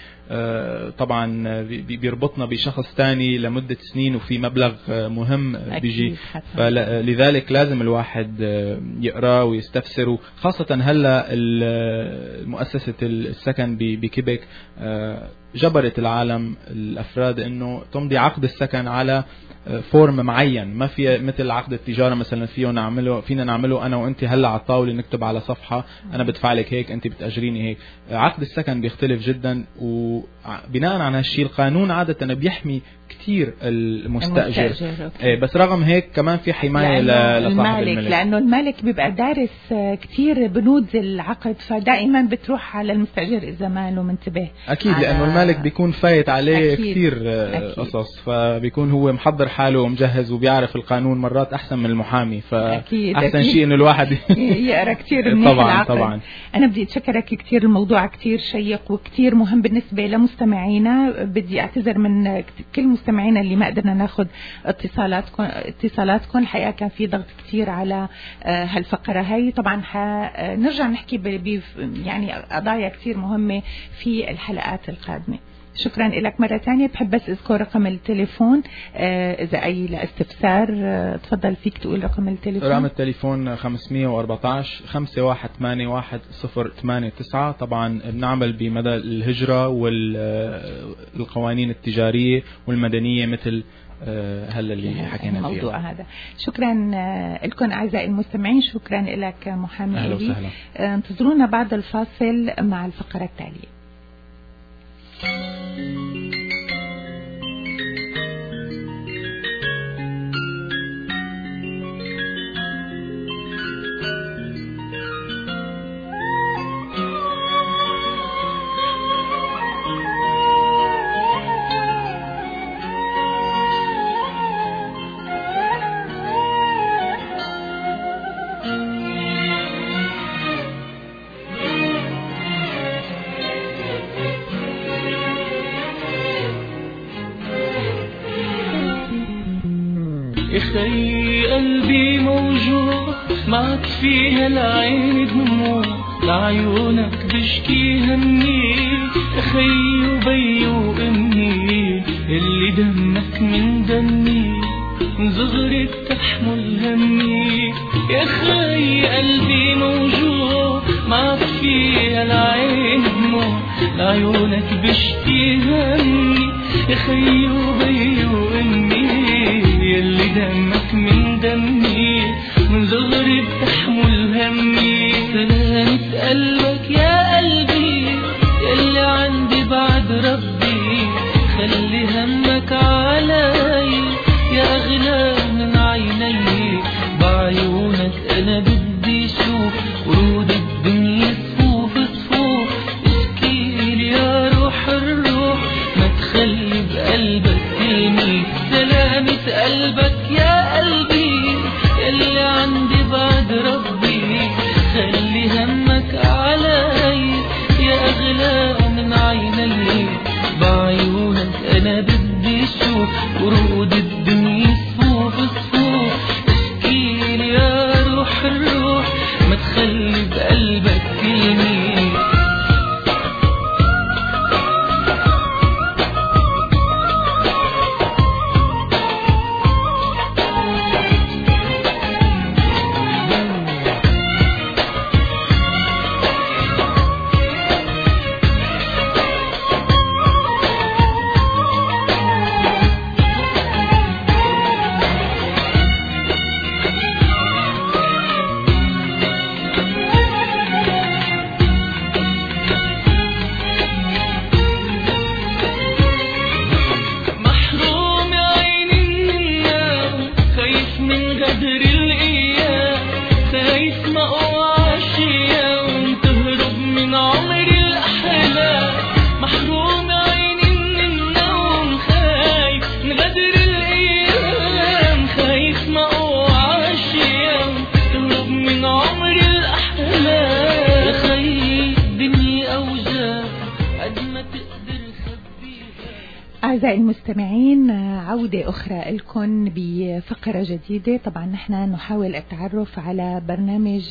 طبعا بيربطنا بشخص ثاني لمده سنين وفي مبلغ مهم بيجي، فلذلك لازم الواحد يقرأ ويستفسر. خاصة هلا مؤسسة السكن بكيبك جبرت العالم الأفراد إنه تمضي عقد السكن على فورم معين، ما في مثل عقد التجارة مثلا فيه نعمله فينا نعمله أنا وأنت هلا على الطاولة نكتب على صفحة أنا بدفع لك هيك أنت بتأجريني هيك. عقد السكن بيختلف جدا، وبناء على هالشيء القانون عادة بيحمي كتير المستأجر, المستأجر. إيه بس رغم هيك كمان في حماية لصاحب المالك، الملك، لأنه المالك بيبقى دارس كتير بنود العقد، فدائما بتروح على المستأجر إذا ما له منتبه. أكيد لأنه المالك بيكون فايت عليه أكيد. كتير أكيد. قصص، فبيكون هو محضر حاله ومجهز وبيعرف القانون مرات أحسن من المحامي، فأحسن شيء إنه الواحد يقرأ كتير منيح طبعا العقد. طبعا. أنا بدي أتشكرك كتير، الموضوع كتير شيق وكتير مهم بالنسبة لمستمعينا. بدي أعتذر من كل مستمعينا اللي ما قدرنا ناخذ اتصالاتكم اتصالاتكم الحقيقة كان في ضغط كتير على هالفقرة هاي. طبعا نرجع نحكي ب يعني قضايا كتير مهمة في الحلقات القادمة. شكرا لك مرة تانية. بحب بس اذكر رقم التليفون آه اذا اي لاستفسار آه تفضل فيك تقول رقم التليفون. رقم التليفون خمسمية وأربعتاشر خمسة واحد ثمانية واحد صفر ثمانية تسعة. طبعا بنعمل بمدى الهجرة والقوانين التجارية والمدنية مثل آه هلا اللي حكينا فيه الموضوع هذا. شكرا آه لكم اعزائي المستمعين، شكرا لك محمد. اهلا وسهلا. آه انتظرونا بعد الفاصل مع الفقرة التالية. اخي قلبي موجوع معك فيها العين دموع، لعيونك بشكي همي يا خي وبي وامي اللي دمك من دمي من صغري بتحمل همي يا خي قلبي موجوع ما في العين دموع لعيونك بشكي همي يا خي وبي وامي اللي دمك من دمي من صغري بتحمل همي سلامة قلبك يا قلبي يلي عندي بعد ربي خلي همك علي يا أغلى من عيني بعيونك أنا بدي شوف ورود الدنيا صفوف صفوف اشكيلي يا روح الروح ما تخلي بقلبك كلمة سلامة قلبك يا قلبي يلي عندي بعد ربي خلي همك علي يا أغلى من عيني بعيونك أنا بدي شوف ورود الدنيا صفوف صفوف اشكيلي يا روح الروح ما تخلي بقلبك كلمة أعزائي المستمعين، عودة أخرى لكم بفقرة جديدة. طبعا نحن نحاول التعرف على برنامج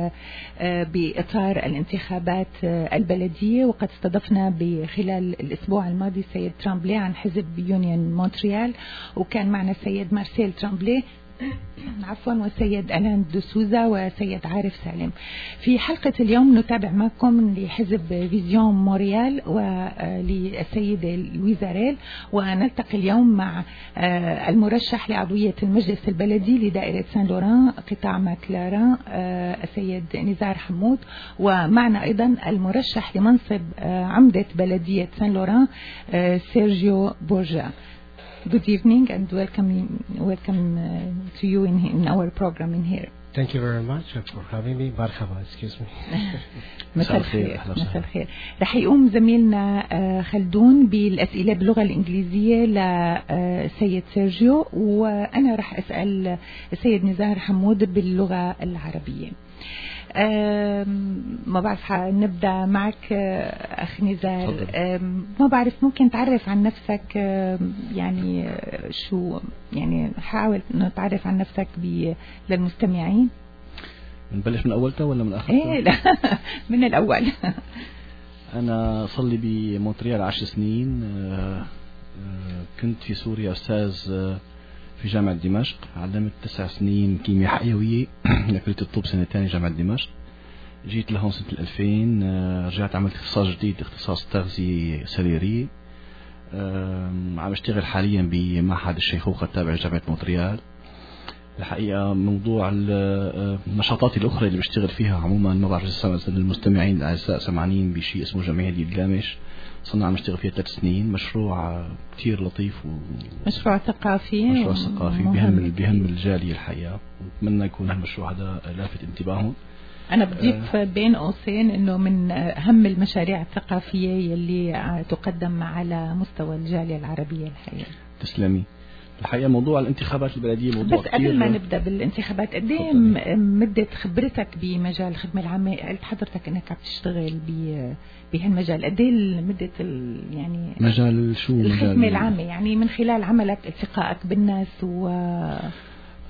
بإطار الانتخابات البلدية، وقد استضفنا بخلال الأسبوع الماضي سيد ترامبلي عن حزب يونيون مونتريال، وكان معنا السيد مارسيل ترامبلي عفوا وسيد ألان دوسوزا وسيد عارف سالم. في حلقة اليوم نتابع معكم لحزب فيزيون مونريال وللسيدة لويزا ريل، ونلتقي اليوم مع المرشح لعضوية المجلس البلدي لدائرة سان لوران قطاع ماكلاران السيد نزار حمود، ومعنا أيضا المرشح لمنصب عمدة بلدية سان لوران سيرجيو بورجا. Good evening and welcome welcome uh, to you in, in our program in here. Thank you very much for having me. مرحبا, excuse me. مساء الخير. مساء الخير. رح يقوم زميلنا خلدون بالأسئلة باللغة الإنجليزية لسيد سيرجيو، وأنا رح أسأل السيد نزار حمود باللغة العربية. ما بعرف نبدأ معك أخ نزار. ما بعرف ممكن تعرف عن نفسك، يعني شو يعني حاول نتعرف عن نفسك للمستمعين. نبلش من أولته ولا من آخرته؟ إيه لا من الأول. أنا صلي بمونتريال عشر سنين. كنت في سوريا أستاذ في جامعة دمشق، علمت تسع سنين كيمياء حيوية لكلية الطب، سنتين جامعة دمشق. جيت لهون سنة الألفين، رجعت عملت اختصاص جديد، اختصاص تغذية سريرية. عم اشتغل حاليا بمعهد الشيخوخة التابع لجامعة مونتريال. الحقيقة موضوع النشاطات الأخرى اللي بشتغل فيها عموما، ما بعرف المستمعين الأعزاء سمعانين بشيء اسمه جمعية الجامش، صرنا عم نشتغل فيها ثلاث سنين. مشروع كتير لطيف و... مشروع ثقافي مشروع ثقافي بهم بهم الجالية الحقيقة، ونتمنى يكون هالمشروع هذا لافت انتباههم. أنا بضيف آه بين قوسين إنه من أهم المشاريع الثقافية يلي تقدم على مستوى الجالية العربية الحقيقة. تسلمي. الحقيقة موضوع الانتخابات البلدية موضوع بس قبل ما نبدأ بالانتخابات، قد ايه مدة خبرتك بمجال الخدمة العامة؟ قلت حضرتك انك عم تشتغل بهالمجال، قد ايه مدة يعني مجال شو الخدمة العامة، يعني من خلال عملك التقائك بالناس و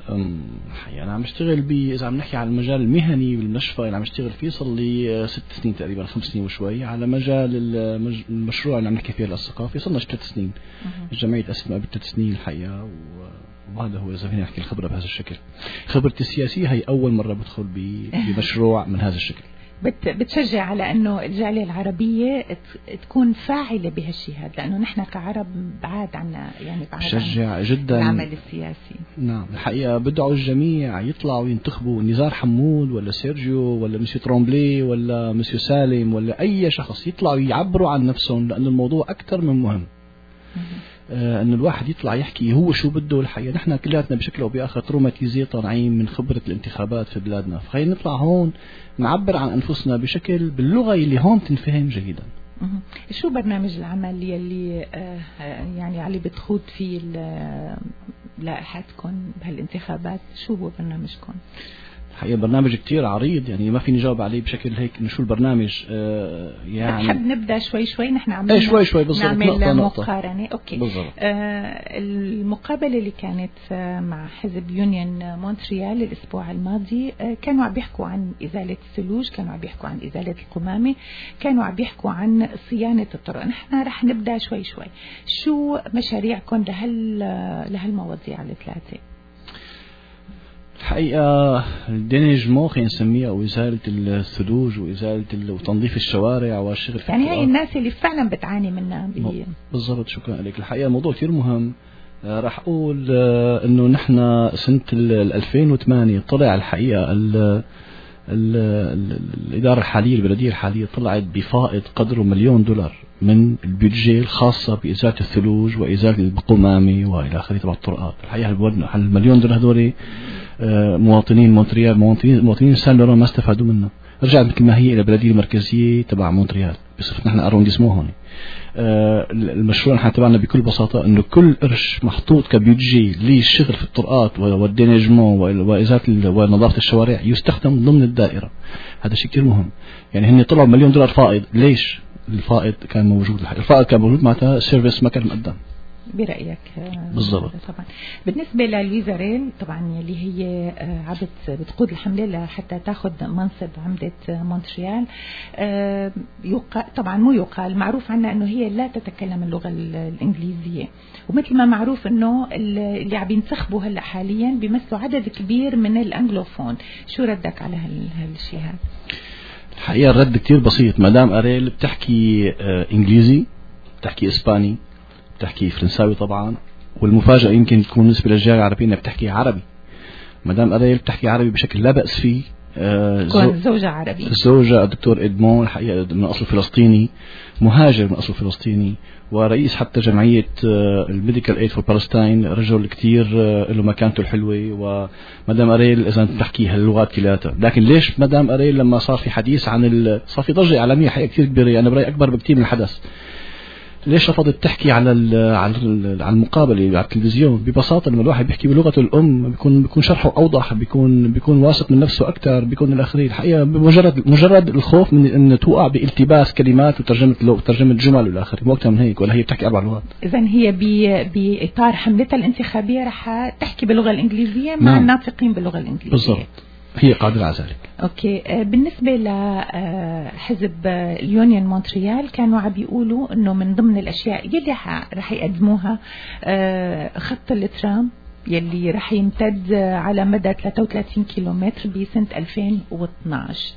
يعني أنا عم بشتغل ب إذا عم نحكي على المجال المهني بالمشفى اللي عم بشتغل فيه صار لي ست سنين تقريبا، خمس سنين وشوي. على مجال المشروع اللي عم نحكي فيه الثقافي صرنا ثلاث سنين. الجمعية تأسست قبل ثلاث سنين الحقيقة، وهذا هو إذا فينا نحكي الخبرة بهذا الشكل. خبرتي السياسية هي أول مرة بدخل بمشروع من هذا الشكل. بتشجع على انه الجاليه العربيه تكون فاعله بهالشيء هذا، لانه نحن كعرب بعاد عنا يعني بعاد بشجع جدا العمل السياسي. نعم الحقيقه بدعوا الجميع يطلعوا ينتخبوا نزار حمود ولا سيرجيو ولا مسيو ترومبلي ولا مسيو سالم ولا اي شخص، يطلعوا يعبروا عن نفسهم، لأن الموضوع اكثر من مهم. آه أن الواحد يطلع يحكي هو شو بده. الحقيقة نحن كلياتنا بشكل أو بآخر تروماتيزي طالعين من خبرة الانتخابات في بلادنا، فخلينا نطلع هون نعبر عن أنفسنا بشكل باللغة اللي هون تنفهم جيدا. شو برنامج العمل يلي آه يعني علي بتخوض فيه لائحتكم بهالانتخابات؟ شو هو برنامجكم؟ الحقيقة برنامج كتير عريض، يعني ما فيني جاوب عليه بشكل هيك إنه شو البرنامج. آه يعني بحب نبدأ شوي شوي، نحن عم ايه شوي شوي بالضبط، نعمل نقطة مقارنة. نقطة. أوكي بالضبط. آه المقابلة اللي كانت آه مع حزب يونيون مونتريال الأسبوع الماضي، آه كانوا عم بيحكوا عن إزالة الثلوج، كانوا عم بيحكوا عن إزالة القمامة، كانوا عم بيحكوا عن صيانة الطرق. نحن رح نبدأ شوي شوي. شو مشاريعكم لهال لهالمواضيع الثلاثة؟ الحقيقة الدينيجمون خلينا نسميها، أو إزالة الثلوج وإزالة وتنظيف الشوارع والشغل في يعني هاي الناس اللي فعلا بتعاني منها. بالضبط، شكرا لك. الحقيقة موضوع كثير مهم. آه راح أقول آه إنه نحن سنة ألفين وثمانية طلع الحقيقة ال ال ال الإدارة الحالية البلدية الحالية طلعت بفائض قدره مليون دولار من البيدجي الخاصة بإزالة الثلوج وإزالة القمامة وإلى آخره تبع الطرقات. الحقيقة المليون دولار هذول مواطنين مونتريال مواطنين مواطنين سان لوران ما استفادوا منه. رجعت مثل ما هي إلى البلدية المركزية تبع مونتريال بصفة نحن أرونديسمون هون. آه المشروع نحن تبعنا بكل بساطة إنه كل قرش محطوط كبيدجي للشغل في الطرقات والدينيجمون وإزالة ونظافة الشوارع يستخدم ضمن الدائرة. هذا شيء كتير مهم. يعني هن طلعوا مليون دولار فائض. ليش؟ الفائض كان موجود، الفائض كان موجود معناتها السيرفيس ما كان مقدم برأيك. بالضبط. طبعا بالنسبة للويزا ريل طبعا اللي هي عبت بتقود الحملة لحتى تاخذ منصب عمدة مونتريال، يقال طبعا مو يقال معروف عنها انه هي لا تتكلم اللغة الانجليزية، ومثل ما معروف انه اللي عم ينتخبوا هلا حاليا بيمثلوا عدد كبير من الانجلوفون. شو ردك على هالشيء هذا؟ الحقيقة الرد كتير بسيط. مدام أريل بتحكي انجليزي، بتحكي اسباني، بتحكي فرنساوي طبعا، والمفاجأة يمكن تكون بالنسبة للجالية العربية انها بتحكي عربي. مدام أريل بتحكي عربي بشكل لا بأس فيه. آه زو زوجة عربية. الزوجة الدكتور إدمون الحقيقة من أصل فلسطيني، مهاجر من أصل فلسطيني، ورئيس حتى جمعية الميديكال ايد فور بالستاين، رجل كتير له مكانته الحلوة. ومدام أريل إذا بتحكي هاللغات كلياتها. لكن ليش مدام أريل لما صار في حديث عن صار في ضجة إعلامية حقيقة كتير كبيرة، يعني برأيي أكبر بكتير من الحدث، ليش رفضت تحكي على على على المقابله على التلفزيون؟ ببساطه لما الواحد بيحكي بلغته الام بيكون بيكون شرحه اوضح، بيكون بيكون واثق من نفسه اكثر، بيكون الاخرين. الحقيقه بمجرد مجرد الخوف من ان توقع بالتباس كلمات وترجمه لغه ترجمه جمل والى اخره، مو اكثر من هيك. ولا هي بتحكي اربع لغات. اذا هي باطار حملتها الانتخابيه رح تحكي باللغه الانجليزيه مع نعم. الناطقين باللغه الانجليزيه بالضبط، هي قادرة على ذلك. اوكي. بالنسبة لحزب اليونيون مونتريال كانوا عم بيقولوا انه من ضمن الاشياء يلي رح يقدموها خط الترام يلي رح يمتد على مدى ثلاثة وثلاثين كيلومتر بسنة ألفين واثناشر.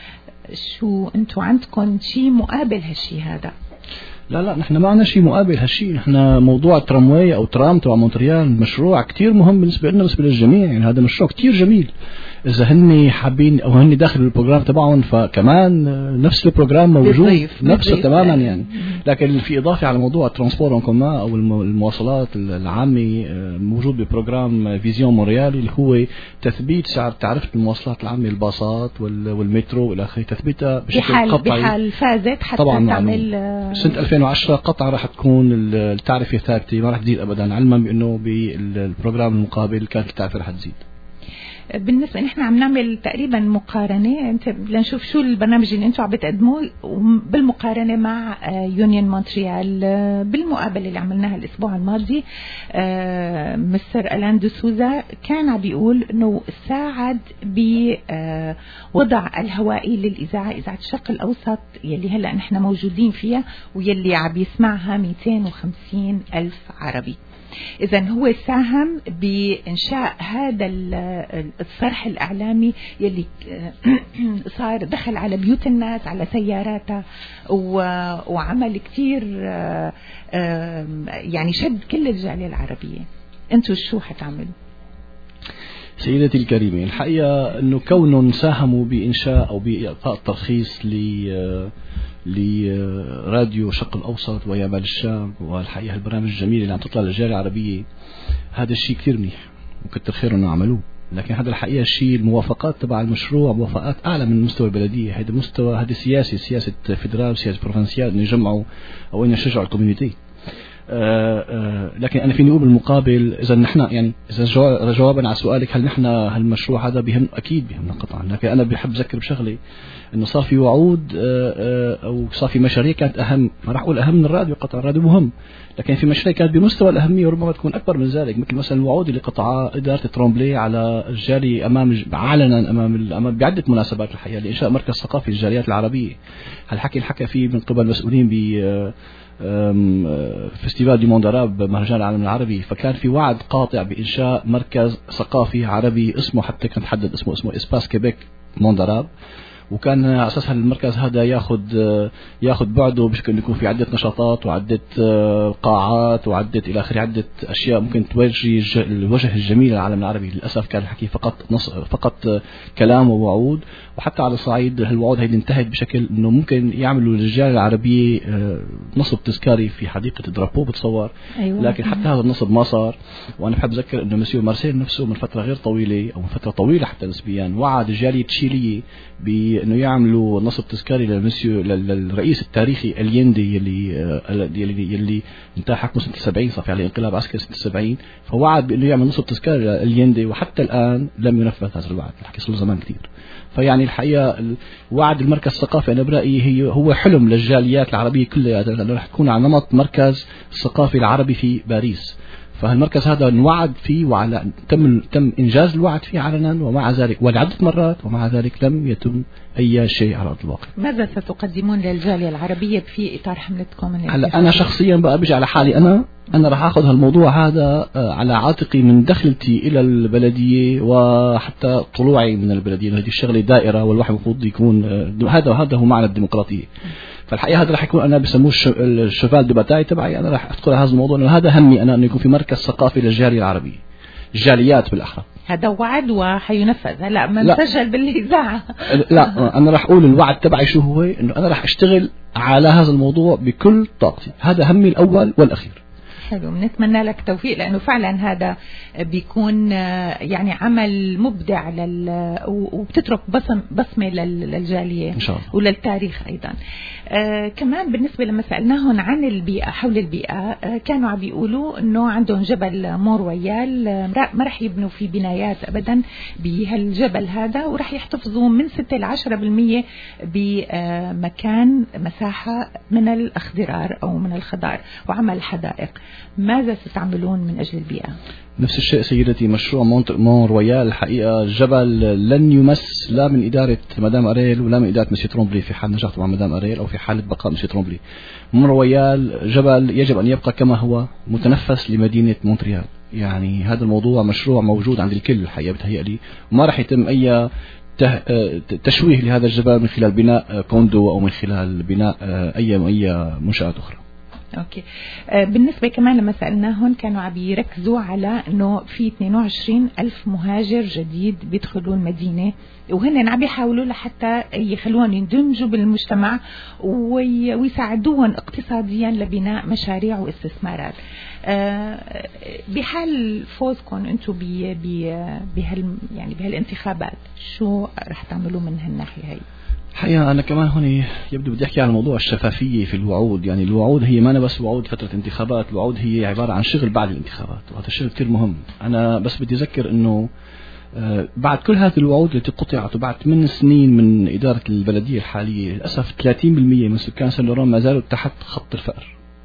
شو انتوا عندكم شيء مقابل هالشيء هذا؟ لا لا نحن ما عندنا شيء مقابل هالشيء. نحن موضوع الترامواي او ترام تبع مونتريال مشروع كتير مهم بالنسبه لنا بالنسبه للجميع. يعني هذا مشروع كتير جميل. اذا هن حابين او هن داخل البروجرام تبعهم فكمان نفس البروجرام موجود نفسه تماما يعني. لكن في اضافه على موضوع الترانسبور ان كومان او المواصلات العامه موجود ببروجرام فيزيون مونريال اللي هو تثبيت سعر تعرفه المواصلات العامه الباصات والمترو والى اخره، تثبيتها بشكل بحال قطعي بحال فازت حتى طبعا تعمل سنه ألفين وعشرة قطعا راح تكون التعرفه ثابته ما راح تزيد ابدا، علما بانه بالبروجرام المقابل كانت التعرفه راح تزيد. بالنسبة نحن عم نعمل تقريبا مقارنة انت لنشوف شو البرنامج اللي انتم عم بتقدموه بالمقارنة مع يونيون مونتريال. بالمقابلة اللي عملناها الاسبوع الماضي مستر ألان دو سوزا كان عم بيقول انه ساعد بوضع الهوائي للإذاعة، إذاعة الشرق الأوسط يلي هلأ نحن موجودين فيها ويلي عم يسمعها مئتين وخمسين ألف عربي. إذن هو ساهم بإنشاء هذا الصرح الإعلامي يلي صار دخل على بيوت الناس على سياراتها وعمل كتير يعني شد كل الجالية العربية. أنتوا شو حتعملوا؟ سيدتي الكريمة، الحقيقة أنه كونهم ساهموا بإنشاء أو بإعطاء ترخيص ل لراديو شرق الأوسط ويامال الشام، والحقيقة البرامج الجميلة اللي عم تطلع للجالية العربية، هذا الشيء كثير منيح وكتر خير أنه عملوه. لكن هذا الحقيقة الشيء الموافقات تبع المشروع موافقات أعلى من مستوى البلدية. هذا مستوى هذا سياسي، سياسة فيدرال، سياسة بروفنسيال، إنه يجمعوا أو إنه يشجعوا الكوميونيتي. آآ آآ لكن أنا فيني أقول بالمقابل إذا نحن يعني إذا جوابا على سؤالك هل نحن هالمشروع هذا بهم، أكيد بهمنا قطعا. لكن أنا بحب أذكر بشغلة إنه صار في وعود أو صار في مشاريع كانت أهم، ما راح أقول أهم من الراديو قطعا، الراديو مهم، لكن في مشاريع كانت بمستوى الأهمية وربما تكون أكبر من ذلك، مثل مثلا الوعود اللي قطعها إدارة ترومبلي على الجالية أمام علنا أمام أمام بعدة مناسبات الحقيقة لإنشاء مركز ثقافي للجاليات العربية. هالحكي الحكى فيه من قبل مسؤولين ب فيستيفال دي مونداراب مهرجان العالم العربي، فكان في وعد قاطع بإنشاء مركز ثقافي عربي اسمه، حتى كان تحدد اسمه اسمه إسباس كيبيك مونداراب، وكان على اساس المركز هذا ياخذ ياخذ بعده بشكل يكون في عده نشاطات وعده قاعات وعده الى اخره، عده اشياء ممكن توجه الوجه الجميل للعالم العربي. للاسف كان الحكي فقط نص فقط كلام ووعود، وحتى على صعيد الوعود هيدي انتهت بشكل انه ممكن يعملوا للرجال العربيه نصب تذكاري في حديقه درابو بتصور. أيوة. لكن حتى هذا النصب ما صار. وانا بحب اذكر انه مسيو مارسيل نفسه من فتره غير طويله او من فتره طويله حتى نسبيا وعد الجاليه التشيليه بانه يعملوا نصب تذكاري للمسيو للرئيس التاريخي اليندي يلي يلي يلي انتهى حكمه سنه سبعين، صار في عليه انقلاب عسكري سنه سبعين، فوعد بانه يعمل نصب تذكاري لليندي، وحتى الان لم ينفذ هذا الوعد. الحكي صار زمان كثير. فيعني الحقيقه وعد المركز الثقافي انا برايي هي هو حلم للجاليات العربيه كلها، لانه رح تكون على نمط مركز الثقافي العربي في باريس. فالمركز هذا انوعد فيه وعلى تم تم انجاز الوعد فيه علنا، ومع ذلك ولعدة مرات ومع ذلك لم يتم اي شيء على ارض الواقع. ماذا ستقدمون للجاليه العربيه في اطار حملتكم؟ هلا انا شخصيا بقى بيجي على حالي، انا انا راح اخذ هالموضوع هذا على عاتقي من دخلتي الى البلديه وحتى طلوعي من البلديه. هذه الشغله دائره والواحد المفروض يكون هذا هذا هو معنى الديمقراطيه. فالحقيقه هذا راح يكون انا بسموه الشوفال دو باتاي تبعي، انا راح ادخل على هذا الموضوع لانه هذا همي انا انه يكون في مركز ثقافي للجاليه العربيه، الجاليات بالاحرى. هذا وعد وحينفذ. هلا ما نسجل بالاذاعه. لا انا راح اقول الوعد تبعي شو هو، انه انا راح اشتغل على هذا الموضوع بكل طاقتي، هذا همي الاول والاخير. حلو، بنتمنى لك توفيق، لأنه فعلا هذا بيكون يعني عمل مبدع لل وبتترك بصم بصمة للجالية إن شاء الله وللتاريخ أيضا. آه كمان بالنسبة لما سألناهم عن البيئة حول البيئة، آه كانوا عم بيقولوا إنه عندهم جبل مور رويال آه ما رح يبنوا فيه بنايات أبدا بهالجبل هذا، ورح يحتفظوا من ستة لعشرة بالمية بمكان مساحة من الأخضرار أو من الخضار وعمل حدائق. ماذا ستعملون من أجل البيئة؟ نفس الشيء سيدتي، مشروع مون رويال الحقيقة الجبل لن يمس لا من إدارة مدام أريل ولا من إدارة مسيو ترومبلي في حال نجاح مع مدام أريل أو في حالة بقاء مسيو ترومبلي. مون رويال جبل يجب أن يبقى كما هو متنفس لمدينة مونتريال. يعني هذا الموضوع مشروع موجود عند الكل الحقيقة بتهيألي، وما راح يتم أي تشويه لهذا الجبل من خلال بناء كوندو أو من خلال بناء أي أي منشآت أخرى. اوكي. آه بالنسبه كمان لما سالناهم كانوا عم يركزوا على انه في اثنين وعشرين ألف مهاجر جديد بيدخلوا المدينه، وهن عم يحاولوا لحتى يخلوهم يندمجوا بالمجتمع ويساعدوهم اقتصاديا لبناء مشاريع واستثمارات. آه بحال فوزكم انتم بهال يعني بهالانتخابات شو رح تعملوا من هالناحيه هي؟ الحقيقة أنا كمان هون يبدو بدي أحكي عن موضوع الشفافية في الوعود. يعني الوعود هي ما أنا بس وعود فترة انتخابات، الوعود هي عبارة عن شغل بعد الانتخابات، وهذا الشغل كتير مهم. أنا بس بدي أذكر إنه بعد كل هذه الوعود التي قطعت وبعد ثمان سنين من إدارة البلدية الحالية للأسف ثلاثين بالمئة من سكان سان لوران ما زالوا تحت خط الفقر.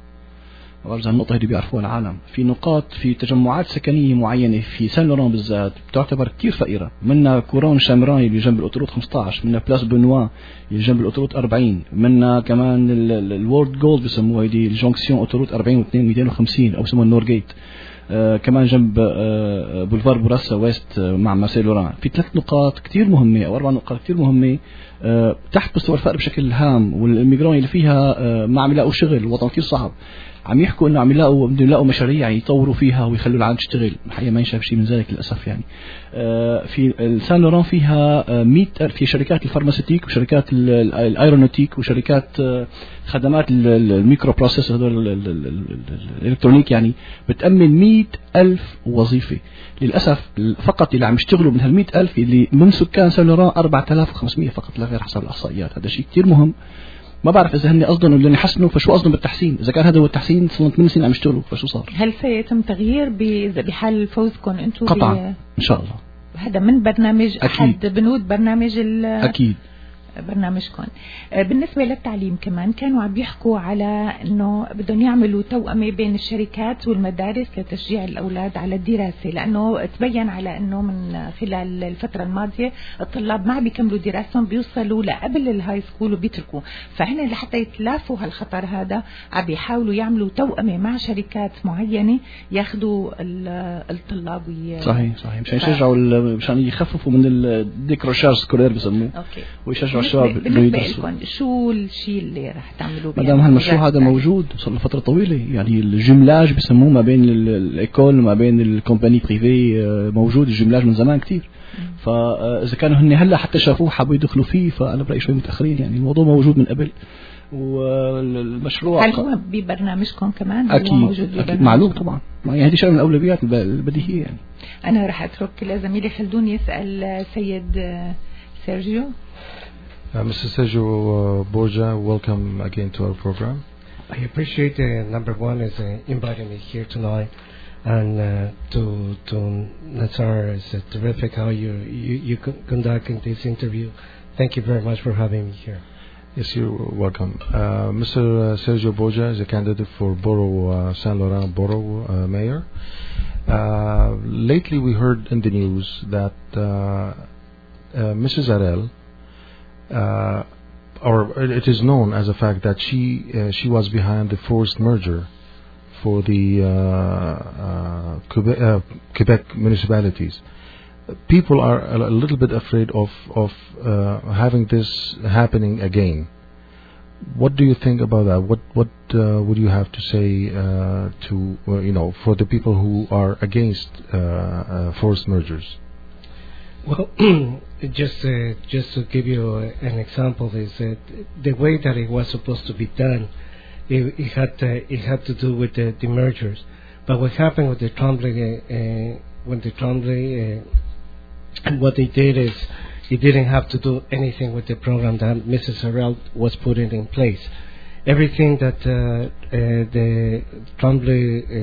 وأرجع النقطة اللي بيعرفوها العالم، في نقاط في تجمعات سكنية معينة في سان لوران بالذات تعتبر كتير فقيرة، منها كورون شامران اللي جنب الأوتوروت خمسة عشر، منها بلاس بنوا اللي جنب الأوتوروت أربعين، منها كمان الورد جولد بسموها هيدي الجونكسيون أوتوروت أربعين واثنين مئتين وخمسين أو بسموها النور جيت. آه كمان جنب آه بولفار بوراسا ويست آه مع مارسيل لوران. في ثلاث نقاط كتير مهمة أو أربع نقاط كتير مهمة آه تحت مستوى الفقر بشكل هام، والإميجرون اللي فيها آه ما عم يلاقوا شغل، الوضع كتير صعب. عم يحكوا انه عم يلاقوا بدهم يلاقوا مشاريع يطوروا فيها ويخلوا العالم تشتغل، الحقيقه ما ينشاف شيء من ذلك للاسف. يعني آه في سان لوران فيها آه مئة في شركات الفارماسيتيك وشركات الايرونوتيك وشركات آه خدمات الميكرو بروسيس هذول الالكترونيك، يعني بتامن مئة ألف وظيفه. للاسف فقط اللي عم يشتغلوا من هالمئة ألف اللي من سكان سان لوران أربعة آلاف وخمسمئة فقط لا غير حسب الاحصائيات. هذا شيء كثير مهم. ما بعرف اذا هن قصدهم انه يحسنوا، فشو قصدهم بالتحسين؟ اذا كان هذا هو التحسين صار ثمان سنين عم يشتغلوا، فشو صار؟ هل سيتم تغيير بحال فوزكم انتم؟ قطعا ان شاء الله. هذا من برنامج أكيد. احد بنود برنامج اكيد برنامجكم. بالنسبة للتعليم كمان كانوا عم بيحكوا على انه بدهم يعملوا توأمة بين الشركات والمدارس لتشجيع الاولاد على الدراسة، لانه تبين على انه من خلال الفترة الماضية الطلاب ما بيكملوا دراستهم، بيوصلوا لقبل الهاي سكول وبيتركوا. فهنا لحتى يتلافوا هالخطر هذا عم بيحاولوا يعملوا توأمة مع شركات معينة ياخذوا الطلاب وي... صحيح صحيح مشان يشجعوا مشان يخففوا من الديكروشاج سكولير بسموه، ويشجعوا الشباب بالنسبة لكم شو الشيء اللي راح تعملوا بيه؟ مدام هالمشروع هذا موجود صار له فترة طويلة، يعني الجملاج بسموه ما بين الإيكول وما بين الكومباني بريفي موجود، الجملاج من زمان كتير. فإذا كانوا هن هلا حتى شافوه حابوا يدخلوا فيه، فأنا برأيي شوي متأخرين، يعني الموضوع موجود من قبل. والمشروع هل هو ببرنامجكم كمان؟ أكيد, موجود أكيد معلوم طبعا، يعني هذه شيء من الأولويات البديهية. يعني أنا راح أترك لزميلي خلدون يسأل سيد سيرجيو. Uh, Mister Sergio uh, Borgia, welcome again to our program. I appreciate uh, number one is uh, inviting me here tonight, and uh, to to Nassar, it's uh, terrific how you you you conducting this interview. Thank you very much for having me here. Yes, you're welcome. Uh, Mister Sergio Borgia is a candidate for Borough uh, Saint Laurent Borough uh, Mayor. Uh, lately, we heard in the news that uh, uh, Missus Arel. Uh, or it is known as a fact that she uh, she was behind the forced merger for the uh, uh, Quebec, uh, Quebec municipalities. People are a, a little bit afraid of of uh, having this happening again. What do you think about that? What what uh, would you have to say uh, to uh, you know for the people who are against uh, uh, forced mergers? Well, just uh, just to give you uh, an example, is that the way that it was supposed to be done, it, it had to, it had to do with the, the mergers. But what happened with the Tremblay, uh, uh, when the Tremblay, uh, what they did is, it didn't have to do anything with the program that Missus Harrell was putting in place. Everything that uh, uh, the Tremblay,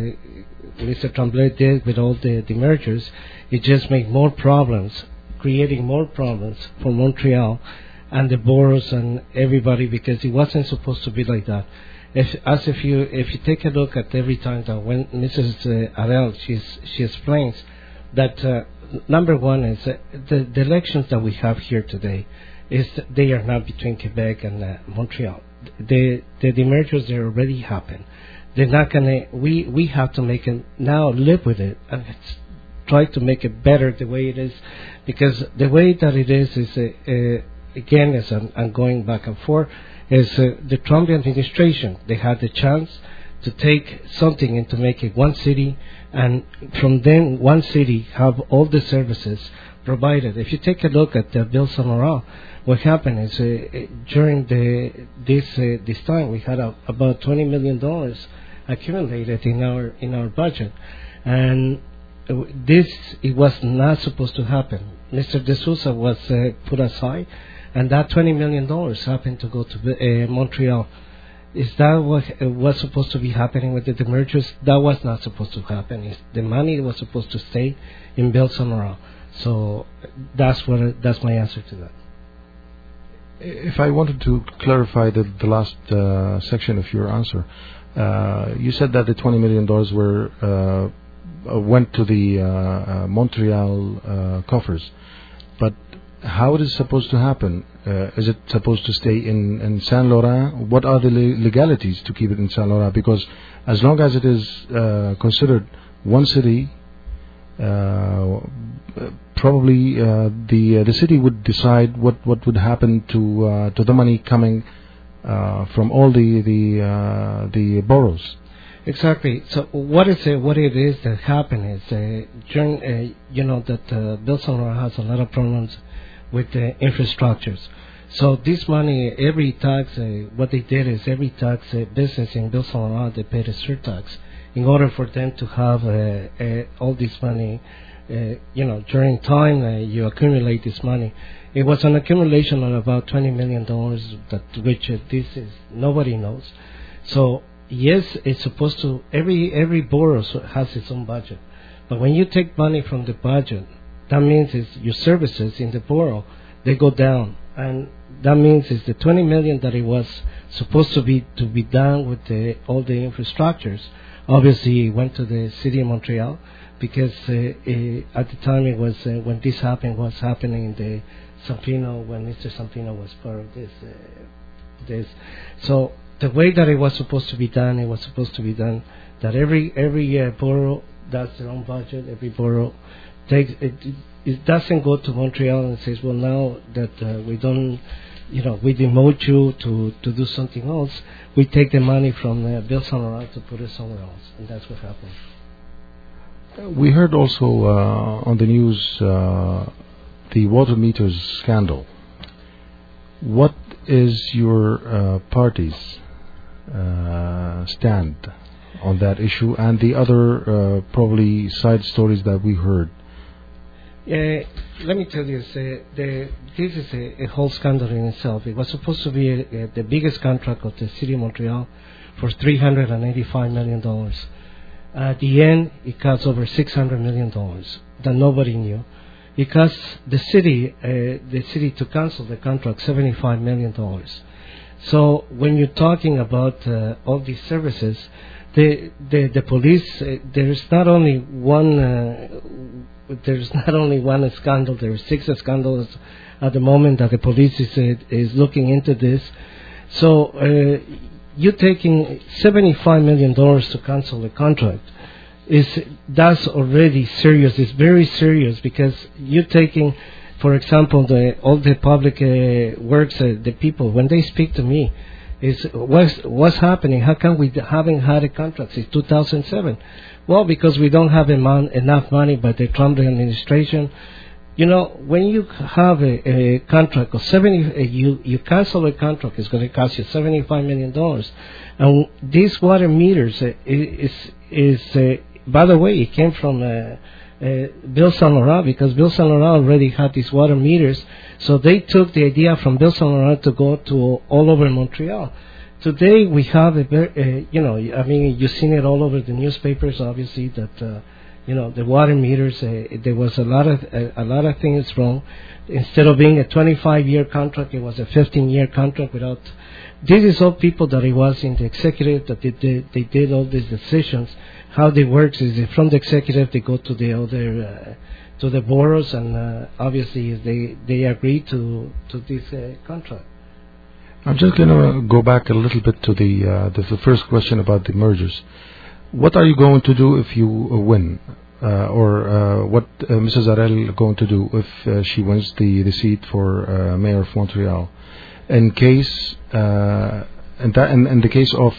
uh, Mister Tremblay did with all the, the mergers, it just made more problems. Creating more problems for Montreal and the boroughs and everybody, because it wasn't supposed to be like that. If, as if you if you take a look at every time that when Missus Uh, Arel she's, she explains that uh, number one is uh, the, the elections that we have here today is that they are not between Quebec and uh, Montreal. The, the the mergers they already happened. They're not gonna. We we have to make it now. Live with it and it's, try to make it better the way it is, because the way that it is is uh, uh, again is I'm, I'm going back and forth is uh, the Trump administration. They had the chance to take something and to make it one city, and from then one city have all the services provided. If you take a look at the Bill Samara, what happened is uh, during the this uh, this time we had a, about twenty million dollars accumulated in our in our budget, and this it was not supposed to happen. Mister De Souza was uh, put aside, and that twenty million dollars happened to go to uh, Montreal. Is that what uh, was supposed to be happening with the, the mergers? That was not supposed to happen. It's, the money was supposed to stay in Belle-Saint-Laurent. So that's what that's my answer to that. If I wanted to clarify the, the last uh, section of your answer, uh, you said that the twenty million dollars were uh, went to the uh, uh, Montreal uh, coffers, but how it is supposed to happen? Uh, is it supposed to stay in, in Saint Laurent? What are the legalities to keep it in Saint Laurent? Because as long as it is uh, considered one city, uh, probably uh, the uh, the city would decide what, what would happen to uh, to the money coming uh, from all the the uh, the boroughs. Exactly. So what is it? What it is that happened is uh, during uh, you know that uh, Ville Saint Laurent has a lot of problems with the infrastructures. So this money, every tax, uh, what they did is every tax uh, business in Ville Saint Laurent, they paid a surtax in order for them to have uh, uh, all this money. Uh, you know, during time uh, you accumulate this money. It was an accumulation of about twenty million dollars, that which uh, this is nobody knows. So yes, it's supposed to every every borough has its own budget, but when you take money from the budget, that means is your services in the borough, they go down, and that means is the twenty million that it was supposed to be to be done with the, all the infrastructures. Obviously, it went to the city of Montreal because uh, uh, at the time it was uh, when this happened was happening in the Zampino, when Mister Zampino was part of this. Uh, this, so the way that it was supposed to be done, it was supposed to be done that every every uh, borough does their own budget. Every borough takes it, it doesn't go to Montreal and says, well, now that uh, we don't, you know, we demote you to, to do something else, we take the money from uh, Ville Saint Laurent to put it somewhere else, and that's what happened. We heard also uh, on the news uh, the water meters scandal. What is your uh, party's uh, stand on that issue and the other uh, probably side stories that we heard? Uh, let me tell you, uh, the, this is a, a whole scandal in itself. It was supposed to be a, a, the biggest contract of the city of Montreal for three hundred eighty-five million dollars. At the end, it cost over six hundred million dollars that nobody knew. It cost the city, uh, the city to cancel the contract seventy-five million dollars. So when you're talking about uh, all these services, the the, the police, uh, there's not only one. Uh, There's not only one scandal, there are six scandals at the moment that the police is, uh, is looking into this. So uh, you're taking seventy-five million dollars to cancel the contract. Is That's already serious. It's very serious because you're taking, for example, the, all the public uh, works, uh, the people, when they speak to me, is what's, what's happening? How come we haven't had a contract since two thousand seven? Well, because we don't have amount, enough money by the Trump administration. You know, when you have a, a contract of seventy, uh, you you cancel a contract, it's going to cost you seventy-five million dollars. And these water meters uh, is is uh, by the way, it came from uh, uh, Ville Saint Laurent because Ville Saint Laurent already had these water meters, so they took the idea from Ville Saint Laurent to go to all over Montreal. Today we have a very, uh, you know, I mean, you've seen it all over the newspapers, obviously, that, uh, you know, the water meters, uh, there was a lot of, uh, a lot of things wrong. Instead of being a twenty-five year contract, it was a fifteen year contract without, this is all people that it was in the executive, that they did, they did all these decisions. How they work is that from the executive, they go to the other, uh, to the boroughs, and uh, obviously they, they agree to, to this uh, contract. I'm just going to go back a little bit to the, uh, the the first question about the mergers. What are you going to do if you uh, win, uh, or uh, what uh, Missus Arel going to do if uh, she wins the, the seat for uh, mayor of Montreal, in case uh, in, that, in, in the case of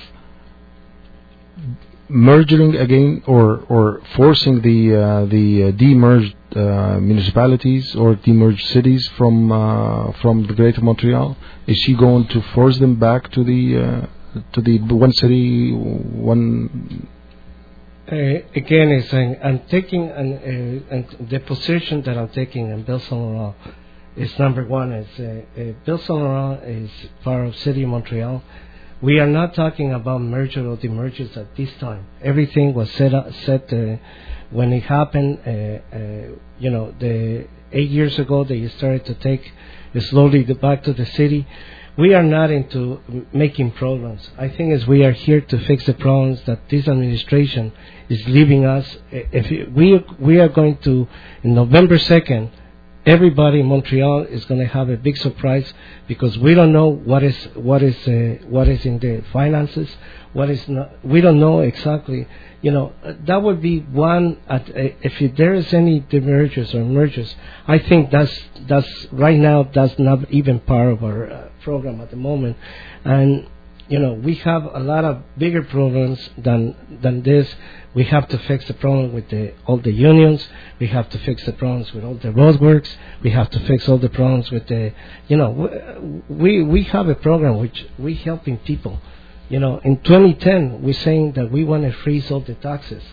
merging again or or forcing the uh, the uh, demerged uh, municipalities or demerged cities from uh, from the Greater Montreal? Is she going to force them back to the uh, to the one city, one? Uh, again, it's saying I'm taking an, uh, and the position that I'm taking in Ville Saint Laurent is number one. Is uh, uh, Ville Saint Laurent is part of City of Montreal. We are not talking about merger or demergers at this time. Everything was set up, set uh, when it happened, uh, uh, you know, the eight years ago, they started to take slowly the back to the city. We are not into making problems. I think as we are here to fix the problems that this administration is leaving us. If we we are going to, in November second, everybody in Montreal is going to have a big surprise because we don't know what is what is uh, what is in the finances, what is not. We don't know exactly. You know, that would be one. At, uh, if there is any demergers or mergers, I think that's that's right now that's not even part of our uh, program at the moment. And you know, we have a lot of bigger problems than than this. We have to fix the problem with the, all the unions. We have to fix the problems with all the roadworks. We have to fix all the problems with the, you know, we we have a program which we helping people. You know, in twenty ten, we're saying that we want to freeze all the taxes,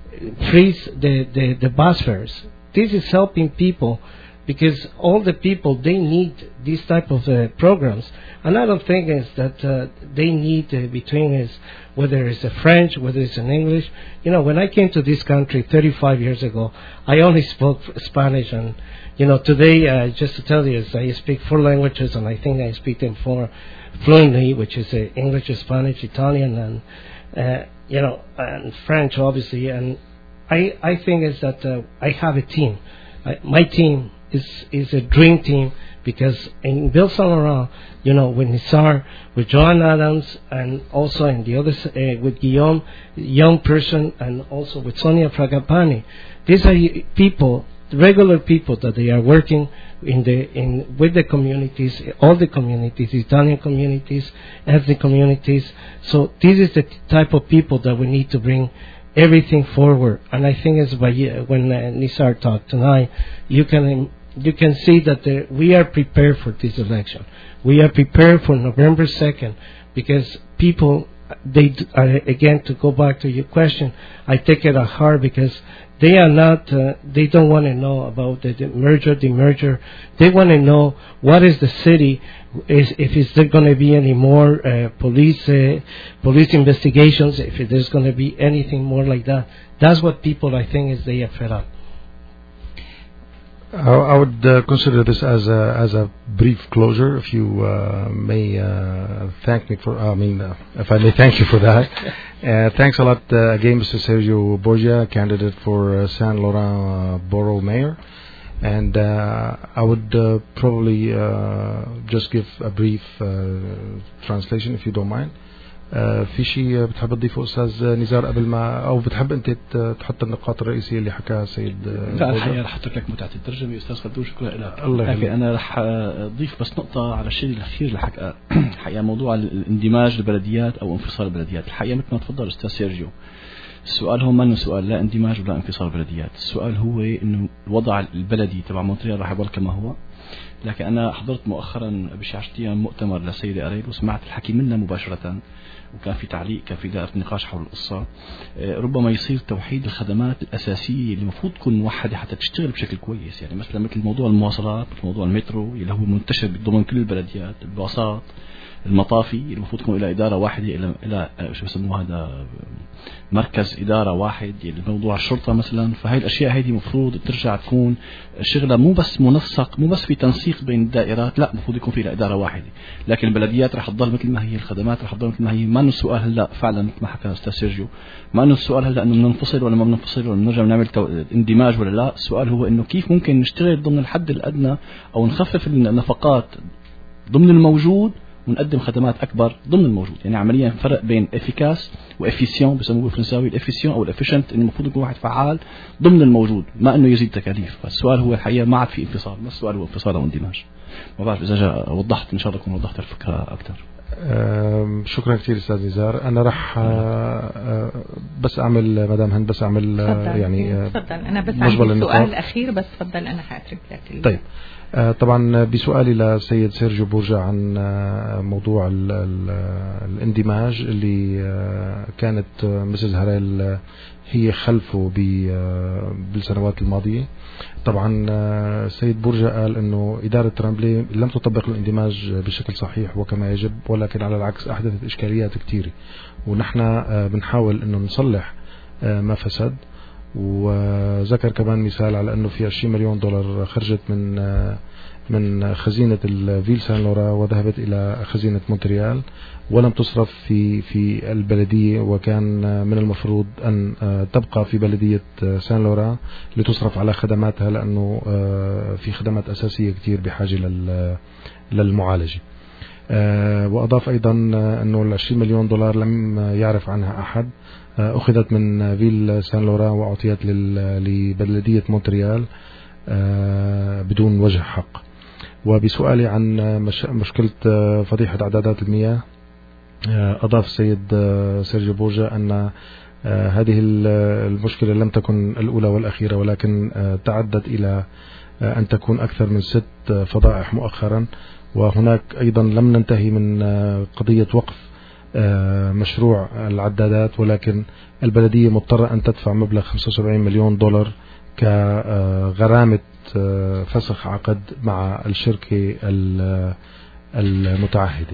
freeze the, the, the bus fares. This is helping people because all the people, they need these type of uh, programs. Another thing is that uh, they need uh, between is whether it's a French, whether it's in English. You know, when I came to this country thirty-five years ago, I only spoke Spanish. And, you know, today, uh, just to tell you, I speak four languages, and I think I speak them four fluently, which is uh, English, Spanish, Italian, and uh, you know, and French, obviously. And I, I think is that uh, I have a team. I, my team is is a dream team because in Ville Saint Laurent, you know, with Nizar, with Joan Adams, and also in the other uh, with Guillaume, young person, and also with Sonia Fragapani. These are people, regular people that they are working in the in with the communities, all the communities, Italian communities, ethnic communities. So this is the type of people that we need to bring everything forward. And I think as by when uh, Nizar talked tonight, you can you can see that the, we are prepared for this election. We are prepared for November second because people, they uh, again, to go back to your question, I take it at heart because they are not, uh, they don't want to know about the, the merger, the merger. They want to know what is the city, is if is there going to be any more uh, police uh, police investigations, if there's going to be anything more like that. That's what people, I think, is they are fed up. I, I would uh, consider this as a as a brief closure. If you uh, may uh, thank me for, I mean, uh, if I may thank you for that. Uh, thanks a lot uh, again, Mister Sergio Borgia, candidate for uh, Saint Laurent uh, Borough Mayor. And uh, I would uh, probably uh, just give a brief uh, translation, if you don't mind. Uh, في شيء بتحب تضيفه أستاذ نزار قبل ما، أو بتحب أنت تحط النقاط الرئيسية اللي حكاها السيد؟ لا الحقيقة رح أترك لك متعة الترجمة أستاذ خلدون، شكرا لك. الله يخليك. أنا رح أضيف بس نقطة على الشيء الأخير اللي حكى الحقيقة موضوع الاندماج البلديات أو انفصال البلديات. الحقيقة مثل ما تفضل أستاذ سيرجيو، السؤال هو ما سؤال لا اندماج ولا انفصال البلديات. السؤال هو إنه الوضع البلدي تبع مونتريال رح يظل كما هو. لكن أنا حضرت مؤخرا بشي عشرة أيام مؤتمر للسيدة أريل وسمعت الحكي منها مباشرة، وكان في تعليق، كان في دائرة نقاش حول القصة. ربما يصير توحيد الخدمات الأساسية اللي المفروض تكون موحدة حتى تشتغل بشكل كويس. يعني مثلا مثل موضوع المواصلات، مثل موضوع المترو اللي هو منتشر ضمن كل البلديات، الباصات، المطافي اللي المفروض تكون إلى إدارة واحدة، إلى إلى شو بسموه هذا مركز إدارة واحد. يعني موضوع الشرطة مثلا، فهي الأشياء هذه المفروض ترجع تكون شغلة مو بس منسق، مو بس في تنسيق بين الدائرات، لا المفروض يكون في إدارة واحدة. لكن البلديات رح تضل مثل ما هي، الخدمات رح تضل مثل ما هي. ما إنه السؤال هلا فعلا مثل ما حكى أستاذ سيرجيو، ما إنه السؤال هلا إنه بننفصل ولا ما بننفصل ولا بنرجع نعمل اندماج ولا لا. السؤال هو إنه كيف ممكن نشتغل ضمن الحد الأدنى أو نخفف النفقات ضمن الموجود ونقدم خدمات أكبر ضمن الموجود. يعني عمليا فرق بين efficace وefficient، بسموه بالفرنساوي الافيسيون أو الافيشنت، إنه المفروض يكون واحد فعال ضمن الموجود، ما إنه يزيد تكاليف. فالسؤال هو الحقيقة ما عاد في انفصال، ما السؤال هو انفصال أو اندماج. ما بعرف إذا جاء وضحت، إن شاء الله أكون وضحت الفكرة أكثر. شكرا كثير أستاذ نزار. أنا رح بس أعمل مدام هند بس أعمل يعني تفضل. أنا بس عندي سؤال أخير بس تفضل، أنا حاترك لك. طيب طبعا بسؤالي للسيد سيرجيو بورجا عن موضوع ال ال الاندماج اللي كانت مسز هريل هي خلفه بالسنوات الماضية. طبعا السيد بورجا قال انه إدارة ترامبلي لم تطبق الاندماج بشكل صحيح وكما يجب، ولكن على العكس احدثت اشكاليات كثيرة، ونحن بنحاول انه نصلح ما فسد وذكر كمان مثال على أنه في عشرين مليون دولار خرجت من من خزينة الفيل سان لوران وذهبت إلى خزينة مونتريال ولم تصرف في في البلدية، وكان من المفروض أن تبقى في بلدية سان لوران لتصرف على خدماتها، لأنه في خدمات أساسية كتير بحاجة للمعالجة. وأضاف أيضا أنه العشرين مليون دولار لم يعرف عنها أحد، أخذت من فيل سان لوران وأعطيت لبلدية مونتريال بدون وجه حق. وبسؤالي عن مشكلة فضيحة عدادات المياه، أضاف السيد سيرجيو بورجا أن هذه المشكلة لم تكن الأولى والأخيرة، ولكن تعدت إلى أن تكون أكثر من ست فضائح مؤخرا. وهناك أيضا لم ننتهي من قضية وقف مشروع العدادات، ولكن البلدية مضطرة أن تدفع مبلغ خمسة وسبعين مليون دولار كغرامة فسخ عقد مع الشركة المتعهدة.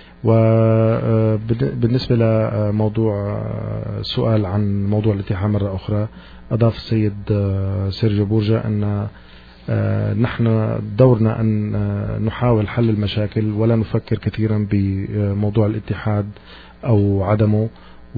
وبالنسبة لموضوع سؤال عن موضوع الاتحاد مرة أخرى، أضاف السيد سيرجيو بورجا أن نحن دورنا أن نحاول حل المشاكل ولا نفكر كثيرا بموضوع الاتحاد أو عدمه،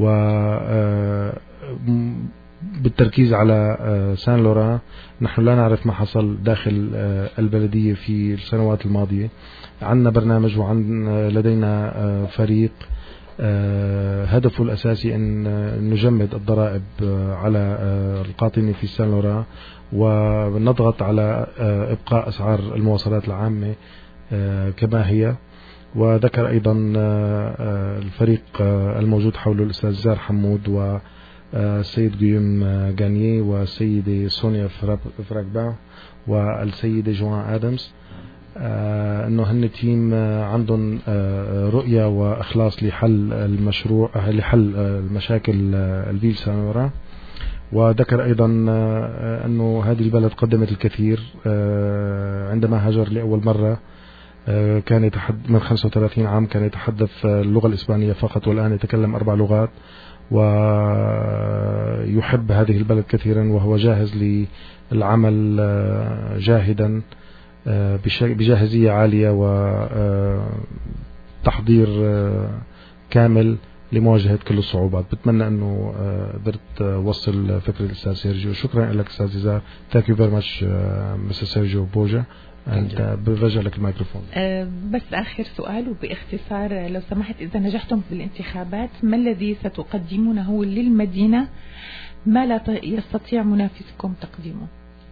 وبالتركيز على سان لوران. نحن لا نعرف ما حصل داخل البلدية في السنوات الماضية. عندنا برنامج وعن لدينا فريق هدفه الأساسي أن نجمد الضرائب على القاطنة في سان لوران ونضغط على إبقاء أسعار المواصلات العامة كما هي. وذكر أيضا الفريق الموجود حوله الأستاذ زار حمود والسيد غيوم غانيي والسيدة سونيا فراغبا والسيدة جوان آدمز، أنه هن تيم عندهم رؤية وإخلاص لحل المشروع لحل المشاكل الفيل سان لوران. وذكر أيضا أنه هذه البلد قدمت الكثير. عندما هاجر لأول مرة كان يتحدث من خمسة وثلاثين عام، كان يتحدث اللغة الإسبانية فقط، والآن يتكلم أربع لغات ويحب هذه البلد كثيرا، وهو جاهز للعمل جاهدا بجاهزية عالية وتحضير كامل لمواجهة كل الصعوبات. بتمنى أنه قدرت وصل فكرة الأستاذ سيرجيو. شكرا لك أستاذ زيزار. Thank you very much Mister Sergio Borja. برجع لك الميكروفون. أه بس آخر سؤال وباختصار لو سمحت، إذا نجحتم بالانتخابات ما الذي ستقدمونه للمدينة ما لا يستطيع منافسكم تقديمه؟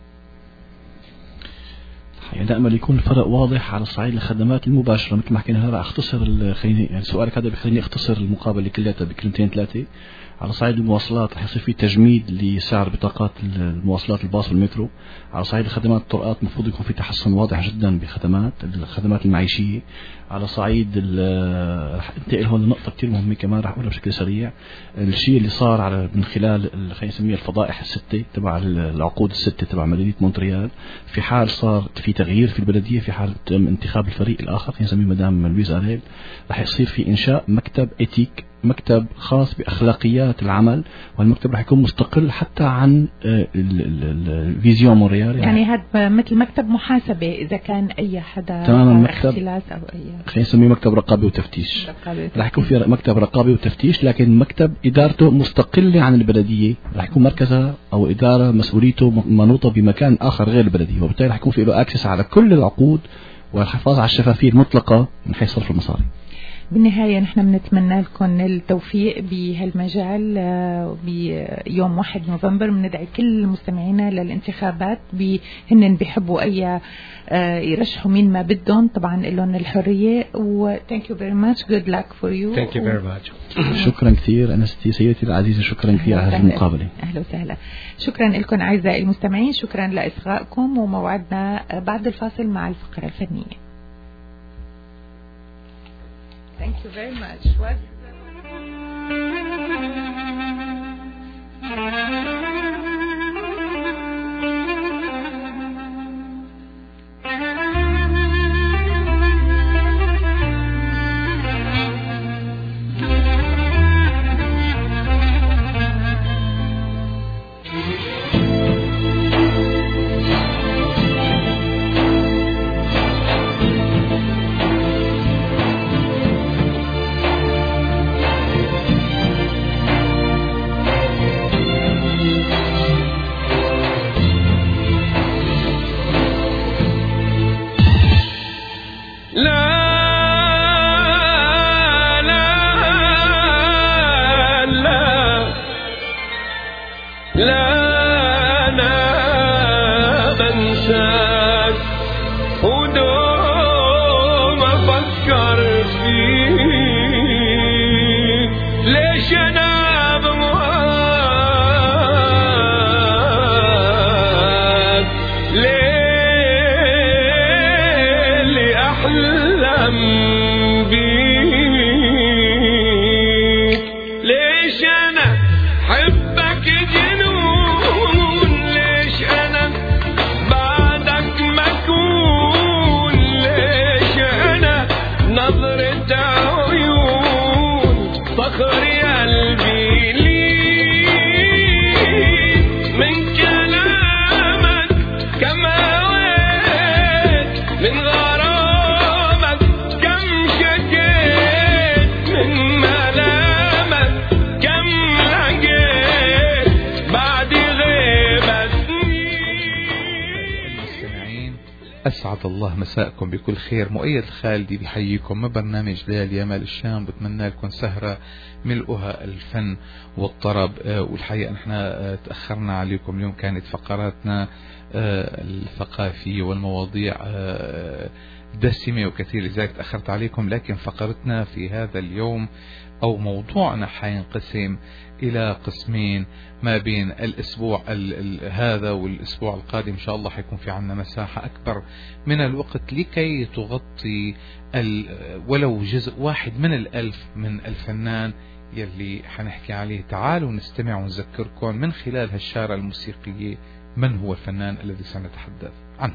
يعني أمل يكون الفرق واضح على صعيد الخدمات المباشرة. مثل ما حكينا هلا أختصر خليني يعني سؤالك هذا بخليني أختصر المقابلة كلها بكلمتين ثلاثة. على صعيد المواصلات رح يصير في تجميد لسعر بطاقات المواصلات الباص والمترو. على صعيد الخدمات الطرقات المفروض يكون في تحسن واضح جدا بخدمات الخدمات المعيشية. على صعيد رح انتقل هون لنقطة كتير مهمة كمان رح أقولها بشكل سريع. الشيء اللي صار على من خلال خلينا نسميها الفضائح الستة تبع العقود الستة تبع مدينة مونتريال، في حال صار في تغيير في البلدية، في حال انتخاب الفريق الآخر خلينا نسميه مدام لويز أريل، رح يصير في إنشاء مكتب إتيك، مكتب خاص بأخلاقيات العمل، والمكتب راح يكون مستقل حتى عن الفيزيون مونريال. يعني هذا مثل مكتب محاسبة إذا كان أي حدا اختلاس أو أي خلينا نسميه مكتب رقابة وتفتيش. راح يكون في مكتب رقابة وتفتيش، لكن مكتب إدارته مستقلة عن البلدية، راح يكون مركزها أو إدارة مسؤوليته منوطة بمكان آخر غير البلدية، وبالتالي راح يكون في له أكسس على كل العقود والحفاظ على الشفافية المطلقة من حيث صرف المصاري. بالنهاية نحن بنتمنى لكم التوفيق بهالمجال. بيوم واحد نوفمبر بندعي كل مستمعينا للانتخابات، هن بيحبوا أي يرشحوا مين ما بدهم، طبعا لهم الحرية. و thank you very much, good luck for you. Thank you very much. شكرا كثير أنستي سيدتي العزيزة، شكرا كثير على هذه المقابلة. أهلا وسهلا. شكرا لكم أعزائي المستمعين، شكرا لإصغائكم، وموعدنا بعد الفاصل مع الفقرة الفنية. Thank you very much. What? Thank you. لا أنا بنساك ودوم أفكر فيك ليش أنا بمواك ليلي أحلم بيك ليش أنا حبك جنون ليش أنا بعدك مكون ليش أنا نظرة عيون فخري قلبي ليك من كلامك كما ويت من غرامك كم شكيت من ملامك كم لقيت بعد غيبة المستمعين أسعد الله مساءكم بكل خير. مؤيد الخالدي بحييكم من برنامج ليالي مال الشام. بتمنى لكم سهرة ملؤها الفن والطرب. والحقيقة نحن تأخرنا عليكم اليوم. كانت فقراتنا الثقافية والمواضيع دسمة وكثير لذلك تأخرت عليكم. لكن فقرتنا في هذا اليوم أو موضوعنا حينقسم إلى قسمين ما بين الأسبوع هذا والأسبوع القادم. إن شاء الله حيكون في عنا مساحة أكبر من الوقت لكي تغطي ولو جزء واحد من الألف من الفنان يلي حنحكي عليه. تعالوا نستمع ونذكركم من خلال هالشارة الموسيقية من هو الفنان الذي سنتحدث عنه.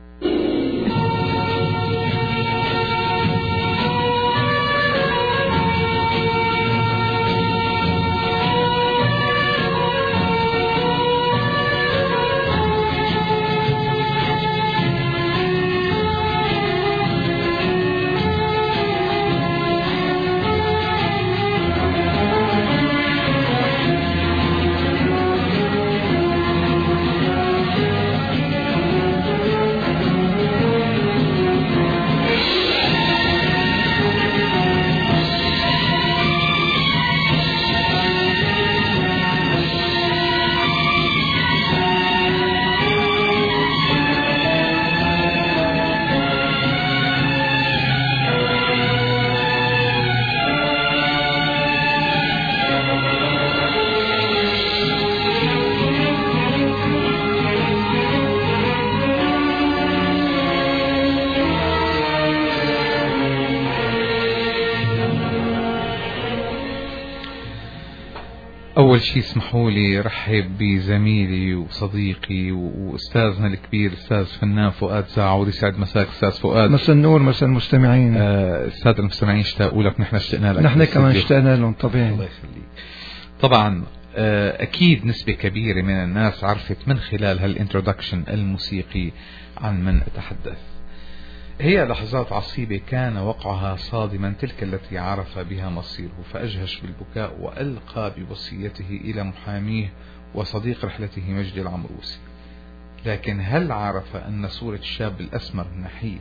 أول شيء اسمحوا لي رحب بزميلي وصديقي وأستاذنا الكبير أستاذ فنان فؤاد زاعور. يسعد مساك أستاذ فؤاد. مساء النور مساء المستمعين. أستاذ آه المستمعين اشتاقوا لك. نحن اشتقنا لك. نحن كمان اشتقنا لهم طبيعي. الله يخليك. طبعا آه أكيد نسبة كبيرة من الناس عرفت من خلال هالانترودكشن الموسيقي عن من أتحدث. هي لحظات عصيبة كان وقعها صادما تلك التي عرف بها مصيره فأجهش بالبكاء وألقى بوصيته إلى محاميه وصديق رحلته مجدي العمروسي. لكن هل عرف أن صورة الشاب الأسمر النحيل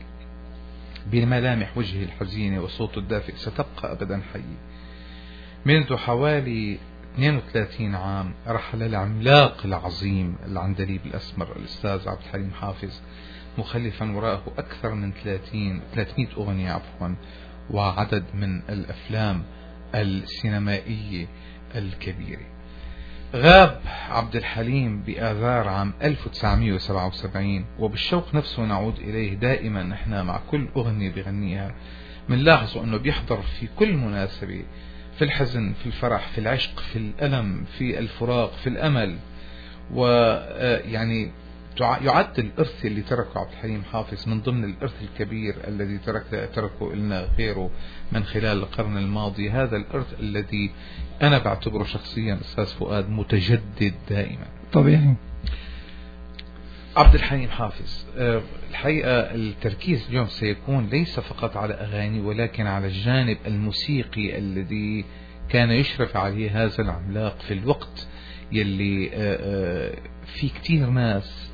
بملامح وجهه الحزينة وصوته الدافئ ستبقى أبدا حية؟ منذ حوالي اثنين وثلاثين عام رحل العملاق العظيم العندليب الأسمر الأستاذ عبد الحليم حافظ مخلفا وراءه أكثر من ثلاثمئة أغنية عفوا وعدد من الأفلام السينمائية الكبيرة. غاب عبد الحليم بآذار عام ألف وتسعمئة وسبعة وسبعين وبالشوق نفسه نعود إليه دائما. نحن مع كل أغنية بغنيها منلاحظ أنه بيحضر في كل مناسبة، في الحزن، في الفرح، في العشق، في الألم، في الفراق، في الأمل. ويعني يعد الإرث اللي تركه عبد الحليم حافظ من ضمن الإرث الكبير الذي ترك تركه لنا غيره من خلال القرن الماضي. هذا الإرث الذي أنا بعتبره شخصيا أستاذ فؤاد متجدد دائما. طبيعي. عبد الحليم حافظ الحقيقة التركيز اليوم سيكون ليس فقط على أغاني ولكن على الجانب الموسيقي الذي كان يشرف عليه هذا العملاق في الوقت يلي في كتير ناس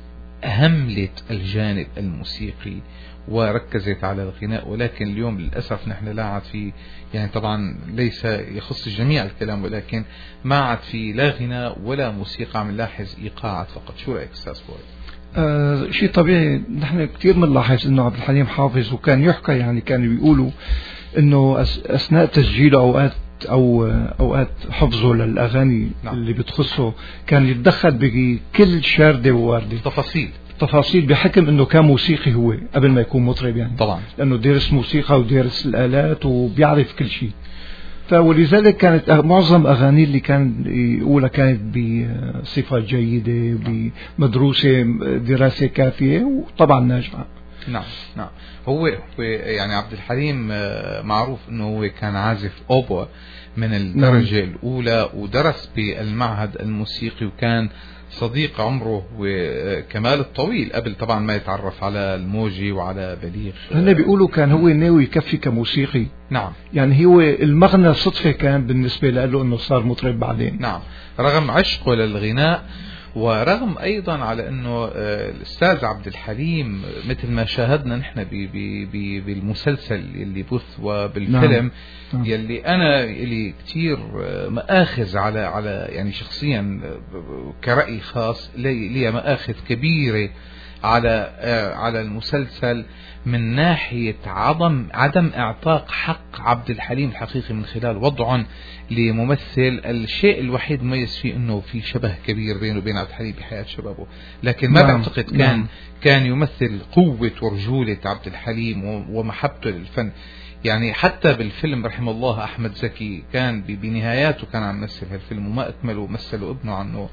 أهملت الجانب الموسيقي وركزت على الغناء. ولكن اليوم للأسف نحن لا عاد في، يعني طبعا ليس يخص الجميع الكلام، ولكن ما عاد في لا غناء ولا موسيقى، عم نلاحظ إيقاعات فقط. شو رأيك أستاذ فؤاد؟ آه شيء طبيعي. نحن كثير بنلاحظ انه عبد الحليم حافظ، وكان يحكى يعني كانوا بيقولوا انه اثناء تسجيله اوقات او اوقات حفظه للاغاني نعم. اللي بتخصه كان يتدخل بكل شارده ووارده، تفاصيل تفاصيل بحكم انه كان موسيقي هو قبل ما يكون مطرب يعني طبعا، لانه دارس موسيقى ودارس الالات وبيعرف كل شيء. فولذلك كانت معظم اغاني اللي كان يقولها كانت بصفه جيده بمدروسه دراسه كافيه وطبعا ناجحه. نعم نعم. هو هو يعني عبد الحليم معروف انه هو كان عازف اوبوا من الدرجه نعم. الاولى، ودرس بالمعهد الموسيقي، وكان صديق عمره وكمال الطويل قبل طبعا ما يتعرف على الموجي وعلى بليغ. هلا بيقولوا كان هو ناوي يكفي كموسيقي. نعم. يعني هو المغنى صدفة كان بالنسبة له انه صار مطرب بعدين. نعم. رغم عشقه للغناء، ورغم ايضا على انه الاستاذ عبد الحليم مثل ما شاهدنا نحن بي بي بي بالمسلسل اللي بث وبالفيلم نعم. يلي انا اللي كتير مآخذ على على يعني شخصيا كرأي خاص لي مآخذ كبيرة على على المسلسل من ناحية عدم عدم اعطاء حق عبد الحليم الحقيقي من خلال وضعه لممثل. الشيء الوحيد مميز فيه انه في شبه كبير بينه وبين عبد الحليم بحياة شبابه، لكن ما نعم. بعتقد كان نعم. كان يمثل قوة ورجولة عبد الحليم ومحبته للفن. يعني حتى بالفيلم رحمه الله أحمد زكي كان بنهاياته كان عم يمثل هالفيلم وما أكمله مثله ابنه عنه.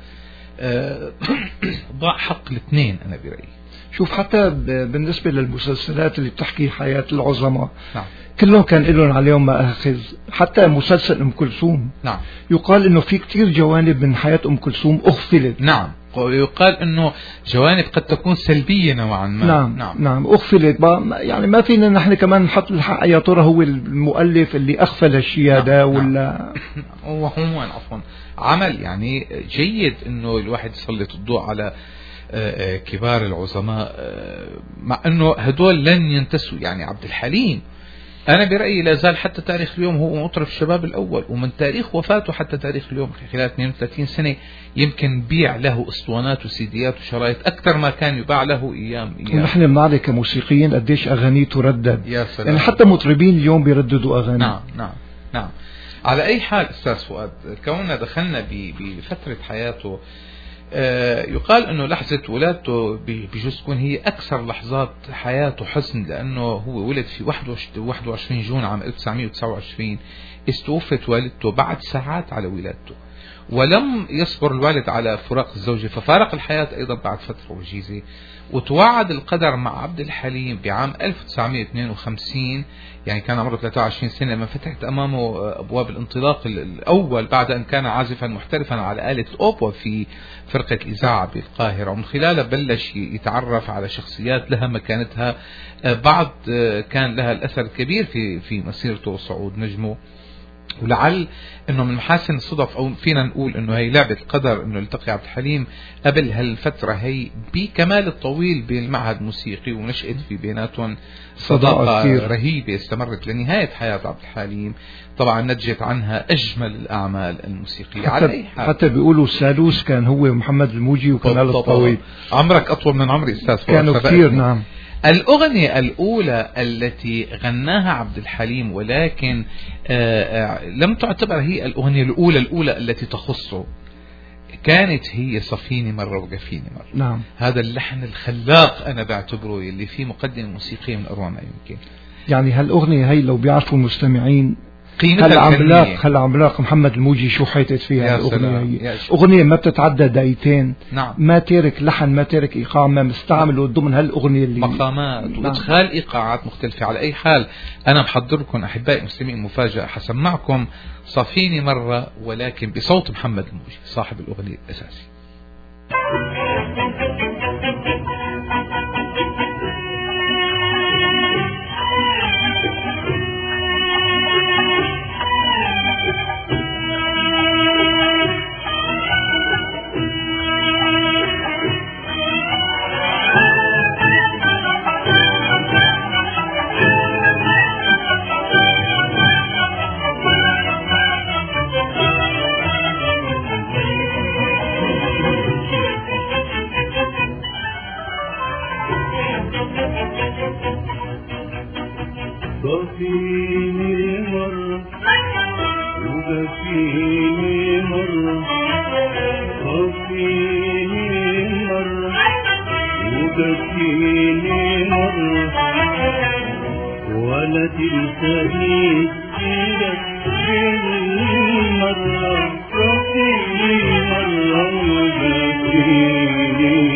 ضاع حق الاثنين أنا برأيي. شوف حتى بالنسبة للمسلسلات اللي بتحكي حياة العظماء نعم. كلهم كان لهم عليهم مآخذ. حتى مسلسل أم كلثوم نعم. يقال إنه في كتير جوانب من حياة أم كلثوم أغفلت. نعم. يقال إنه جوانب قد تكون سلبية نوعا ما. نعم نعم, نعم. أغفلت. يعني ما فينا نحن كمان نحط الحق يا ترى هو المؤلف اللي أغفل الشيء هذا نعم. ولا هو عموما عفوا عمل يعني جيد إنه الواحد يسلط الضوء على كبار العظماء، مع انه هدول لن ينتسوا. يعني عبد الحليم انا برأيي لا زال حتى تاريخ اليوم هو مطرب الشباب الاول، ومن تاريخ وفاته حتى تاريخ اليوم خلال اثنين وثلاثين سنة يمكن بيع له اسطوانات وسيديات وشرايط اكثر ما كان يباع له ايام ايام. ونحن بنعرف كموسيقيين قديش اغاني تردد. يا سلام. يعني حتى مطربين اليوم بيرددوا اغاني. نعم نعم نعم. على اي حال استاذ فؤاد، كوننا دخلنا بفترة حياته، يقال انه لحظة ولادته بجوز تكون هي اكثر لحظات حياته حزن، لانه هو ولد في واحد وعشرين جون عام ألف وتسعمئة وتسعة وعشرين، استوفت والدته بعد ساعات على ولادته، ولم يصبر الوالد على فراق الزوجة ففارق الحياة ايضا بعد فترة وجيزة. وتوعد القدر مع عبد الحليم بعام ألف وتسعمئة واثنين وخمسين، يعني كان عمره ثلاثة وعشرين سنة لما فتحت أمامه أبواب الانطلاق الأول بعد أن كان عازفا محترفا على آلة الأوبوا في فرقة الإذاعة بالقاهرة، ومن خلالها بلش يتعرف على شخصيات لها مكانتها، بعض كان لها الأثر الكبير في في مسيرته وصعود نجمه. ولعل انه من محاسن الصدف او فينا نقول انه هي لعبة القدر انه التقي عبد الحليم قبل هالفترة هي بكمال الطويل بالمعهد الموسيقي، ونشأت في بيناتهم صداقة رهيبة استمرت لنهاية حياة عبد الحليم، طبعا نتجت عنها اجمل الاعمال الموسيقية. حتى, على أي حال حتى بيقولوا الثالوث كان هو محمد الموجي وكمال الطويل. عمرك اطول من عمري استاذ فؤاد. كانوا كثير. نعم. الأغنية الأولى التي غناها عبد الحليم ولكن آآ آآ لم تعتبر هي الأغنية الأولى الأولى التي تخصه، كانت هي صفيني مرة وقفيني مرة. نعم. هذا اللحن الخلاق أنا بعتبره اللي فيه مقدمة موسيقية من أروع ما يمكن. يعني هالأغنية هي لو بيعرفوا المستمعين قيمتها هالعملاق هالعملاق محمد الموجي شو حيتت فيها الأغنية هي. أغنية ما بتتعدى دقيقتين. نعم. ما تارك لحن ما تارك إيقاع، ما مستعمل ضمن هالأغنية اللي مقامات نعم. وإدخال إيقاعات مختلفة. على أي حال أنا بحضر لكم أحبائي المستمعين مفاجأة، حسمعكم صفيني مرة ولكن بصوت محمد الموجي صاحب الأغنية الأساسي. صفيني مرة وبكيني مرة صفيني مرة وبكيني مرة ولا تنساني سيرك بالمرة صفيني مرة وبكيني.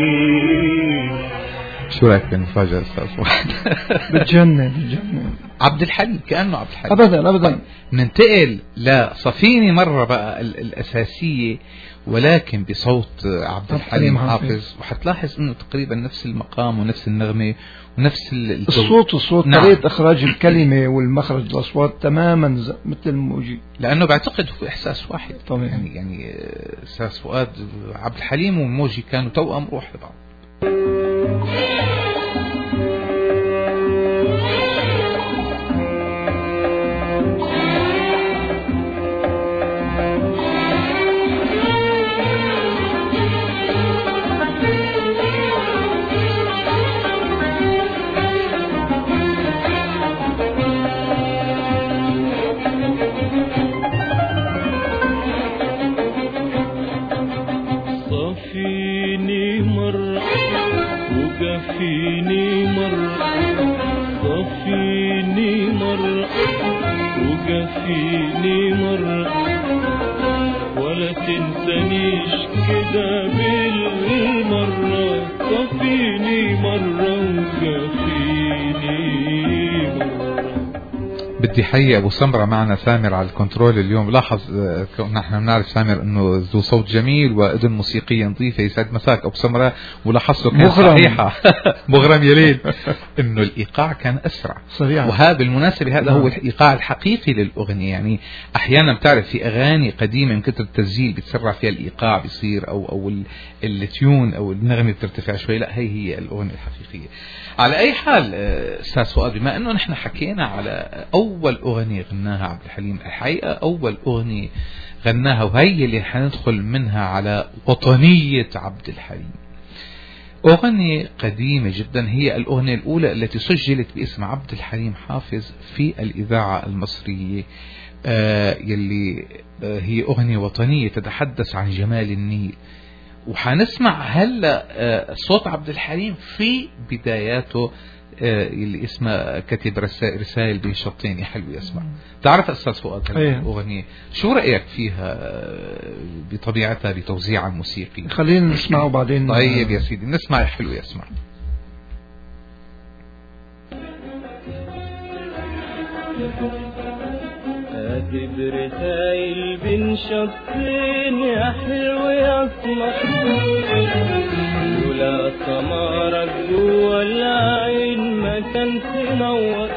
شو رايك بالمفاجأة أستاذ واحد؟ بتجنن بتجنن. عبد الحليم كأنه عبد الحليم أبدا أبدا. ننتقل لصفيني مرة بقى الأساسية ولكن بصوت عبد الحليم حافظ، وحتلاحظ انه تقريبا نفس المقام ونفس النغمة ونفس الصوت الصوت نعم. طريقة اخراج الكلمة والمخرج الاصوات تماما مثل الموجي، لانه بعتقد هو احساس واحد طبعا. يعني يعني استاذ فؤاد عبد الحليم والموجي كانوا توأم روح لبعض. صفيني مرة وقفيني مرة صفيني مرة وقفيني مرة ولا تنسانيش كده بالمرة صفيني مرة وقفيني مرة. بدي حي ابو سمرة معنا سامر على الكنترول اليوم. لاحظ نحن بنعرف سامر انه ذو صوت جميل واذن موسيقيه نظيفه، يسعد مساك ابو سمرة. ولاحظته كان صحيحه مغرم يا ليل انه الايقاع كان اسرع صريح. وهذا بالمناسبه هذا هو الايقاع الحقيقي للاغنيه. يعني احيانا بتعرف في اغاني قديمه من كثر التسجيل بتسرع فيها الايقاع بيصير او او التيون او النغمه بترتفع شوي، لا هي هي الاغنيه الحقيقيه. على اي حال استاذ فؤاد، بما انه نحن حكينا على اول اغنيه غناها عبد الحليم، الحقيقه اول اغنيه غناها وهي اللي حندخل منها على وطنيه عبد الحليم، اغنيه قديمه جدا، هي الاغنيه الاولى التي سجلت باسم عبد الحليم حافظ في الاذاعه المصريه، آه يلي آه هي اغنيه وطنيه تتحدث عن جمال النيل. وحنسمع هلا صوت عبد الحليم في بداياته اللي اسمه كتب رسائل بين شطين يا حلو يسمع. تعرف أستاذ فؤاد الأغنية شو رأيك فيها بطبيعتها بتوزيعها الموسيقي؟ خلينا نسمعه بعدين. طيب يا سيدي نسمع يا حلو يسمع. كاتب رسايل بين شطين يا حلو يا اسمر، لولا سمارك جوا العين ما كان تنور.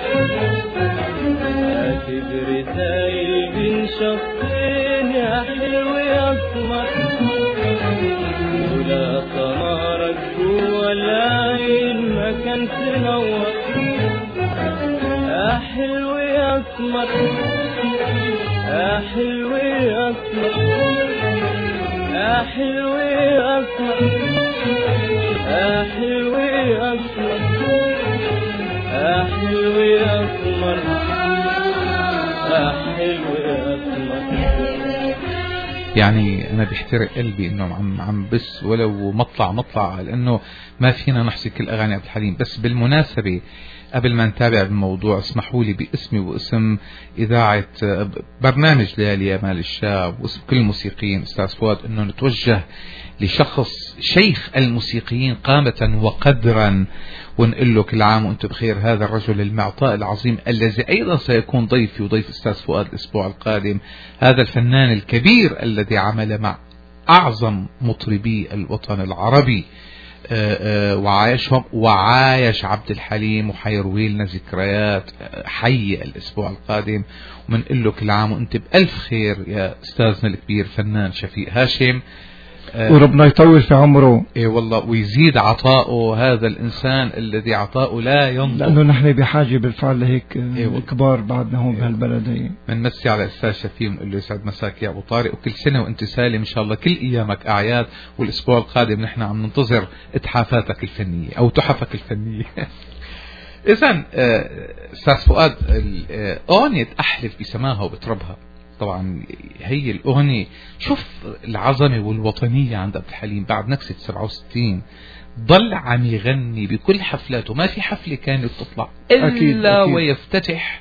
كاتب رسايل بين شطين يا حلو يا اسمر، لولا سمارك جوا العين ما كان تنور. يا حلو يا اسمر يا حلو يا اسمر يا حلو يا اسمر يا حلو يا اسمر يا حلو يا اسمر يا حلو يا اسمر. يعني أنا بيحترق قلبي إنه عم عم بس ولو مطلع مطلع، لأنه ما فينا نحصي كل أغاني عبد الحليم. بس بالمناسبة قبل ما نتابع بالموضوع اسمحوا لي باسمي واسم إذاعة برنامج ليالي يا مال الشاب واسم كل الموسيقيين أستاذ فؤاد إنه نتوجه لشخص شيخ الموسيقيين قامة وقدرا ونقول له كل عام وأنتم بخير. هذا الرجل المعطاء العظيم الذي أيضا سيكون ضيفي وضيف أستاذ فؤاد الأسبوع القادم، هذا الفنان الكبير الذي عمل مع أعظم مطربي الوطن العربي وعايشهم، وعايش عبد الحليم وحيروي لنا ذكريات حية الأسبوع القادم. ومنقول له كل عام وأنت بألف خير يا أستاذنا الكبير فنان شفيق هاشم، وربنا يطول في عمره. اي والله ويزيد عطاؤه، هذا الانسان الذي عطاؤه لا ينضب، لانه نحن بحاجه بالفعل لهيك إيه كبار بعدنا هون إيه بهالبلد. هي بنمسي على استاذ شفيق ونقول له يسعد مساك يا ابو طارق، وكل سنه وانت سالم ان شاء الله، كل ايامك اعياد، والاسبوع القادم نحن عم ننتظر اتحافاتك الفنيه او تحفك الفنيه. إذن أستاذ فؤاد أغنية أحلف بسماها وبتربها، طبعا هي الأغنية، شوف العظمة والوطنية عند عبد الحليم بعد نكسة سبعة وستين ضل عم يغني بكل حفلاته، ما في حفلة كانت تطلع إلا أكيد أكيد. ويفتتح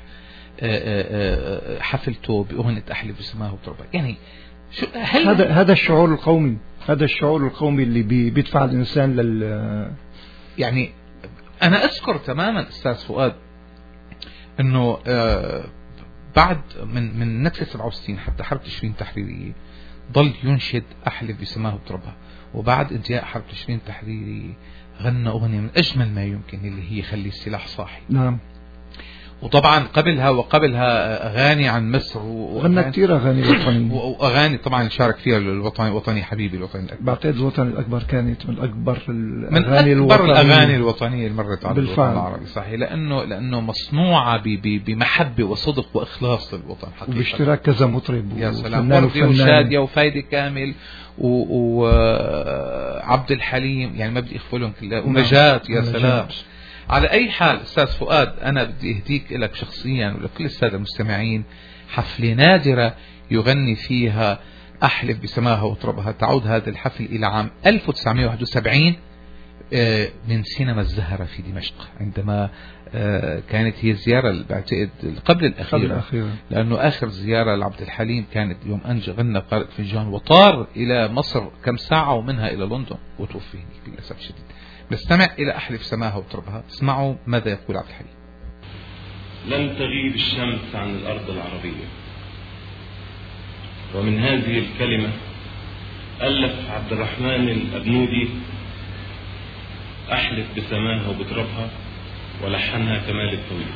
حفلته بأغنية أحلف بسماها وبتربها. يعني شو هذا هذا الشعور القومي، هذا الشعور القومي اللي بي بيدفع الإنسان لل يعني أنا أذكر تماما أستاذ فؤاد إنه آه بعد من من نكسة سبعة وستين حتى حرب تشرين التحريرية ضل ينشد أحلف بسماها وبتربها، وبعد انتهاء حرب تشرين التحريرية غنى أغنية من أجمل ما يمكن اللي هي خلي السلاح صاحي. نعم. وطبعا قبلها وقبلها أغاني عن مصر وغنى كثير أغاني وطنية وأغاني طبعا شارك فيها الوطني وطني حبيبي الوطني الأكبر. بعتقد الوطني الأكبر كانت من أكبر الأغاني من أكبر الأغاني الوطنية اللي مرت على الوطن العربي صحيح، لأنه لأنه مصنوعة بمحبة وصدق وإخلاص للوطن حقيقة، وباشتراك كذا مطرب يا سلام، وردي وشادية وفايدة كامل وعبد الحليم، يعني ما بدي أخفلهم كلها، ونجاة يا سلام. على أي حال أستاذ فؤاد أنا بدي أهديك لك شخصيا ولكل السادة المستمعين حفلة نادرة يغني فيها أحلف بسماها وتربها. تعود هذا الحفل إلى عام ألف وتسعمائة وواحد وسبعين من سينما الزهرة في دمشق، عندما كانت هي الزيارة بعتقد قبل الأخيرة، لأنه آخر زيارة لعبد الحليم كانت يوم أنجى غنى قارئ فنجان وطار إلى مصر كم ساعة ومنها إلى لندن وتوفي للأسف الشديد. نستمع إلى أحلف سماها وتربها، اسمعوا ماذا يقول عبد الحليم. لن تغيب الشمس عن الأرض العربية، ومن هذه الكلمة ألف عبد الرحمن الأبنودي أحلف بسماها وبتربها، ولحنها كمال الطويل.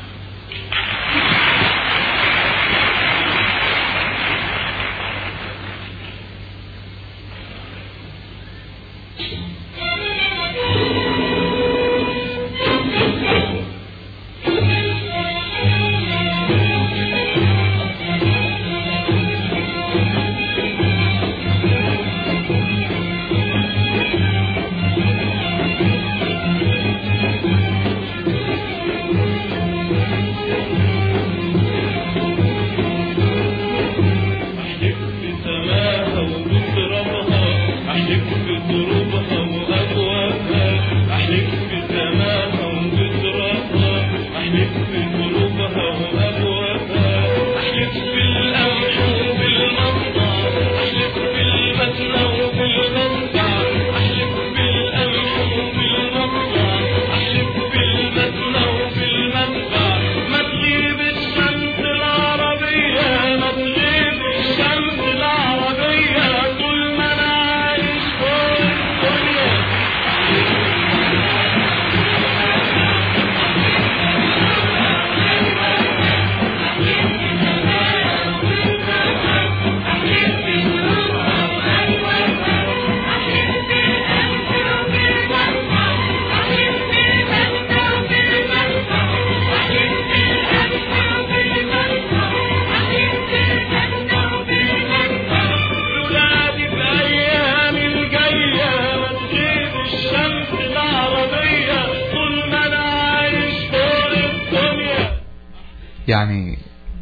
يعني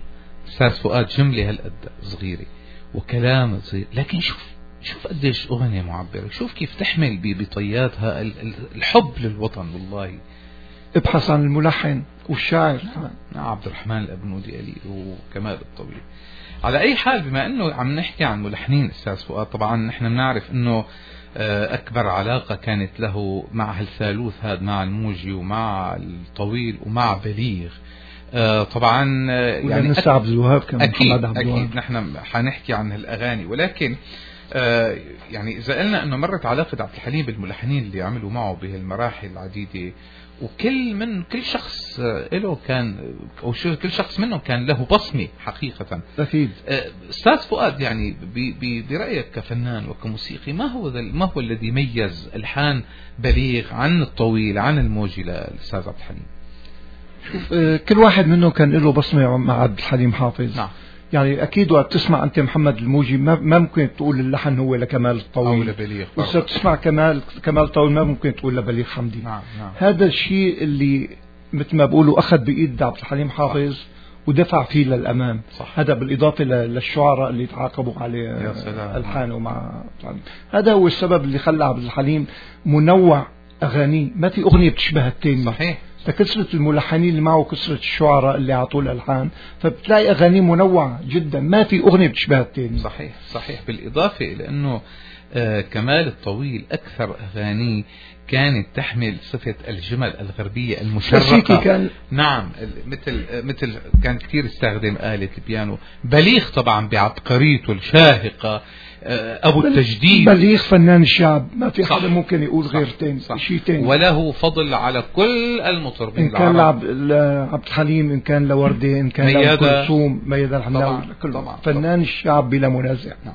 أستاذ فؤاد جملة هالقد صغيرة وكلام صغير، لكن شوف شوف قديش أغنية معبرة، شوف كيف تحمل بطياتها الحب للوطن. والله ابحث عن الملحن والشاعر كمان، عبد الرحمن الأبنودي قليل وكمال الطويل. على أي حال، بما أنه عم نحكي عن ملحنين أستاذ فؤاد، طبعا نحن بنعرف أنه أكبر علاقة كانت له مع الثالوث هذا، مع الموجي ومع الطويل ومع بليغ. آه طبعا يعني لسه عبد الوهاب كمان، أكيد محمد عبد الوهاب. أكيد نحن حنحكي عن هالأغاني، ولكن آه يعني إذا قلنا أنه مرت علاقة عبد الحليم بالملحنين اللي عملوا معه بهالمراحل العديدة، وكل من كل شخص له كان أو كل شخص منهم كان له بصمة حقيقة. أكيد. آه أستاذ فؤاد، يعني برأيك كفنان وكموسيقي، ما هو ما هو الذي ميز ألحان بليغ عن الطويل عن الموجي للأستاذ عبد الحليم؟ شوف كل واحد منهم كان له بصمة مع عبد الحليم حافظ. نعم. يعني أكيد وقت تسمع أنت محمد الموجي ما ممكن تقول اللحن هو لكمال الطويل أو لبليغ، وإذا تسمع كمال كمال الطويل ما ممكن تقول لبليغ حمدي. نعم. نعم. هذا الشيء اللي مثل ما بقولوا أخذ بإيد عبد الحليم حافظ ودفع فيه للأمام. صح. هذا بالإضافة للشعراء اللي تعاقبوا عليه ألحانه مع هذا هو السبب اللي خلى عبد الحليم منوع أغانيه، ما في أغنية بتشبه التاني. صحيح. فكسرة الملحنين اللي معه كسرة الشعراء اللي عطوا الألحان، فبتلاقي أغانيه منوعة جدا، ما في أغنية بتشبه التاني. صحيح صحيح. بالإضافة إلى أنه آه كمال الطويل أكثر أغانيه كانت تحمل صفة الجمل الغربية المشرقة. كان نعم، مثل مثل كان كثير يستخدم آلة البيانو. بليغ طبعا بعبقريته الشاهقة، أبو التجديد. بليغ فنان الشعب، ما في حدا ممكن يقول غير تاني شيء تاني، وله فضل على كل المطربين إن كان لعبد الحليم، إن كان لوردة، إن كان لأم كلثوم، ميادة الحناوي، كله فنان الشعب بلا منازع. نعم.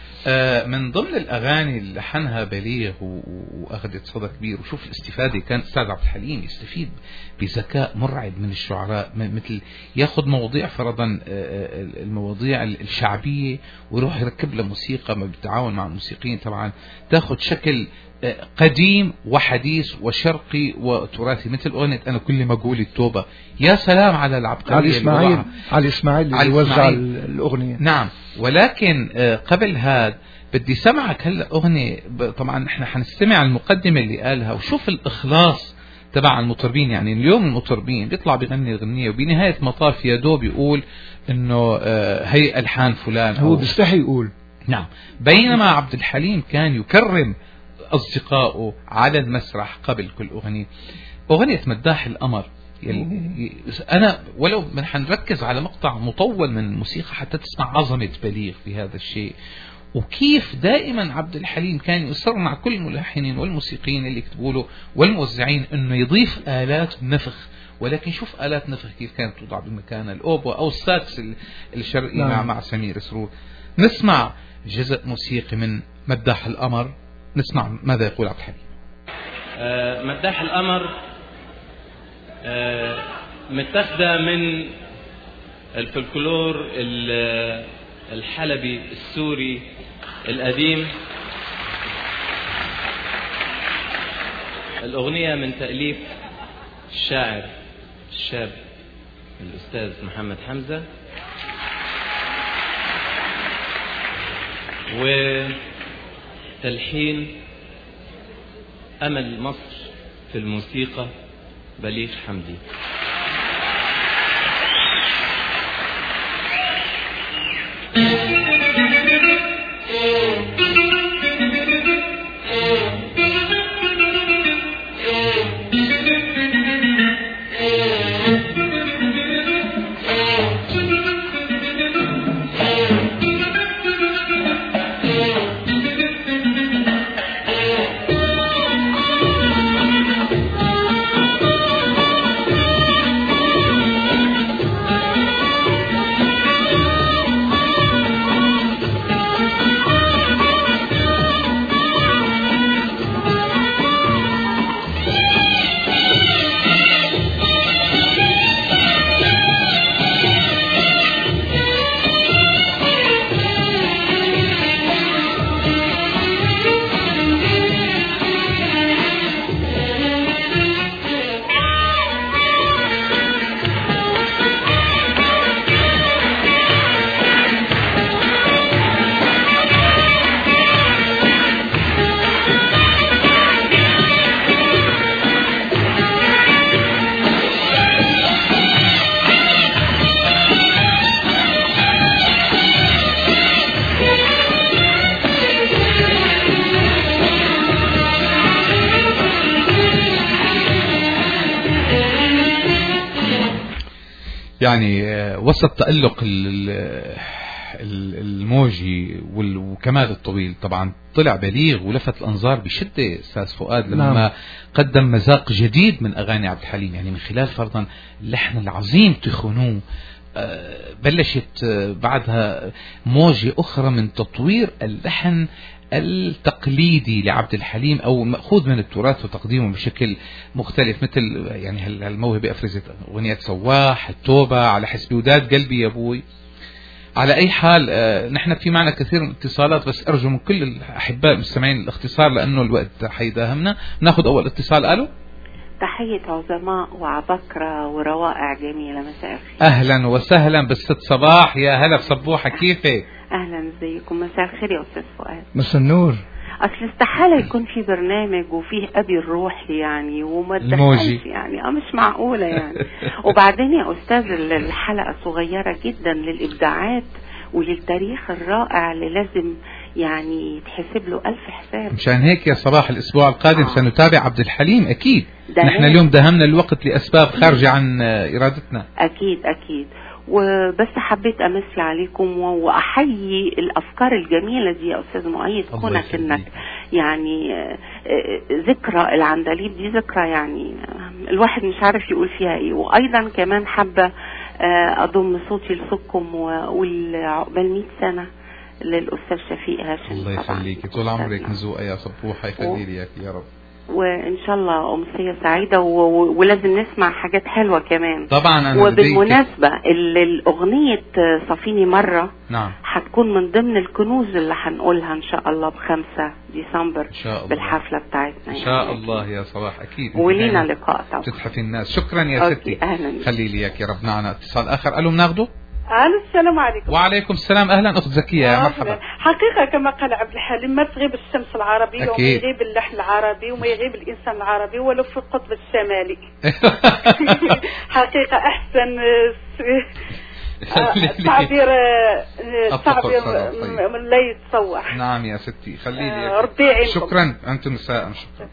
من ضمن الأغاني اللي لحنها بليغ وأخذت صدى كبير، وشوف الاستفادة، كان أستاذ عبد الحليم يستفيد بذكاء مرعب من الشعراء، مثل ياخذ مواضيع فرضا المواضيع الشعبية ويروح يركب له موسيقى، ما بالتعاون مع الموسيقيين طبعا تاخذ شكل قديم وحديث وشرقي وتراثي، مثل أغنية أنا كل ما أقول التوبة. يا سلام على العبقرية. علي إسماعيل علي إسماعيل اللي وزع الأغنية. نعم. ولكن قبل هذا بدي سمعك هلا أغنية، طبعا نحن حنستمع المقدمة اللي قالها، وشوف الإخلاص تبع المطربين. يعني اليوم المطربين بيطلع بيغني الغنية وبنهاية مطاف يا دوب يقول إنه هي ألحان فلان، هو بيستحي يقول. نعم. بينما عبد الحليم كان يكرم أصدقائه على المسرح قبل كل أغنية. أغنية مداح القمر، يعني أنا ولو من حنركز على مقطع مطول من الموسيقى حتى تسمع عظمة بليغ في هذا الشيء، وكيف دائما عبد الحليم كان يصر مع كل الملحنين والموسيقيين اللي يكتبوا له والموزعين انه يضيف آلات نفخ. ولكن شوف آلات نفخ كيف كانت توضع بمكانها، الأوبو أو الساكس الشرقي نعم. مع مع سمير سرور. نسمع جزء موسيقي من مداح القمر، نسمع ماذا يقول عبد الحليم. آه مداح القمر آه متاخده من الفلكلور الحلبي السوري القديم. الأغنية من تأليف الشاعر الشاب الأستاذ محمد حمزة، وتلحين أمل مصر في الموسيقى بليغ حمدي. يعني وسط تألق الموجي وكمال الطويل طبعا طلع بليغ ولفت الأنظار بشدة أستاذ فؤاد لما نعم. قدم مذاق جديد من أغاني عبد الحليم، يعني من خلال فرضا اللحن العظيم تخونوه بلشت بعدها موجة أخرى من تطوير اللحن التقليدي لعبد الحليم أو مأخوذ من التراث وتقديمه بشكل مختلف، مثل يعني الموهبة أفرزت أغنية سواح، التوبة، على حسب وداد قلبي يا أبوي. على أي حال آه نحن في معنا كثير من الاتصالات، بس أرجو من كل الأحباء المستمعين الاختصار لأنه الوقت حيداهمنا. ناخذ أول اتصال. ألو تحية عظماء وعبقرة وروائع جميلة. مساء الخير. أهلا وسهلا بالست صباح، يا هلا بصبوحة، كيفك؟ أهلا، ازيكم؟ مساء الخير يا أستاذ فؤاد. مساء النور. أصل استحالة يكون في برنامج وفيه أبي الروحي يعني وما تدخلش يعني اه مش معقولة يعني. وبعدين يا أستاذ الحلقة صغيرة جدا للإبداعات وللتاريخ الرائع اللي لازم يعني يتحسب له ألف حساب. مشان هيك يا صباح الأسبوع القادم آه. سنتابع عبد الحليم أكيد. نحن اليوم دهمنا الوقت لأسباب خارجة عن إرادتنا. أكيد أكيد. وبس حبيت أمسي عليكم وأحيي الأفكار الجميلة دي يا أستاذ مؤيد، كونك إنك يعني ذكرى العندليب دي ذكرى يعني الواحد مش عارف يقول فيها إيه. وأيضا كمان حابة أضم صوتي لصوتكم وأقول عقبال مئة سنة للأستاذ شفيق هاشم. الله يخليك، طول عمرك مزوقة يا صبوحة، يخلي لي يا رب. وإن شاء الله أمسية سعيدة و... ولازم نسمع حاجات حلوة كمان طبعا. أنا وبالمناسبة الأغنية صفيني مرة نعم هتكون من ضمن الكنوز اللي هنقولها إن شاء الله بخمسة ديسمبر إن شاء الله بالحفلة بتاعتنا إن شاء يعني. الله يا صباح أكيد ولينا لقاء طبعا. تتحفي الناس. شكرا يا ستي، خلي لي ياك يا رب. معنا اتصال آخر. ألو بناخده. الو السلام عليكم. وعليكم السلام. اهلا اخت زكيه، يا مرحبا. حقيقه كما قال عبد الحليم، ما تغيب الشمس العربيه وما يغيب اللحن العربي وما يغيب الانسان العربي ولو في القطب الشمالي. حقيقه احسن تعبير تعبير لا يتصور. نعم يا ستي، خلي لي ربي. شكرا، انتم نساء. شكرا.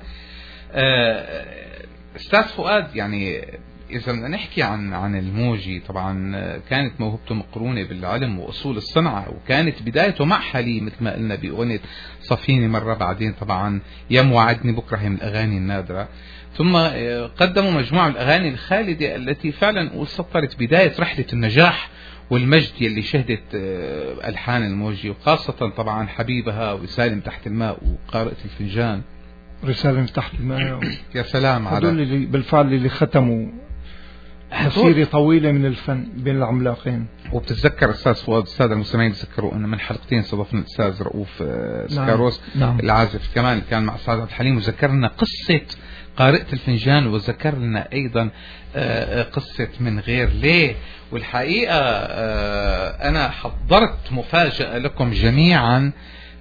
استاذ فؤاد، يعني إذا بدنا نحكي عن عن الموجي، طبعا كانت موهبته مقرونة بالعلم وأصول الصنعة، وكانت بدايته مع حليم مثل ما قلنا بأغنية صفيني مرة، بعدين طبعا يم وعدني بكرة هي من الأغاني النادرة، ثم قدموا مجموعة من الأغاني الخالدة التي فعلا سطرت بداية رحلة النجاح والمجد يلي شهدت ألحان الموجي، وخاصة طبعا حبيبها ورسالة من تحت الماء وقارئة الفنجان. رسالة من تحت الماء يا سلام على هذول اللي بالفعل اللي ختموا مسيرة طويلة من الفن بين العملاقين. وبتتذكر أستاذ فؤاد، السادة المستمعين يتذكروا أن من حلقتين استضفنا الأستاذ رؤوف سكاروس نعم. العازف كمان كان مع الأستاذ عبد الحليم، وذكرنا قصة قارئة الفنجان، وذكر لنا أيضا قصة من غير ليه. والحقيقة أنا حضرت مفاجأة لكم جميعا،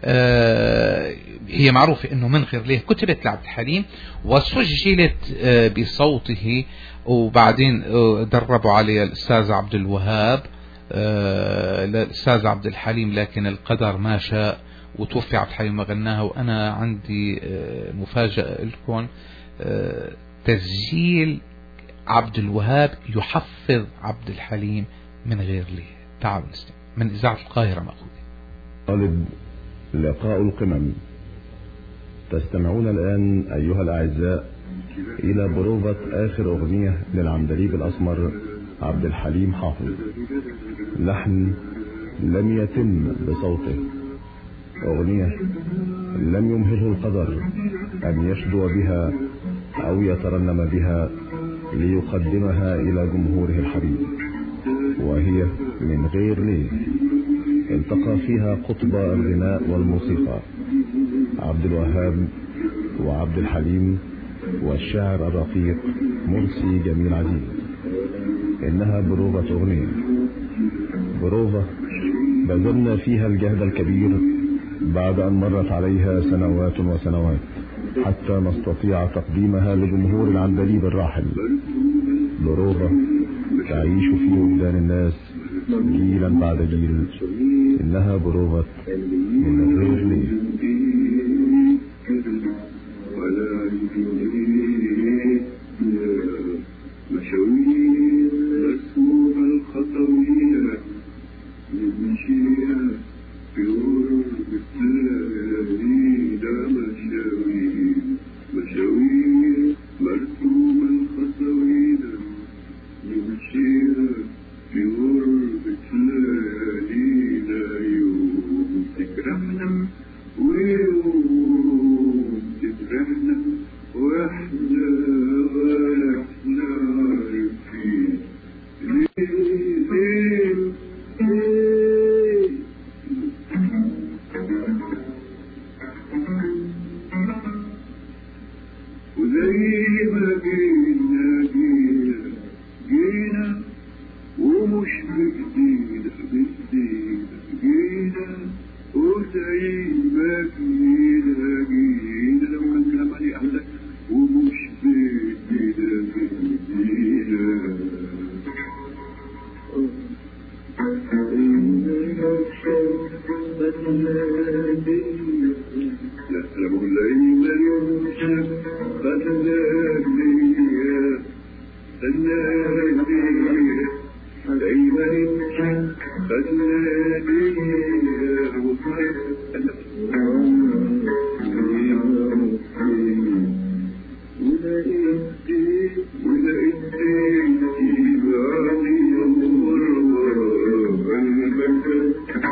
هي معروفة أنه من غير ليه كتبت لعبد الحليم وسجلت بصوته، وبعدين دربوا عليها الأستاذ عبد الوهاب للأستاذ عبد الحليم، لكن القدر ما شاء وتوفي عبد الحليم وغناها. وأنا عندي مفاجأة لكم، تسجيل عبد الوهاب يحفظ عبد الحليم من غير ليه. تعالوا نستمع من إذاعة القاهرة مأخوذة. طالب لقاء القمم. تستمعون الآن أيها الأعزاء إلى بروفة آخر أغنية للعندليب الأسمر عبد الحليم حافظ، لحن لم يتم بصوته، أغنية لم يمهله القدر أن يشدو بها أو يترنم بها ليقدمها إلى جمهوره الحبيب، وهي من غير ليه. التقى فيها قطب الغناء والموسيقى عبد الوهاب وعبد الحليم والشاعر الرقيق مرسي جميل عزيز. إنها بروفة أغنية، بروفة بذلنا فيها الجهد الكبير بعد أن مرت عليها سنوات وسنوات حتى نستطيع تقديمها لجمهور العندليب الراحل. بروفة تعيش في وجدان الناس جيلا بعد جيل. إنها بروفة من غير ليه. مشاوير رسوها الخطوية نمشيها في غربة الليالي. ده مشاوير مشاوير مرسومة الخطوية نمشيها في غربة الليالي. ده يوم تجرحنا ويوم تجرحنا وزي ما جينا جينا جينا ومش بجديدة بجديدة جينا وزي ما جينا جينا لو كان كلامي أحلى ومش بجديدة بجديدة لا مولاي يوسف بدلني بدلني دايما يمشي بدلني ولقيتي ولقيتي بعدي يمر ورا قلبك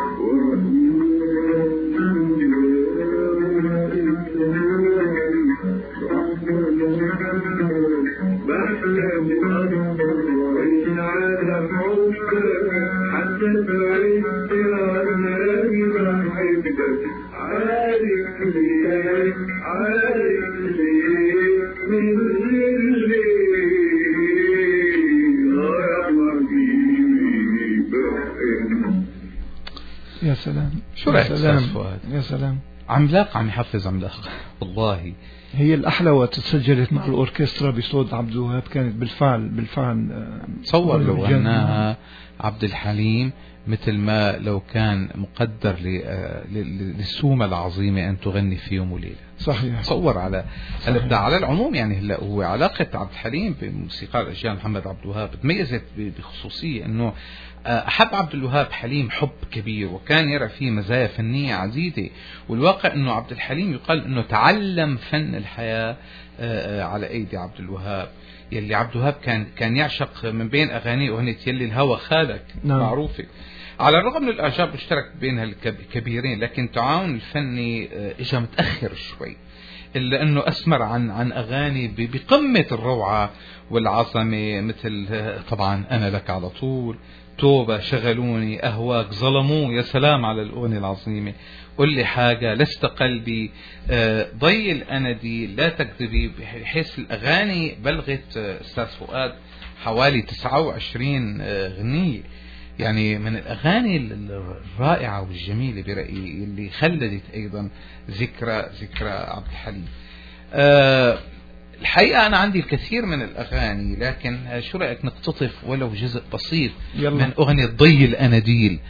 يا سلام شو رأيك أستاذ فؤاد؟ يا سلام عملاق عم يحفز عملاق والله. هي الأحلى وقت تسجلت مع الأوركسترا بصوت عبد الوهاب كانت بالفعل بالفعل تصور لو غناها عبد الحليم مثل ما لو كان مقدر للسومة العظيمة أن تغني في يوم وليلة. صحيح. تصور على الإبداع. على العموم يعني هلا هو علاقة عبد الحليم بموسيقار الأجيال محمد عبد الوهاب تميزت بخصوصية أنه أحب عبد الوهاب حليم حب كبير وكان يرى فيه مزايا فنية عديدة. والواقع أنه عبد الحليم يقال أنه تعلم فن الحياة على أيدي عبد الوهاب. يلي عبد الوهاب كان كان يعشق من بين أغانيه أغنية يلي الهوى خالك. نعم. معروفة. على الرغم من الإعجاب المشترك بين الكبيرين لكن التعاون الفني إجا متأخر شوي. إلا أنه أسمر عن عن أغاني بقمة الروعة والعظمة مثل طبعا أنا لك على طول، توبة، شغلوني، أهواك، ظلموه، يا سلام على الأغنية العظيمة، قل لي حاجة، لست قلبي، ضي الأناديل، لا تكذبي. بحيث الأغاني بلغت أستاذ فؤاد حوالي تسعة وعشرين غنية. يعني من الأغاني الرائعة والجميلة برأيي اللي خلدت أيضا ذكرى ذكرى عبد الحليم. أه الحقيقة أنا عندي الكثير من الأغاني لكن شو رأيك نقتطف ولو جزء بسيط يلا. من أغنية ضي الأناديل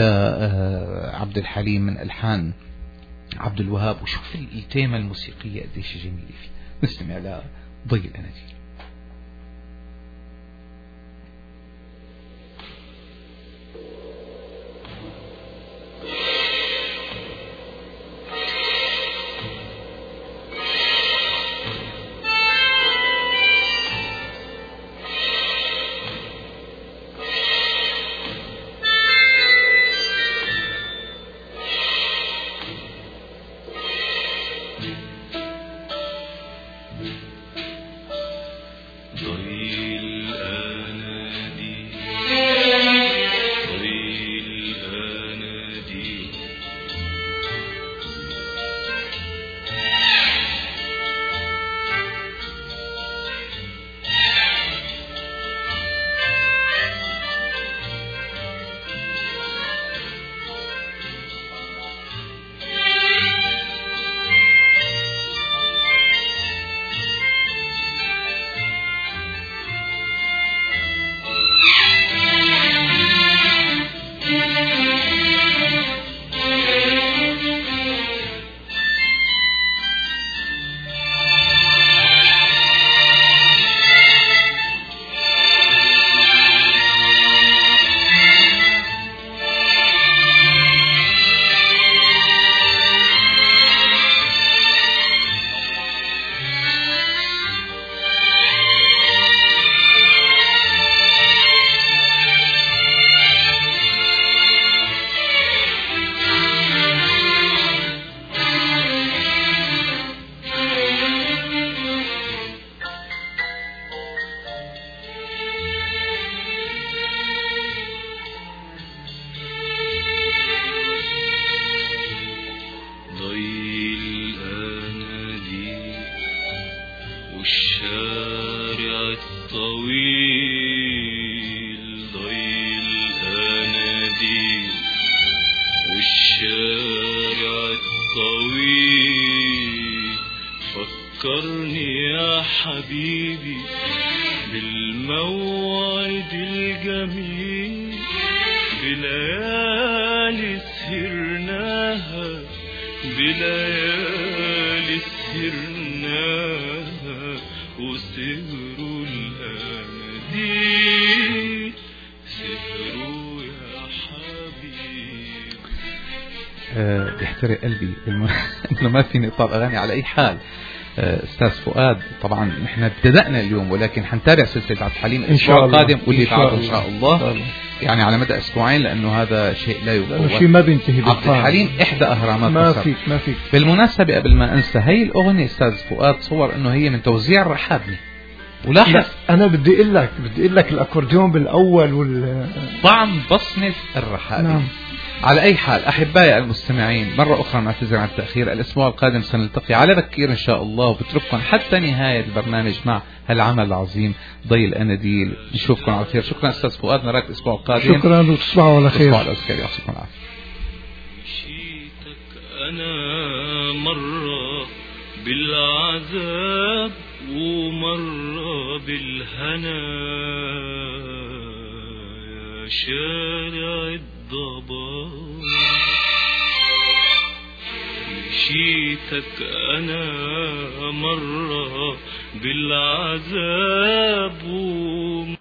لعبد الحليم من ألحان عبد الوهاب وشوف التيمة الموسيقية قديش جميلة فيه. نستمع لضي الأناديل. الشارع الطويل ضي الأناديل والشارع الطويل فكرني يا حبيبي بالموعد الجميل بليالي سهرناها بليالي سهرناها وسهروا الأناديل سهروا يا حبيبي. أه بيحترق قلبي انه ما فيني اطلع اغاني على اي حال. استاذ فؤاد طبعا نحن ابتدأنا اليوم ولكن حنتابع سلسلة عبد الحليم الاسبوع القادم واللي بعده ان شاء الله يعني على مدى اسبوعين لانه هذا شيء لا يفوت. شيء ما بينتهي. عبد الحليم احدى اهرامات ما مصر. فيك ما فيك. بالمناسبة قبل ما انسى هي الاغنية استاذ فؤاد صور انه هي من توزيع الرحابي ولاحظ انا بدي اقول لك بدي اقول لك الاكورديون بالاول وال طعم بصمة الرحابي. نعم. على أي حال أحبائي المستمعين مرة أخرى نعتذر عن التأخير. الأسبوع القادم سنلتقي على بكير إن شاء الله وبترككم حتى نهاية البرنامج مع هالعمل العظيم ضي الأناديل. نشوفكم على خير. شكرا أستاذ فؤاد نراك الأسبوع القادم. شكرا وتصبحوا على خير. تصبحوا على خير يعطيكم العافية. مشيتك أنا مرة بالعذاب ومرة بالهنا يا شارع الضباب مشيتك أنا مرة بالعذاب